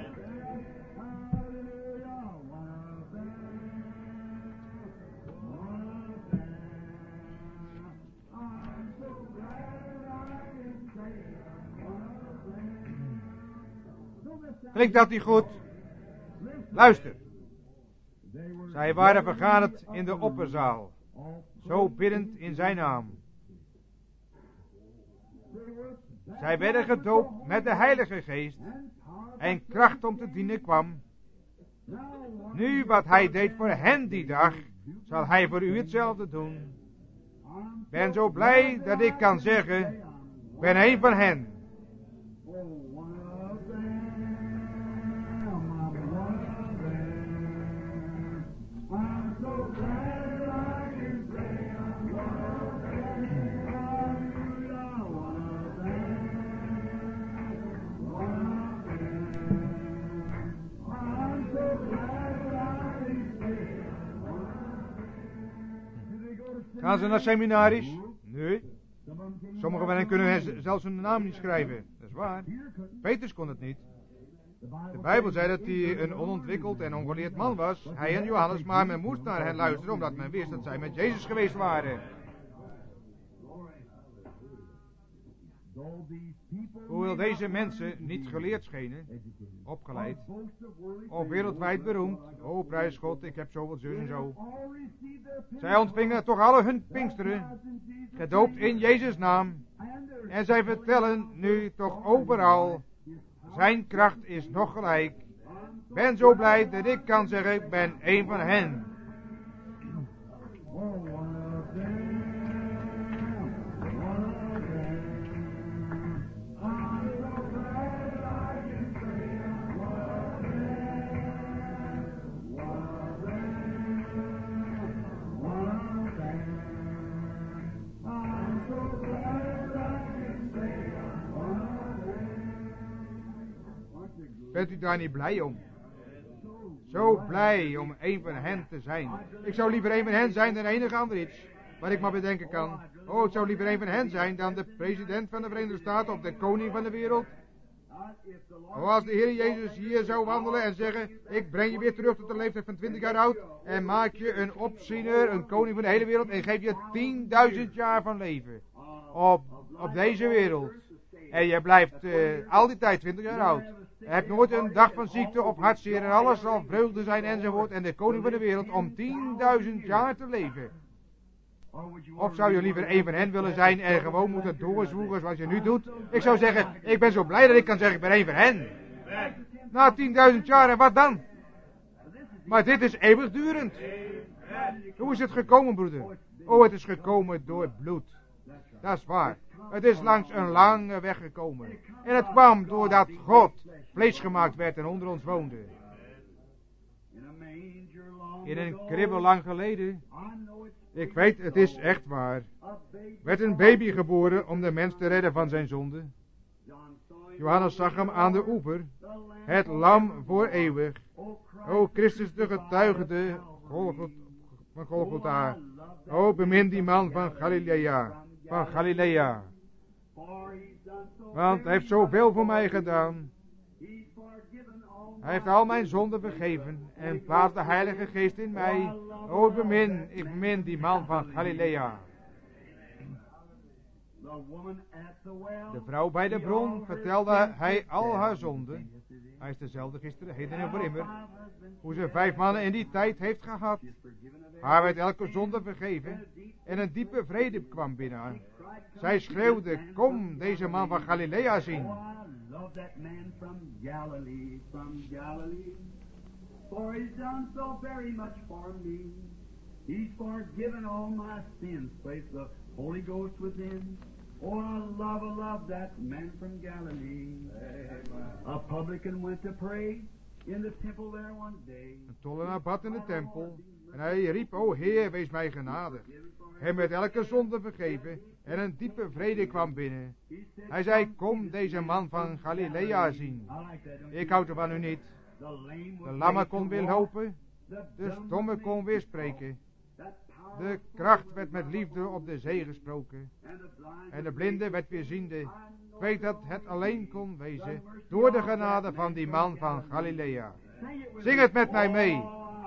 Klinkt dat niet goed? Luister. Zij waren vergaderd in de opperzaal, zo biddend in zijn naam. Zij werden gedoopt met de Heilige Geest en kracht om te dienen kwam. Nu wat hij deed voor hen die dag, zal hij voor u hetzelfde doen. Ik ben zo blij dat ik kan zeggen, ik ben een van hen. Gaan ze naar seminaries? Nee. Sommigen van hen kunnen zelfs hun naam niet schrijven. Dat is waar. Petrus kon het niet. De Bijbel zei dat hij een onontwikkeld en ongeleerd man was. Hij en Johannes, maar men moest naar hen luisteren omdat men wist dat zij met Jezus geweest waren. Hoewel deze mensen niet geleerd schenen, opgeleid, of wereldwijd beroemd, o prijs God, ik heb zoveel zus en zo. Zij ontvingen toch alle hun pinksteren, gedoopt in Jezus' naam. En zij vertellen nu toch overal, zijn kracht is nog gelijk. Ik ben zo blij dat ik kan zeggen, ik ben een van hen. Bent u daar niet blij om? Zo blij om een van hen te zijn. Ik zou liever een van hen zijn dan enig ander iets, wat ik maar bedenken kan. Oh, ik zou liever een van hen zijn dan de president van de Verenigde Staten of de koning van de wereld. Oh, als de Heer Jezus hier zou wandelen en zeggen, ik breng je weer terug tot de leeftijd van twintig jaar oud en maak je een opziener, een koning van de hele wereld en geef je tienduizend jaar van leven op, op deze wereld. En je blijft uh, al die tijd twintig jaar oud. Je hebt nooit een dag van ziekte of hartzeer en alles zal vreugde zijn enzovoort. En de koning van de wereld om tienduizend jaar te leven. Of zou je liever een van hen willen zijn en gewoon moeten doorzwoegen zoals je nu doet? Ik zou zeggen, ik ben zo blij dat ik kan zeggen, ik ben een van hen. Na tienduizend jaar en wat dan? Maar dit is eeuwigdurend. Hoe is het gekomen, broeder? Oh, het is gekomen door bloed. Dat is waar. Het is langs een lange weg gekomen. En het kwam doordat God vlees gemaakt werd en onder ons woonde. In een kribbel lang geleden, ik weet, het is echt waar, werd een baby geboren om de mens te redden van zijn zonde. Johannes zag hem aan de oever, het lam voor eeuwig. O Christus de getuigde van Golgotha. O bemin die man van Galilea, van Galilea. Want hij heeft zoveel voor mij gedaan. Hij heeft al mijn zonden vergeven en plaatst de Heilige Geest in mij. O bemin, ik bemin die man van Galilea. De vrouw bij de bron vertelde hij al haar zonden. Hij is dezelfde gisteren, heden en voor immer. Hoe ze vijf mannen in die tijd heeft gehad. Haar werd elke zonde vergeven en een diepe vrede kwam binnen haar. Zij schreeuwde, kom deze man van Galilea zien. He's forgiven all my sins, place the Holy Ghost within. Oh, I love, I love that man from Galilee. Amen. A publican went to pray in the temple there one day. Een tollenaar bad in de tempel en hij riep, o Heer, wees mij genadig. Hem werd elke zonde vergeven en een diepe vrede kwam binnen. Hij zei, kom deze man van Galilea zien. Ik houd er van u niet. De lamme kon weer lopen, de stomme kon weer spreken. De kracht werd met liefde op de zee gesproken. En de blinde werd weer ziende. Ik weet dat het alleen kon wezen door de genade van die man van Galilea. Zing het met mij mee.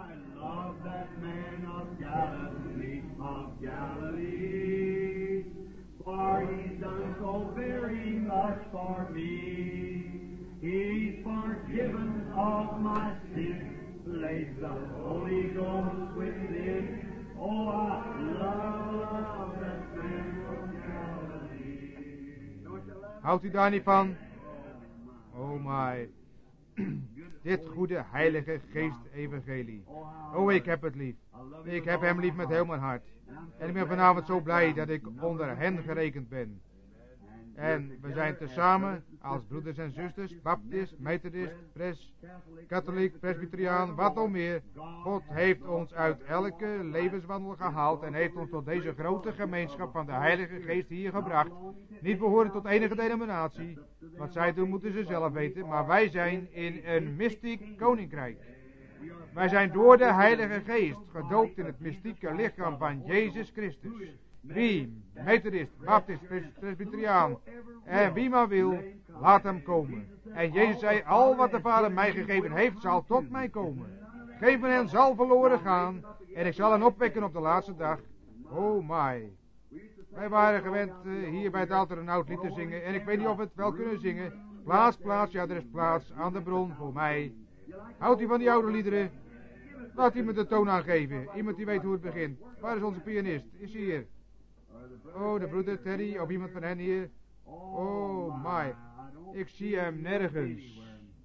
For he's done so very much for me. He's forgiven all my sins, laid the Holy Ghost within. Oh, I love that man from Galilee. Houdt u daar niet van? Oh my. Dit goede heilige geest evangelie. Oh, ik heb het lief. Ik heb hem lief met heel mijn hart. En ik ben vanavond zo blij dat ik onder hen gerekend ben. En we zijn tezamen als broeders en zusters, baptist, methodist, pres, katholiek, presbyteriaan, wat nog meer. God heeft ons uit elke levenswandel gehaald en heeft ons tot deze grote gemeenschap van de Heilige Geest hier gebracht. Niet behoren tot enige denominatie. Wat zij doen moeten ze zelf weten, maar wij zijn in een mystiek koninkrijk. Wij zijn door de Heilige Geest gedoopt in het mystieke lichaam van Jezus Christus. Wie, methodist, baptist, presbyteriaan en wie maar wil, laat hem komen. En Jezus zei, al wat de Vader mij gegeven heeft, zal tot mij komen. Geen van hen zal verloren gaan en ik zal hen opwekken op de laatste dag. Oh my. Wij waren gewend uh, hier bij het altaar een oud lied te zingen en ik weet niet of we het wel kunnen zingen. Plaats, plaats, ja er is plaats aan de bron voor mij. Houdt u van die oude liederen? Laat iemand de toon aangeven. Iemand die weet hoe het begint. Waar is onze pianist? Is hij hier? Oh, de broeder Terry, of iemand van hen hier. Oh my, ik zie hem nergens.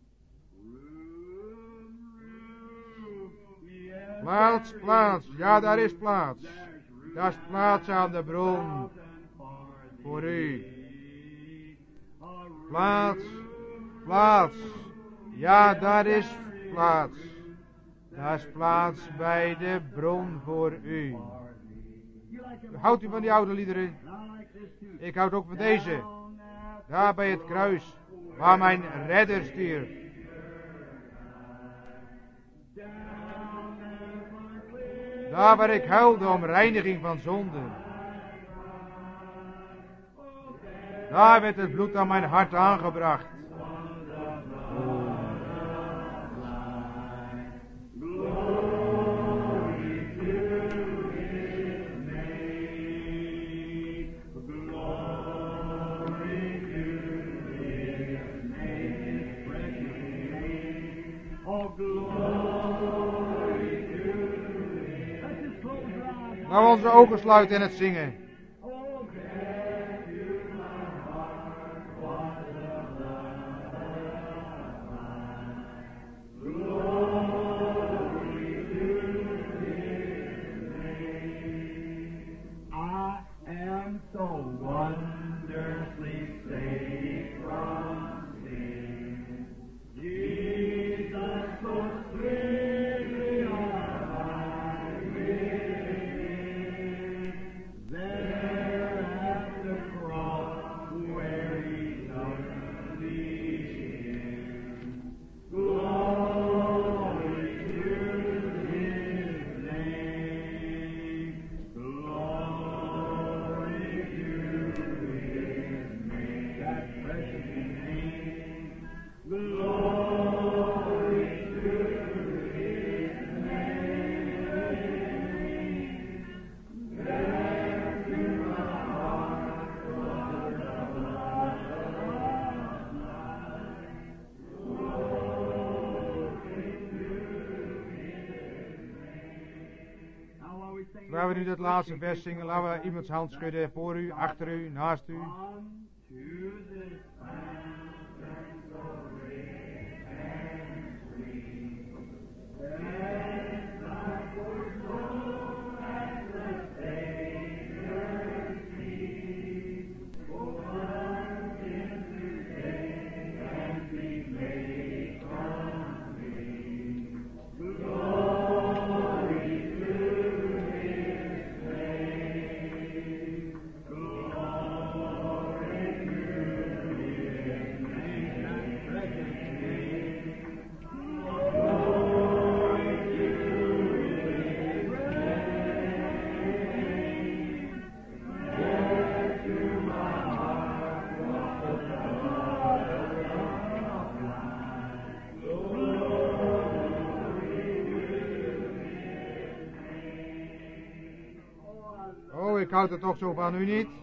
Plaats, plaats, ja daar is plaats. Daar is plaats aan de bron. Voor u. Plaats, plaats, ja daar is plaats. Daar is plaats bij de bron voor u. Houdt u van die oude liederen? Ik houd ook van deze. Daar bij het kruis, waar mijn redder stierf. Daar waar ik huilde om reiniging van zonde. Daar werd het bloed aan mijn hart aangebracht. Laten we onze ogen sluiten en het zingen. Waar we nu dat laatste vers zingen, laten we iemands hand schudden voor u, achter u, naast u. ik houd er toch zo van u niet.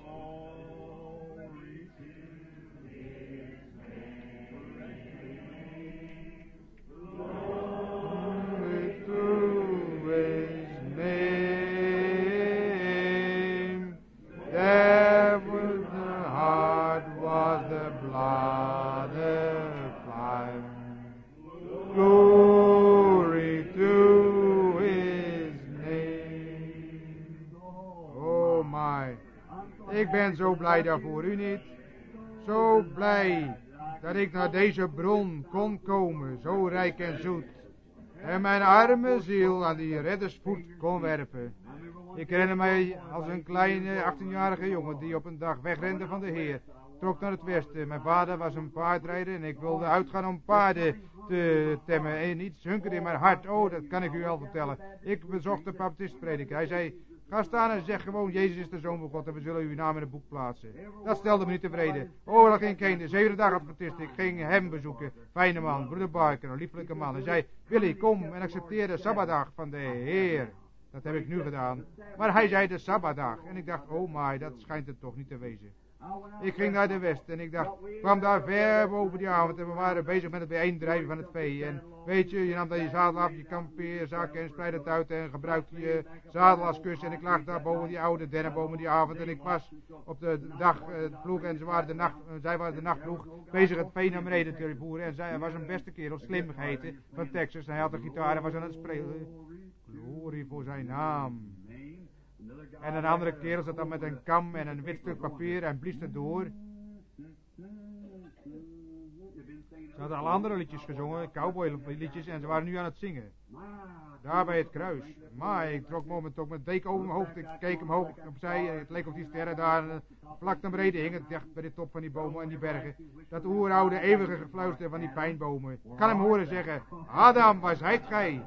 Ik ben zo blij daarvoor, u niet? Zo blij dat ik naar deze bron kon komen, zo rijk en zoet, en mijn arme ziel aan die reddersvoet kon werpen. Ik herinner mij als een kleine achttienjarige jongen die op een dag wegrende van de Heer, trok naar het westen. Mijn vader was een paardrijder en ik wilde uitgaan om paarden te temmen. En iets hunkerde in mijn hart, oh, dat kan ik u wel vertellen. Ik bezocht de baptistprediker. Hij zei: ga staan en zeg gewoon, Jezus is de Zoon van God en we zullen uw naam in het boek plaatsen. Dat stelde me niet tevreden. Oh, dan ging ik heen, de zevende dag adventist. Ik ging hem bezoeken. Fijne man, broeder Barker, een lieflijke man. Hij zei: Willy, kom en accepteer de Sabbatdag van de Heer. Dat heb ik nu gedaan. Maar hij zei de Sabbatdag. En ik dacht, oh my, dat schijnt het toch niet te wezen. Ik ging naar de west en ik dacht, kwam daar ver boven die avond en we waren bezig met het bijeendrijven van het vee. En weet je, je nam dan je zadel af, je kampeerzak en spreidde het uit en gebruikte je zadel als kussen. En ik lag daar boven die oude dennenbomen die avond en ik was op de dag uh, ploeg en ze waren de nacht, uh, zij waren de nachtploeg bezig het vee naar beneden te voeren. En zij was een beste kerel, slim geheten, van Texas. En hij had een gitaar en was aan het spelen. Glorie voor zijn naam. En een andere kerel zat dan met een kam en een wit stuk papier en blies het door. Ze hadden al andere liedjes gezongen, cowboy liedjes, en ze waren nu aan het zingen. Daar bij het kruis. Maar ik trok moment ook met deken over mijn hoofd. Ik keek omhoog opzij. Het leek op die sterren daar vlak naar beneden hingen. Het dacht bij de top van die bomen en die bergen. Dat oeroude eeuwige gefluister van die pijnbomen. Ik kan hem horen zeggen: Adam, waar zijt gij?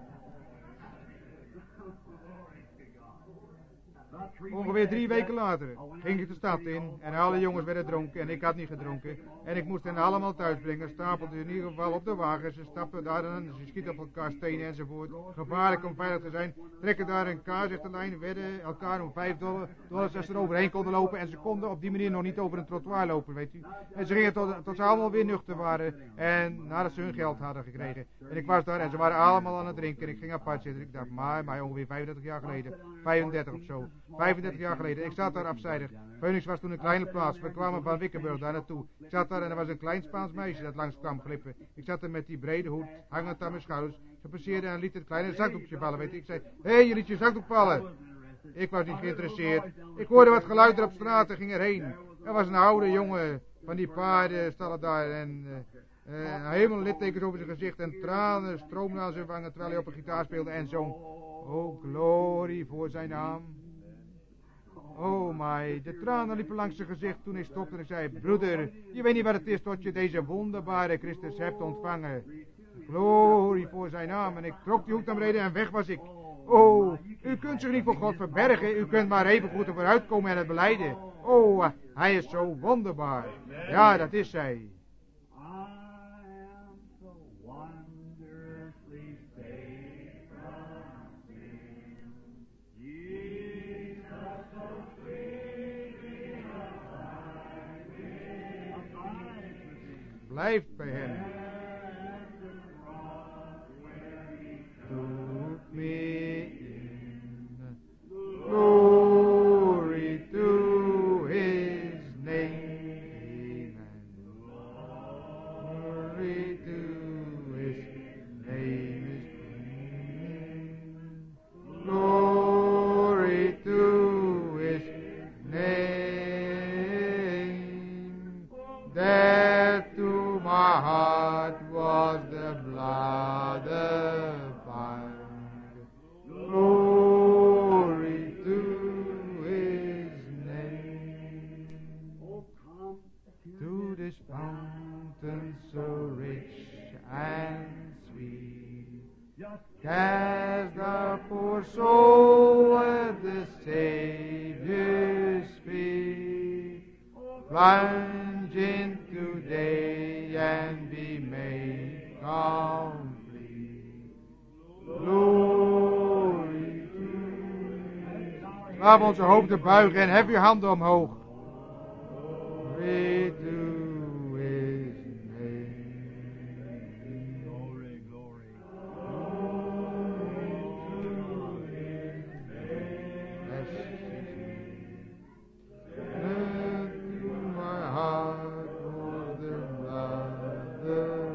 Ongeveer drie weken later ging ik de stad in en alle jongens werden dronken en ik had niet gedronken. En ik moest hen allemaal thuis brengen, stapelden in ieder geval op de wagen. Ze stapten daar en ze schieten op elkaar stenen enzovoort. Gevaarlijk om veilig te zijn. Trekken daar een kaarsechterlijn, werden elkaar om vijf dollars als ze er overheen konden lopen. En ze konden op die manier nog niet over een trottoir lopen, weet u. En ze gingen tot, tot ze allemaal weer nuchter waren en nadat ze hun geld hadden gekregen. En ik was daar en ze waren allemaal aan het drinken en ik ging apart zitten. Ik dacht, maar, maar ongeveer vijfendertig jaar geleden, vijfendertig of zo. vijfendertig jaar geleden. Ik zat daar afzijdig. Phoenix was toen een kleine plaats. We kwamen van Wickenburg daar naartoe. Ik zat daar en er was een klein Spaans meisje dat langs kwam glippen. Ik zat er met die brede hoed, hangend aan mijn schouders. Ze passeerde en liet het kleine zakdoekje vallen, weet je. Ik zei: hé, hey, je liet je zakdoek vallen. Ik was niet geïnteresseerd. Ik hoorde wat geluid er op straat en ging erheen. Er was een oude jongen van die paarden stallen daar en uh, uh, helemaal littekens over zijn gezicht en tranen stroomden aan zijn wangen terwijl hij op een gitaar speelde en zong: oh, glorie voor zijn naam. Oh my, de tranen liepen langs zijn gezicht toen ik stopte en ik zei: broeder, je weet niet wat het is tot je deze wonderbare Christus hebt ontvangen. Glorie voor zijn naam. En ik trok die hoek naar beneden en weg was ik. Oh, u kunt zich niet voor God verbergen, u kunt maar even goed vooruit komen en het belijden. Oh, hij is zo wonderbaar. Ja, dat is hij. Blijf bij hem. Doet me in. Glory to his name. Glory to his name. Glory to his name. There to my heart was the blood applied. Glory to his name. To this fountain so rich and sweet, cast the poor soul at the Savior's feet. Plunge into day and be made complete. Glory to his Laten we onze hoofden buigen en hef uw handen omhoog. We do his name. Glory, glory. My heart more than other.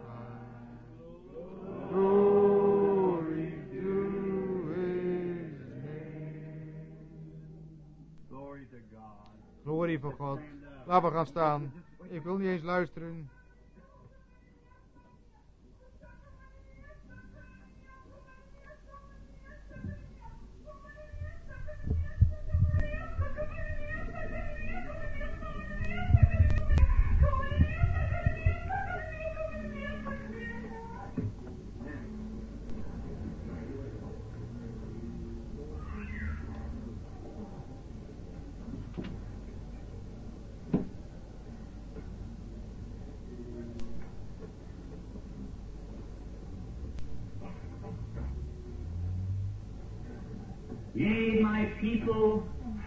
Glory to his name. Glory to God. Glorie voor God. Laten we gaan staan. Ik wil niet eens luisteren. Yea, my people,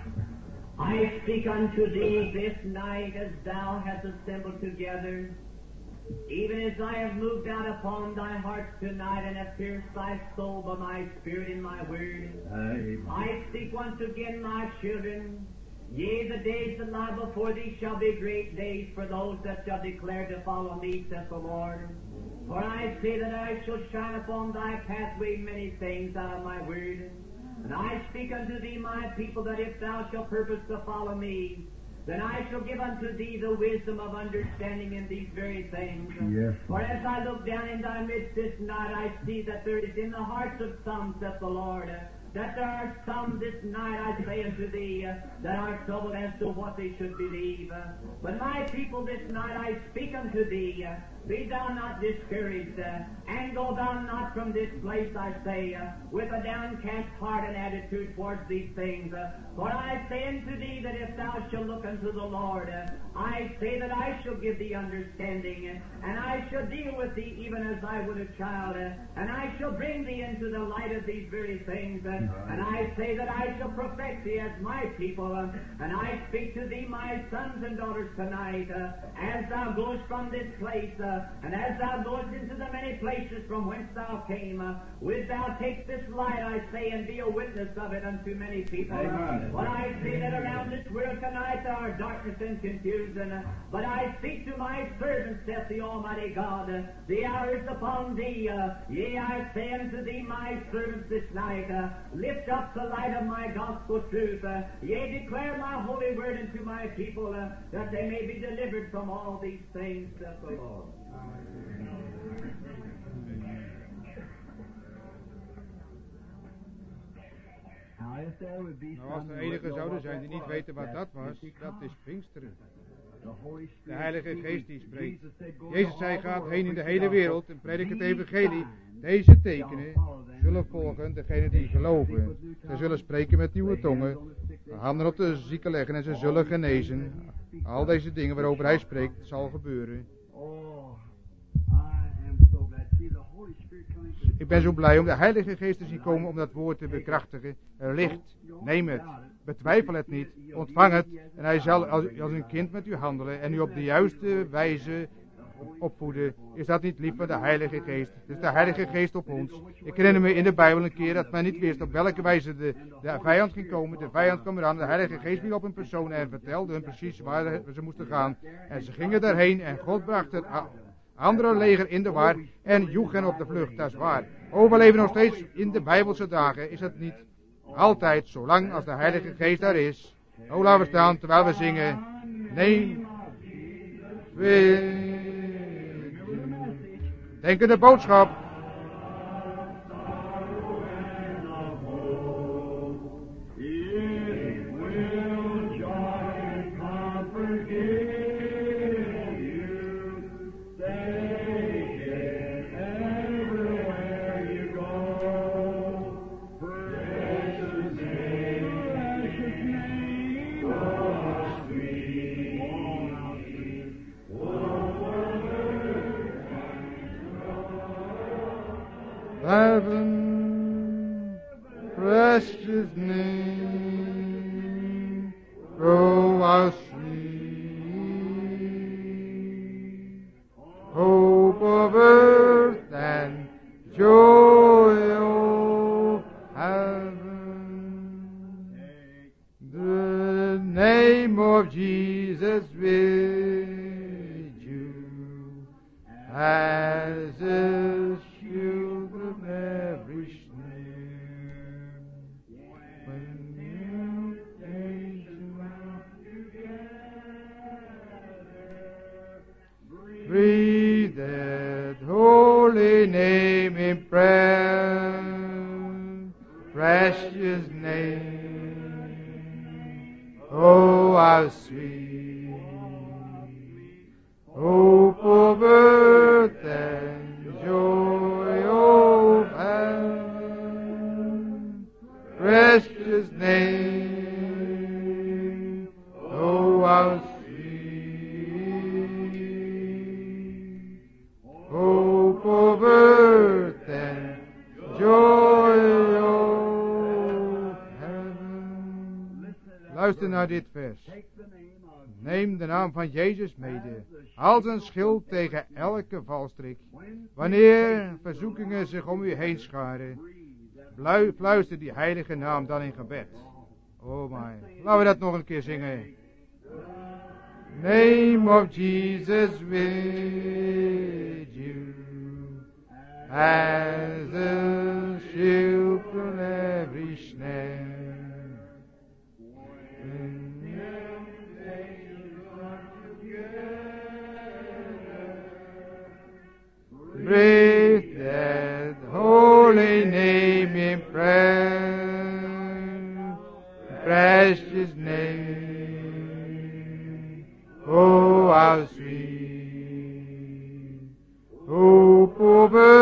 I speak unto thee this night as thou hast assembled together, even as I have moved out upon thy hearts tonight and have pierced thy soul by my spirit in my word. Amen. I speak once again, my children, yea, the days that lie before thee shall be great days for those that shall declare to follow me, saith the Lord. For I say that I shall shine upon thy pathway many things out of my word. And I speak unto thee, my people, that if thou shalt purpose to follow me, then I shall give unto thee the wisdom of understanding in these very things. Yes. For as I look down in thy midst this night, I see that there is in the hearts of some, saith the Lord, that there are some this night, I say unto thee, uh, that are troubled as to what they should believe. Uh, but my people this night, I speak unto thee, uh, be thou not discouraged, uh, and go thou not from this place, I say, uh, with a downcast heart and attitude towards these things. Uh, for I say unto thee that if thou shalt look unto the Lord, uh, I say that I shall give thee understanding, uh, and I shall deal with thee even as I would a child, uh, and I shall bring thee into the light of these very things. Uh, And I say that I shall perfect thee as my people, uh, and I speak to thee, my sons and daughters, tonight, uh, as thou goest from this place, uh, and as thou goest into the many places from whence thou came, uh, wilt thou take this light, I say, and be a witness of it unto many people. Amen. But I say that around this world tonight there are darkness and confusion, uh, but I speak to my servants, saith the Almighty God, uh, the hour is upon thee, uh, yea, I say unto thee, my servants, this night, uh, lift up the light of my gospel truth. Uh, yea, declare my holy word unto my people, uh, that they may be delivered from all these things, saith the Lord. Now, if there would be Nou, als some er who enigen know zouden what zijn die that niet was, weten wat that dat was, is dat is because Pinksteren. the Holy De Spirit Heilige speaking. Geest die spreekt. Jesus said, "Go Jezus to zei, all the gaat world, heen in de preach hele the gospel. wereld en predik het These evangelie. signs Deze tekenen shall follow them zullen that believe." volgen degenen die geloven. Zij zullen spreken met nieuwe tongen, de handen op de zieken leggen en ze zullen genezen. Al deze dingen waarover hij spreekt, zal gebeuren. Oh, I am so glad. See the Holy Spirit coming to Ik ben zo blij om de Heilige Geest te zien komen om dat woord te bekrachtigen. Er ligt, neem het, betwijfel het niet, ontvang het en hij zal als, als een kind met u handelen en u op de juiste wijze opvoeden. Is dat niet lief van de Heilige Geest? Het is de Heilige Geest op ons. Ik herinner me in de Bijbel een keer dat men niet wist op welke wijze de, de vijand ging komen. De vijand kwam eraan, de Heilige Geest viel op een persoon en vertelde hun precies waar ze moesten gaan. En ze gingen daarheen en God bracht het a- andere leger in de war en joeg hen op de vlucht. Dat is waar. Overleven nog steeds in de Bijbelse dagen is het niet altijd, zolang als de Heilige Geest daar is. Oh, laten we staan terwijl we zingen. Neem, denk aan de boodschap. It will joy and comfort give you. Take it everywhere you go. Precious name, precious name, oh sweet, oh sweet, oh Heaven, precious name. Oh, how sweet, hope of earth and joy of heaven, the name of Jesus with you as a shield of every snare. When you breathe that holy name in prayer, precious name. Oh, how sweet, hope of earth and joy of heaven, precious name. Oh, how sweet, hope of earth and joy of heaven. Luister naar dit vers. Neem de naam van Jezus mede, als een schild tegen elke valstrik. Wanneer verzoekingen zich om u heen scharen, blui- fluister die heilige naam dan in gebed. Oh my, laten we dat nog een keer zingen. Name of Jesus with you, as a shield from every snare. Breathe that holy name in prayer, precious name. Oh, how sweet, hope of earth